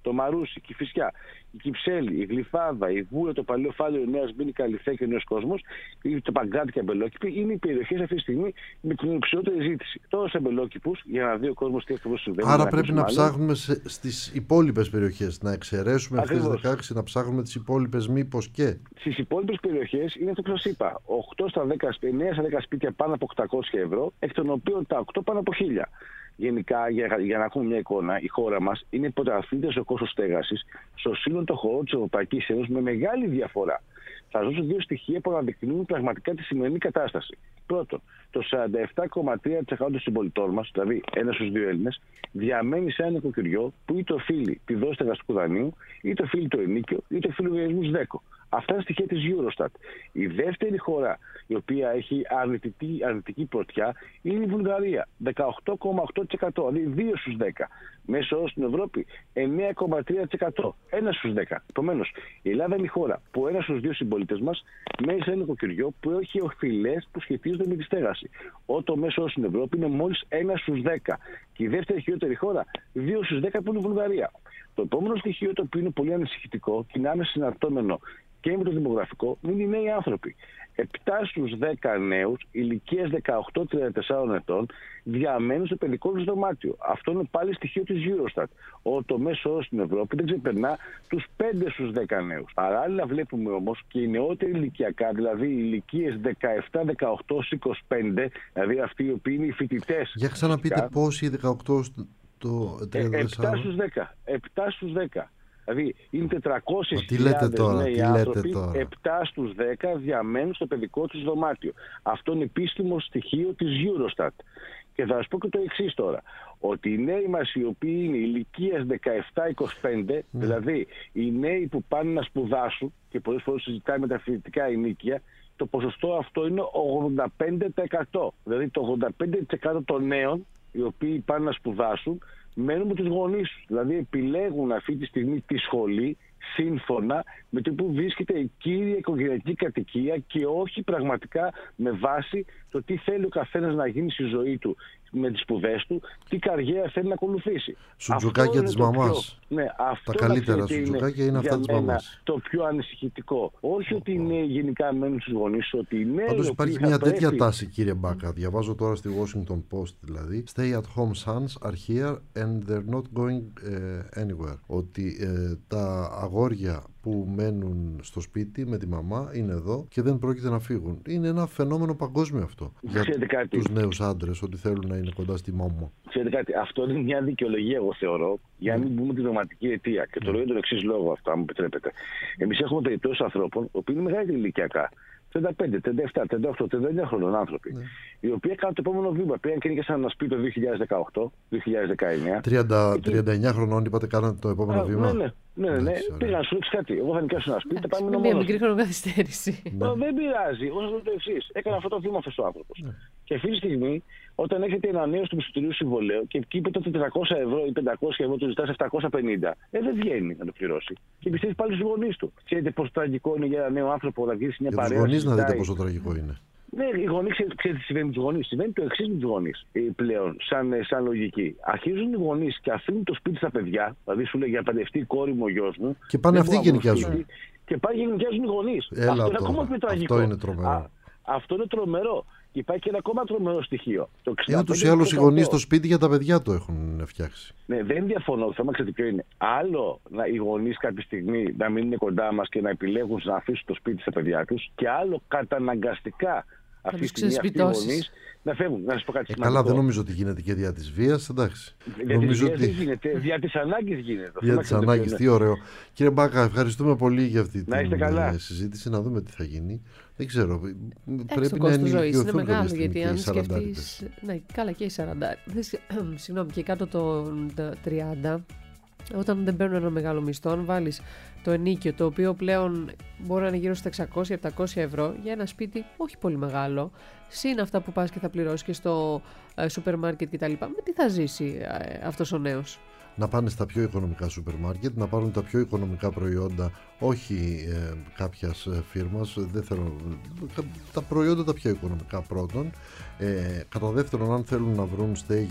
το Μαρούσι, η Κηφισιά, η Κυψέλη, η Γλυφάδα, η Βούλα, το Παλαιό Φάληρο, η Νέα Σμήνη, Καλυθέ και ο Νέος Κόσμος, το Παγκράτη και Αμπελόκηπη είναι οι περιοχές αυτή τη στιγμή με την υψηλότερη ζήτηση. Τώρα σε Αμπελόκηπους, για να δει ο κόσμος τι ακριβώς συμβαίνει. Άρα πρέπει να ψάχνουμε στις υπόλοιπες περιοχές, να εξαιρέσουμε αυτές τις δεκαέξι, να ψάχνουμε τις υπόλοιπες μήπως και. Στις υπόλοιπες περιοχές είναι αυτό που σας είπα. οκτώ στα δέκα, εννέα στα δέκα σπίτια πάνω από οκτακόσια ευρώ, εκ των οποίων τα οκτώ πάνω από χίλια. Γενικά, για, για να έχουμε μια εικόνα, η χώρα μας είναι πρωταθλήτρια στο κόστος στέγασης στο σύνολο των χωρών της Ευρωπαϊκής Ένωσης με μεγάλη διαφορά. Θα σας δώσω δύο στοιχεία που αναδεικνύουν πραγματικά τη σημερινή κατάσταση. Πρώτον, το σαράντα επτά κόμμα τρία τοις εκατό των συμπολιτών μας, δηλαδή ένας στους δύο Έλληνες, διαμένει σε ένα νοικοκυριό που είτε οφείλει τη δόση στεγαστικού δανείου, είτε οφείλει το ενίκιο, είτε οφείλει λογαριασμού ΔΕΚΟ. Αυτά είναι στοιχεία της Eurostat. Η δεύτερη χώρα η οποία έχει αρνητική, αρνητική πρωτιά είναι η Βουλγαρία. δεκαοκτώ κόμμα οκτώ τοις εκατό, δηλαδή δύο στους δέκα. Μέσο όρο στην Ευρώπη εννέα κόμμα τρία τοις εκατό, ένα στους δέκα. Επομένως, η Ελλάδα είναι η χώρα που ένα στους δύο συμπολίτες μας μένει σε ένα νοικοκυριό που έχει οφειλές που σχετίζονται με τη στέγαση. Ό, μέσο όρο στην Ευρώπη είναι μόλις ένα στους δέκα. Και η δεύτερη χειρότερη χώρα, δύο στους δέκα, που είναι η Βουλγαρία. Το επόμενο στοιχείο, το οποίο είναι πολύ ανησυχητικό και είναι άμεσα συναρτώμενο και με το δημογραφικό, είναι οι νέοι άνθρωποι. επτά στους δέκα νέους ηλικίας δεκαοκτώ με τριάντα τέσσερα ετών διαμένουν στο παιδικό τους δωμάτιο. Αυτό είναι πάλι στοιχείο της Eurostat. Ο το μέσο όρο στην Ευρώπη δεν ξεπερνά τους πέντε στους δέκα νέους. Παράλληλα βλέπουμε όμως και οι νεότεροι ηλικιακά, δηλαδή οι ηλικίες δεκαεπτά δεκαοκτώ είκοσι πέντε, δηλαδή αυτοί οι οποίοι είναι οι φοιτητές. Για ξαναπείτε πόσοι δεκαοκτώ το τριάντα τέσσερα. επτά στους δέκα. επτά στους δέκα. Δηλαδή είναι τετρακόσιες χιλιάδες νέοι άνθρωποι, επτά στους δέκα διαμένουν στο παιδικό τους δωμάτιο. Αυτό είναι επίσημο στοιχείο της Eurostat. Και θα σας πω και το εξής τώρα, ότι οι νέοι μας οι οποίοι είναι ηλικίας δεκαεπτά είκοσι πέντε, mm. δηλαδή οι νέοι που πάνε να σπουδάσουν και πολλές φορές συζητάμε με τα φοιτητικά ενίκια, το ποσοστό αυτό είναι ογδόντα πέντε τοις εκατό. Δηλαδή το ογδόντα πέντε τοις εκατό των νέων οι οποίοι πάνε να σπουδάσουν μένουν με τους γονείς τους. Δηλαδή επιλέγουν αυτή τη στιγμή τη σχολή σύμφωνα με το που βρίσκεται η κύρια οικογενειακή κατοικία και όχι πραγματικά με βάση το τι θέλει ο καθένας να γίνει στη ζωή του με τις σπουδές του, τι καριέρα θέλει να ακολουθήσει. Σουτζουκάκια της μαμάς. Πιο, ναι, αυτό τα καλύτερα σουτζουκάκια είναι, είναι αυτά της μαμάς. Το πιο ανησυχητικό. Όχι oh, ότι είναι oh. γενικά μένουν στους γονείς, ότι είναι. Πάντως υπάρχει μια πρέπει... τέτοια τάση, κύριε Μπάκα. Διαβάζω τώρα στη Washington Post δηλαδή. Stay at home sons are here and they're not going uh, anywhere. Ότι uh, τα αγόρια που μένουν στο σπίτι με τη μαμά είναι εδώ και δεν πρόκειται να φύγουν. Είναι ένα φαινόμενο παγκόσμιο αυτό για τους νέους άντρες, ότι θέλουν να είναι κοντά στη μαμά. Ξέρετε κάτι, αυτό είναι μια δικαιολογία, εγώ θεωρώ, για να μην πούμε την πραγματική αιτία. Και το λέω για τον εξής λόγο, αυτό, αν μου επιτρέπετε. Εμείς έχουμε περιπτώσεις ανθρώπων, που είναι μεγάλη ηλικιακά. τριάντα πέντε, τριάντα επτά, τριάντα οκτώ, τριάντα εννέα χρονών άνθρωποι, ναι. οι οποίοι έκαναν το επόμενο βήμα. Πήγαν και νοικιάσαν ένα σπίτι το δύο χιλιάδες δεκαοκτώ, δύο χιλιάδες δεκαεννιά. τριάντα, τριάντα εννέα χρονών είπατε, κάνατε το επόμενο Α, βήμα. Ναι, ναι, ναι, ναι. Πήγαν, σου ρίξει κάτι. Εγώ θα νοικιάσω ένα σπίτι, θα πάμε μόνο. Μια μικρή χρονοκαθυστέρηση. Δεν πειράζει. Εγώ σας λέω το εξής. Έκανε αυτό το βήμα αυτός ο άνθρωπος. Και αυτή τη στιγμή, όταν έχετε ένα νέο του μισθωτηρίου συμβολέου και εκεί το τετρακόσια ευρώ ή πεντακόσια ευρώ του ζητάς επτακόσια πενήντα, ε, δεν βγαίνει να το πληρώσει. Και πιστεύει πάλι στους γονείς του. Ξέρετε πόσο τραγικό είναι για ένα νέο άνθρωπο να βγει σε μια παρέα. Για τους γονείς να δείτε πόσο τραγικό είναι. Ναι, οι γονείς, ξέρετε τι συμβαίνει με τους γονείς. Συμβαίνει το εξής με τους γονείς πλέον, σαν, σαν λογική. Αρχίζουν οι γονείς και αφήνουν το σπίτι στα παιδιά, δηλαδή σου λέει για παντρευτεί η κόρη μου, ο γιος μου. Και πάνε αυτοί και νοικιάζουν. Και πάνε και νοικιάζουν οι γονείς. Έλα, αυτό το, είναι ακόμα πιο τραγικό. Αυτό είναι τρομερό. Α, αυτό είναι τρομερό. Και υπάρχει και ένα ακόμα τρομερό στοιχείο. Είναι ούτως ή άλλως οι γονείς στο σπίτι για τα παιδιά το έχουν φτιάξει. Ναι, δεν διαφωνώ. Το θέμα ξέρετε ποιο είναι. Άλλο να οι γονείς κάποια στιγμή να μείνουν κοντά μας και να επιλέγουν να αφήσουν το σπίτι στα παιδιά τους, και άλλο καταναγκαστικά αυτή τη στιγμή αυτοί οι γονείς να φεύγουν. Να σας πω κάτι ε, καλά, δεν νομίζω ότι γίνεται και δια της βίας, εντάξει. Δια νομίζω της βίας ότι... δεν γίνεται, δια της ανάγκης γίνεται. Δια της ανάγκης, τι ωραίο. Κύριε Μπάκα, ευχαριστούμε πολύ για αυτή να την καλά. συζήτηση, να δούμε τι θα γίνει. Δεν ξέρω, Έξω πρέπει το να ενηλικιωθούν είναι μεγάλο, γιατί αν σκεφτείς, ναι, καλά και οι σαράντα, συγγνώμη, και κάτω των τριάντα, όταν δεν παίρνουν ένα μεγάλο μισθό, αν βάλεις το ενίκιο, το οποίο πλέον μπορεί να είναι γύρω στα εξακόσια με επτακόσια ευρώ για ένα σπίτι όχι πολύ μεγάλο, συν αυτά που πας και θα πληρώσεις και στο ε, σούπερ μάρκετ κτλ. Με τι θα ζήσει ε, αυτός ο νέος? Να πάνε στα πιο οικονομικά σούπερ μάρκετ, να πάρουν τα πιο οικονομικά προϊόντα, όχι ε, κάποιας φίρμας, δεν θέλω, τα προϊόντα τα πιο οικονομικά πρώτον. Ε, κατά δεύτερον, αν θέλουν να βρουν στέγη,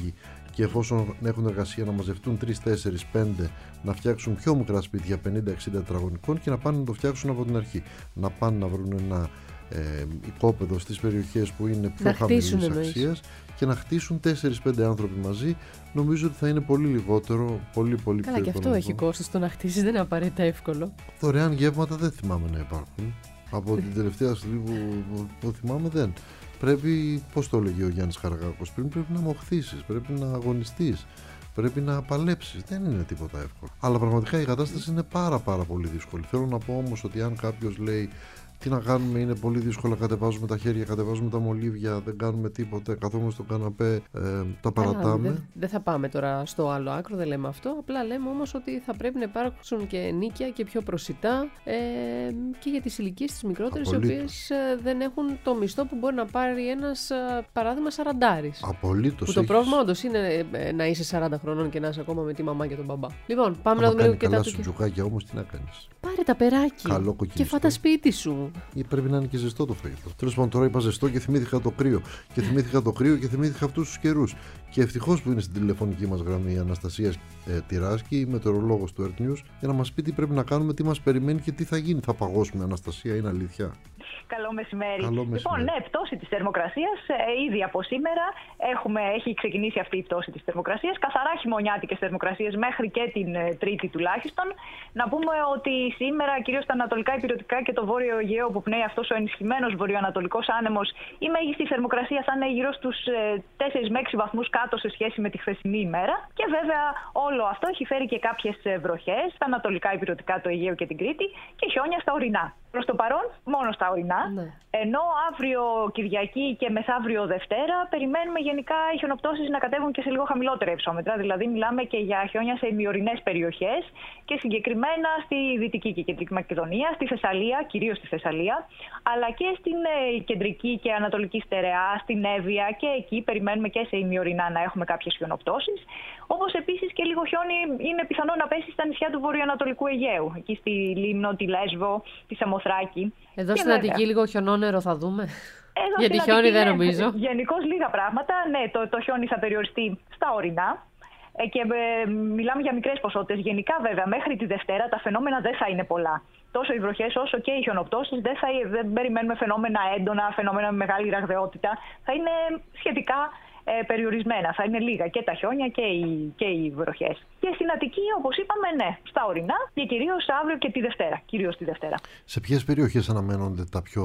και εφόσον έχουν εργασία να μαζευτούν τρία, τέσσερα, πέντε, να φτιάξουν πιο μικρά σπίτια πενήντα εξήντα τετραγωνικών και να πάνε να το φτιάξουν από την αρχή. Να πάνε να βρουν ένα ε, οικόπεδο στις περιοχές που είναι πιο χαμηλής αξίας και να χτίσουν τέσσερα πέντε άνθρωποι μαζί. Νομίζω ότι θα είναι πολύ λιγότερο, πολύ πολύ Καλά, πιο και αυτό έχει κόστος. Το να χτίσεις δεν είναι απαραίτητα εύκολο. Δωρεάν γεύματα δεν θυμάμαι να υπάρχουν. Από την τελευταία στιγμή που, που, που θυμάμαι δεν. Πρέπει, πώς το έλεγε ο Γιάννης Χαραγάκος πριν, πρέπει να μοχθήσεις, πρέπει να αγωνιστείς, πρέπει να παλέψεις. Δεν είναι τίποτα εύκολο. Αλλά πραγματικά η κατάσταση είναι πάρα πάρα πολύ δύσκολη. Θέλω να πω όμως ότι αν κάποιος λέει τι να κάνουμε, είναι πολύ δύσκολο, κατεβάζουμε τα χέρια, κατεβάζουμε τα μολύβια, δεν κάνουμε τίποτα, καθόμαστε στο καναπέ, ε, τα παρατάμε. Δεν δε θα πάμε τώρα στο άλλο άκρο, δεν λέμε αυτό. Απλά λέμε όμως ότι θα πρέπει να υπάρξουν και νίκια και πιο προσιτά ε, και για τις ηλικίες τις μικρότερες, οι οποίες ε, δεν έχουν το μισθό που μπορεί να πάρει ένας ε, παράδειγμα σαραντάρης. Απολύτως. Που το έχεις... πρόβλημα όντως είναι ε, να είσαι σαράντα χρονών και να είσαι ακόμα με τη μαμά και τον μπαμπά. Λοιπόν, πάμε άμα να δούμε και καλά τα σου τζουχάκια όμως, τι να κάνεις. Πάρε τα περάκι και φάτα σπίτι σου. Ή πρέπει να είναι και ζεστό το φαγητό. Τέλος πάντων, τώρα είπα ζεστό και θυμήθηκα το κρύο. Και θυμήθηκα το κρύο και θυμήθηκα αυτούς τους καιρούς. Και ευτυχώς που είναι στην τηλεφωνική μας γραμμή η Αναστασία ε, Τυράσκη, η μετεωρολόγος του Earth News, για να μας πει τι πρέπει να κάνουμε, τι μας περιμένει και τι θα γίνει. Θα παγώσουμε, Αναστασία, είναι αλήθεια? Καλό μεσημέρι. Καλό μεσημέρι. Λοιπόν, ναι, πτώση της θερμοκρασίας. Ε, ήδη από σήμερα έχουμε, έχει ξεκινήσει αυτή η πτώση της θερμοκρασίας. Καθαρά χειμωνιάτικες θερμοκρασίες μέχρι και την ε, Τρίτη τουλάχιστον. Να πούμε ότι σήμερα, κυρίως στα ανατολικά ηπειρωτικά και το βόρειο Αιγαίο, που πνέει αυτός ο ενισχυμένος βορειοανατολικός άνεμος, η μέγιστη θερμοκρασία θα είναι γύρω στους ε, τέσσερα με έξι βαθμούς κάτω σε σχέση με τη χθεσινή ημέρα. Και βέβαια όλο αυτό έχει φέρει και κάποιες βροχές στα ανατολικά ηπειρωτικά, το Αιγαίο και την Κρήτη, και χιόνια στα ορεινά. Προς το παρόν, μόνο στα ορεινά. Ναι. Ενώ αύριο Κυριακή και μεθαύριο Δευτέρα περιμένουμε γενικά οι χιονοπτώσεις να κατέβουν και σε λίγο χαμηλότερα υψόμετρα. Δηλαδή, μιλάμε και για χιόνια σε ημιορεινές περιοχές και συγκεκριμένα στη Δυτική και Κεντρική Μακεδονία, στη Θεσσαλία, κυρίως στη Θεσσαλία, αλλά και στην ε, Κεντρική και Ανατολική Στερεά, στην Εύβοια, και εκεί περιμένουμε και σε ημιορεινά να έχουμε κάποιες χιονοπτώσεις. Όπως επίσης και λίγο χιόνι είναι πιθανό να πέσει στα νησιά του βορειοανατολικού Αιγαίου, εκεί στη Λίμνο, τη Λέσβο, τη Σαμοθράκη. Εδώ στην Αττική λίγο χιονόνερο θα δούμε. Εδώ γιατί χιόνι δεν νομίζω. Γενικώς λίγα πράγματα. Ναι, το, το χιόνι θα περιοριστεί στα ορεινά. Ε, και ε, μιλάμε για μικρές ποσότητες. Γενικά, βέβαια, μέχρι τη Δευτέρα τα φαινόμενα δεν θα είναι πολλά. Τόσο οι βροχές όσο και οι χιονοπτώσεις, δεν, θα, δεν περιμένουμε φαινόμενα έντονα, φαινόμενα με μεγάλη ραγδαιότητα. Θα είναι σχετικά ε, περιορισμένα. Θα είναι λίγα και τα χιόνια και οι, και οι βροχές. Και στην Αττική, όπως είπαμε, ναι, στα ορεινά και κυρίως αύριο και τη Δευτέρα. Κυρίως τη Δευτέρα. Σε ποιες περιοχές αναμένονται τα πιο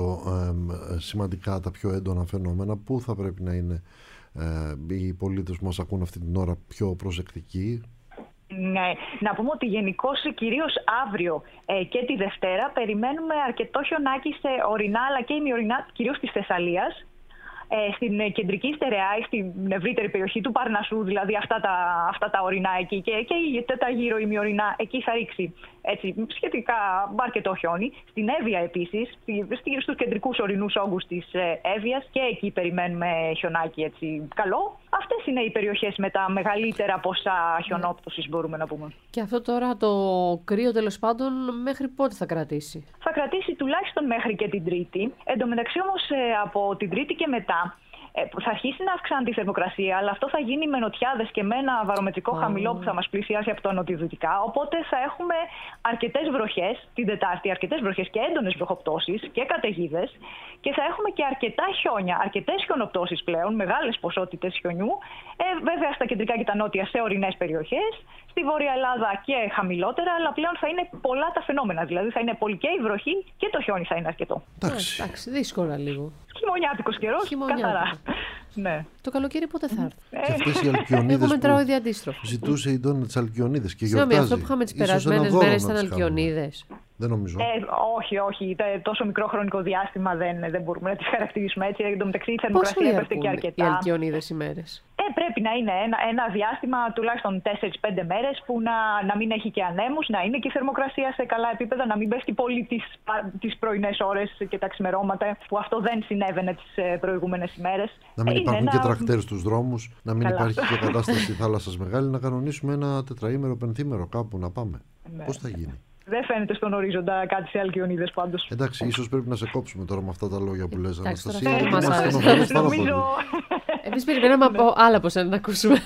ε, σημαντικά, τα πιο έντονα φαινόμενα, πού θα πρέπει να είναι ε, οι πολίτες που μας ακούν αυτή την ώρα πιο προσεκτικοί? Ναι. Να πούμε ότι γενικώς κυρίως αύριο ε, και τη Δευτέρα περιμένουμε αρκετό χιονάκι σε ορεινά αλλά και ημιορεινά, κυρίως της Θεσσαλίας. Ε, στην κεντρική στερεά, στην ευρύτερη περιοχή του Παρνασσού, δηλαδή αυτά τα, αυτά τα ορεινά εκεί και, και τα γύρω ημιορεινά, εκεί θα ρίξει έτσι, σχετικά αρκετό χιόνι. Στην Εύβοια επίσης, στους κεντρικούς ορεινούς όγκους της Εύβοιας, και εκεί περιμένουμε χιονάκι έτσι καλό. Αυτές είναι οι περιοχές με τα μεγαλύτερα ποσά χιονόπτωσης, μπορούμε να πούμε. Και αυτό τώρα το κρύο, τέλος πάντων, μέχρι πότε θα κρατήσει? Θα κρατήσει τουλάχιστον μέχρι και την Τρίτη. Εν τω μεταξύ όμως από την Τρίτη και μετά θα αρχίσει να αυξάνει τη θερμοκρασία, αλλά αυτό θα γίνει με νοτιάδες και με ένα βαρομετρικό oh. χαμηλό που θα μας πλησιάσει από το νοτιοδυτικά. Οπότε θα έχουμε αρκετές βροχές την Τετάρτη, αρκετές βροχές και έντονες βροχοπτώσεις και καταιγίδες, και θα έχουμε και αρκετά χιόνια, αρκετές χιονοπτώσεις πλέον, μεγάλες ποσότητες χιονιού, ε, βέβαια στα κεντρικά και τα νότια σε ορεινές περιοχές, στη Βόρεια Ελλάδα και χαμηλότερα, αλλά πλέον θα είναι πολλά τα φαινόμενα. Δηλαδή θα είναι πολύ και η βροχή και το χιόνι θα είναι αρκετό. Εντάξει, εντάξει, δύσκολα λίγο. Χειμωνιάτικος καιρός, καθαρά. Ναι. Το καλοκαίρι πότε θα έρθει? Και αυτές οι αλκιονίδες. Εγώ μετράω ήδη αντίστροφο. Ζητούσε η Ντόνα τις αλκιονίδες και γιορτάζει. Συγγνώμη, αυτό που είχαμε τις περασμένες μέρες ήταν αλκιονίδες. Δεν νομίζω. Ε, όχι, όχι. Τόσο μικρό χρονικό διάστημα δεν, δεν μπορούμε να τις χαρακτηρίσουμε έτσι. Εν τω μεταξύ η θερμοκρασία έπεφτε και αρκετά. Οι αλκιονίδες ημέρες. Ε, πρέπει να είναι ένα, ένα διάστημα τουλάχιστον τέσσερα πέντε μέρες που να, να μην έχει και ανέμους, να είναι και η θερμοκρασία σε καλά επίπεδα, να μην πέφτει πολύ τις, τις πρωινές ώρες και τα ξημερώματα, που αυτό δεν συνέβαινε τις προηγούμενες ημέρες. Να μην ε, υπάρχουν ένα... και τρακτέρ στους δρόμους, να μην καλά. υπάρχει και κατάσταση θάλασσας μεγάλη, να κανονίσουμε ένα τετραήμερο, πενθήμερο κάπου να πάμε. Ναι. Πώς θα γίνει? Δεν φαίνεται στον ορίζοντα κάτι σε αλκιονίδες πάντως. Εντάξει, ίσως πρέπει να σε κόψουμε τώρα με αυτά τα λόγια που λες, Αναστασία. Νομίζω... Εμείς περιμέναμε από άλλα από σένα να ακούσουμε.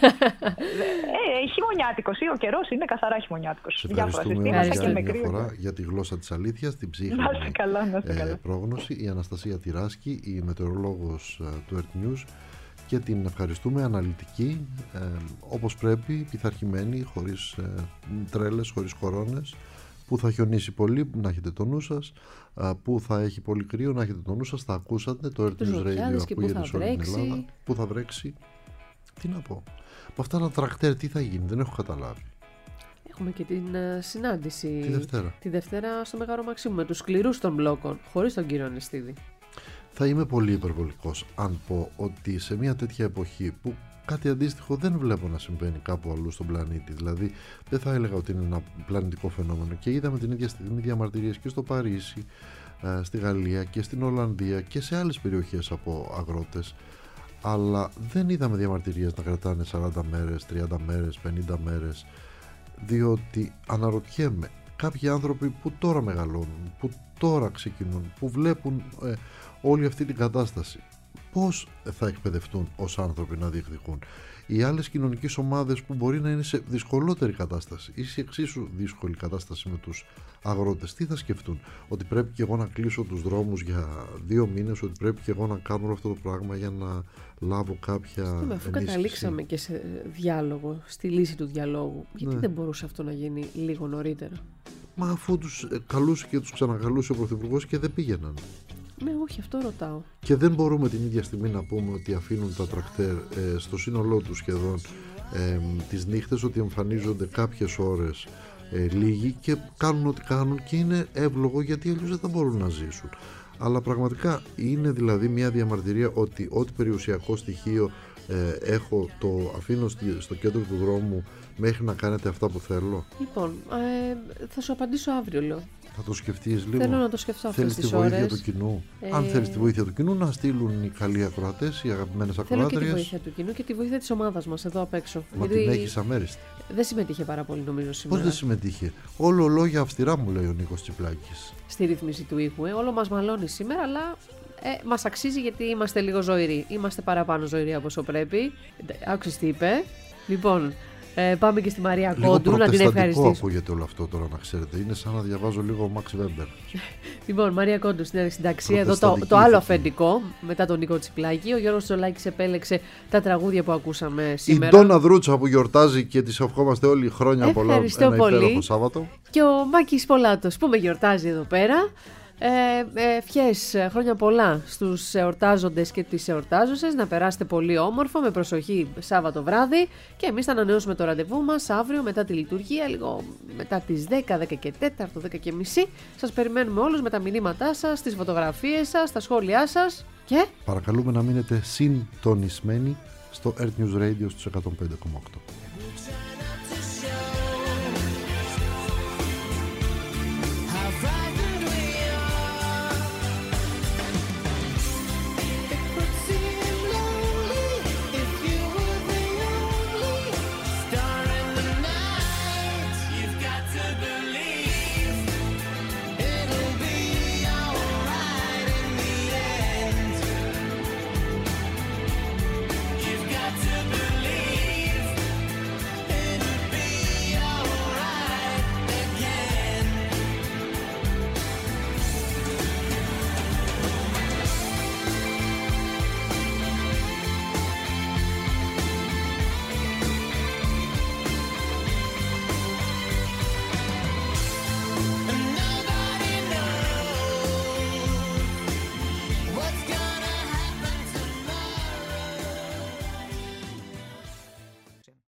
Ε, χειμωνιάτικος, ο καιρός είναι καθαρά χειμωνιάτικος. Σε ευχαριστούμε όμως για άλλη μια φορά για τη γλώσσα της αλήθειας, την ψύχρεμη ε, πρόγνωση. Η Αναστασία Τυράσκη, η μετεωρολόγος ε, του Earth News, και την ευχαριστούμε, αναλυτική, ε, όπως πρέπει, πειθαρχημένη, χωρίς ε, τρέλες, χωρίς κορώνες. Που θα χιονίσει πολύ, να έχετε το νου σας. Που θα έχει πολύ κρύο, να έχετε το νου σας. Τα ακούσατε, το Earth News Radio ακούγεται σε όλη την Ελλάδα. Πού θα βρέξει. Τι να πω. Με αυτά τα τρακτέρ τι θα γίνει, δεν έχω καταλάβει. Έχουμε και την uh, συνάντηση τη Δευτέρα. Τη Δευτέρα στο Μέγαρο Μαξίμου με τους σκληρούς των μπλόκων, χωρίς τον κύριο Ανεστίδη. Θα είμαι πολύ υπερβολικός αν πω ότι σε μια τέτοια εποχή που κάτι αντίστοιχο δεν βλέπω να συμβαίνει κάπου αλλού στον πλανήτη. Δηλαδή, δεν θα έλεγα ότι είναι ένα πλανητικό φαινόμενο. Και είδαμε την ίδια στιγμή διαμαρτυρίες και στο Παρίσι, στη Γαλλία και στην Ολλανδία και σε άλλες περιοχές από αγρότες. Αλλά δεν είδαμε διαμαρτυρίες να κρατάνε σαράντα μέρες, τριάντα μέρες, πενήντα μέρες. Διότι αναρωτιέμαι, κάποιοι άνθρωποι που τώρα μεγαλώνουν, που τώρα ξεκινούν, που βλέπουν ε, όλη αυτή την κατάσταση, πώς θα εκπαιδευτούν ως άνθρωποι να διεκδικούν. Οι άλλες κοινωνικές ομάδες που μπορεί να είναι σε δυσκολότερη κατάσταση ή σε εξίσου δύσκολη κατάσταση με τους αγρότες, τι θα σκεφτούν? Ότι πρέπει και εγώ να κλείσω τους δρόμους για δύο μήνες, ότι πρέπει και εγώ να κάνω αυτό το πράγμα για να λάβω κάποια ενίσχυση. Αφού καταλήξαμε και σε διάλογο, στη λύση του διαλόγου, γιατί ναι. δεν μπορούσε αυτό να γίνει λίγο νωρίτερα? Μα αφού τους καλούσε και τους ξανακαλούσε ο Πρωθυπουργός και δεν πήγαιναν. Ναι, όχι, αυτό ρωτάω. Και δεν μπορούμε την ίδια στιγμή να πούμε ότι αφήνουν τα τρακτέρ ε, στο σύνολό τους σχεδόν ε, τις νύχτες, ότι εμφανίζονται κάποιες ώρες ε, λίγοι και κάνουν ό,τι κάνουν και είναι εύλογο, γιατί αλλιώς δεν θα μπορούν να ζήσουν. Αλλά πραγματικά είναι δηλαδή μια διαμαρτυρία ότι ό,τι περιουσιακό στοιχείο ε, έχω το αφήνω στο κέντρο του δρόμου μέχρι να κάνετε αυτά που θέλω. Λοιπόν, ε, θα σου απαντήσω αύριο, λέω. Θα το σκεφτείς λίγο. Θέλω να το σκεφτώ αυτές τις ώρες. Θέλεις τη βοήθεια του κοινού. Ε... Αν θέλεις τη βοήθεια του κοινού, να στείλουν οι καλοί ακροατές, οι αγαπημένες ακροάτριες. Θέλω και τη βοήθεια του κοινού και τη βοήθεια της ομάδας μας εδώ απ' έξω. Μα γιατί την έχεις αμέριστη. Δεν συμμετείχε πάρα πολύ, νομίζω, σήμερα. Πώς δεν συμμετείχε? Όλο λόγια αυστηρά, μου λέει ο Νίκος Τσιπλάκης. Στη ρύθμιση του ήχου. Ε. Όλο μας μαλώνει σήμερα, αλλά ε, μας αξίζει γιατί είμαστε λίγο ζωηροί. Είμαστε παραπάνω ζωηροί από όσο πρέπει. Άκουσες τι είπε. Λοιπόν. Ε, πάμε και στη Μαρία Κόντου να την ευχαριστήσω. Λίγο ακούγεται όλο αυτό τώρα, να ξέρετε. Είναι σαν να διαβάζω λίγο Max Weber. Λοιπόν, Μαρία Κόντου στην συνταξία. Εδώ το, το άλλο αφεντικό μετά τον Νίκο Τσιπλάκη. Ο Γιώργος Τσολάκης επέλεξε τα τραγούδια που ακούσαμε σήμερα. Η Ντόνα Δρούτσα που γιορτάζει και της ευχόμαστε όλοι χρόνια πολλά. Ένα υπέροχο Σάββατο. Και ο Μάκης Πολάτος που με γιορτάζει εδώ πέρα. Ε, ευχές χρόνια πολλά στους εορτάζοντες και τις εορτάζουσες, να περάσετε πολύ όμορφα, με προσοχή Σάββατο βράδυ, και εμείς θα ανανεώσουμε το ραντεβού μας αύριο μετά τη λειτουργία, λίγο μετά τις δέκα, δέκα και τέσσερα, δέκα και μισή. Σας περιμένουμε όλους με τα μηνύματά σας, τις φωτογραφίες σας, τα σχόλιά σας και παρακαλούμε να μείνετε συντονισμένοι στο Earth News Radio στους εκατόν πέντε κόμμα οκτώ.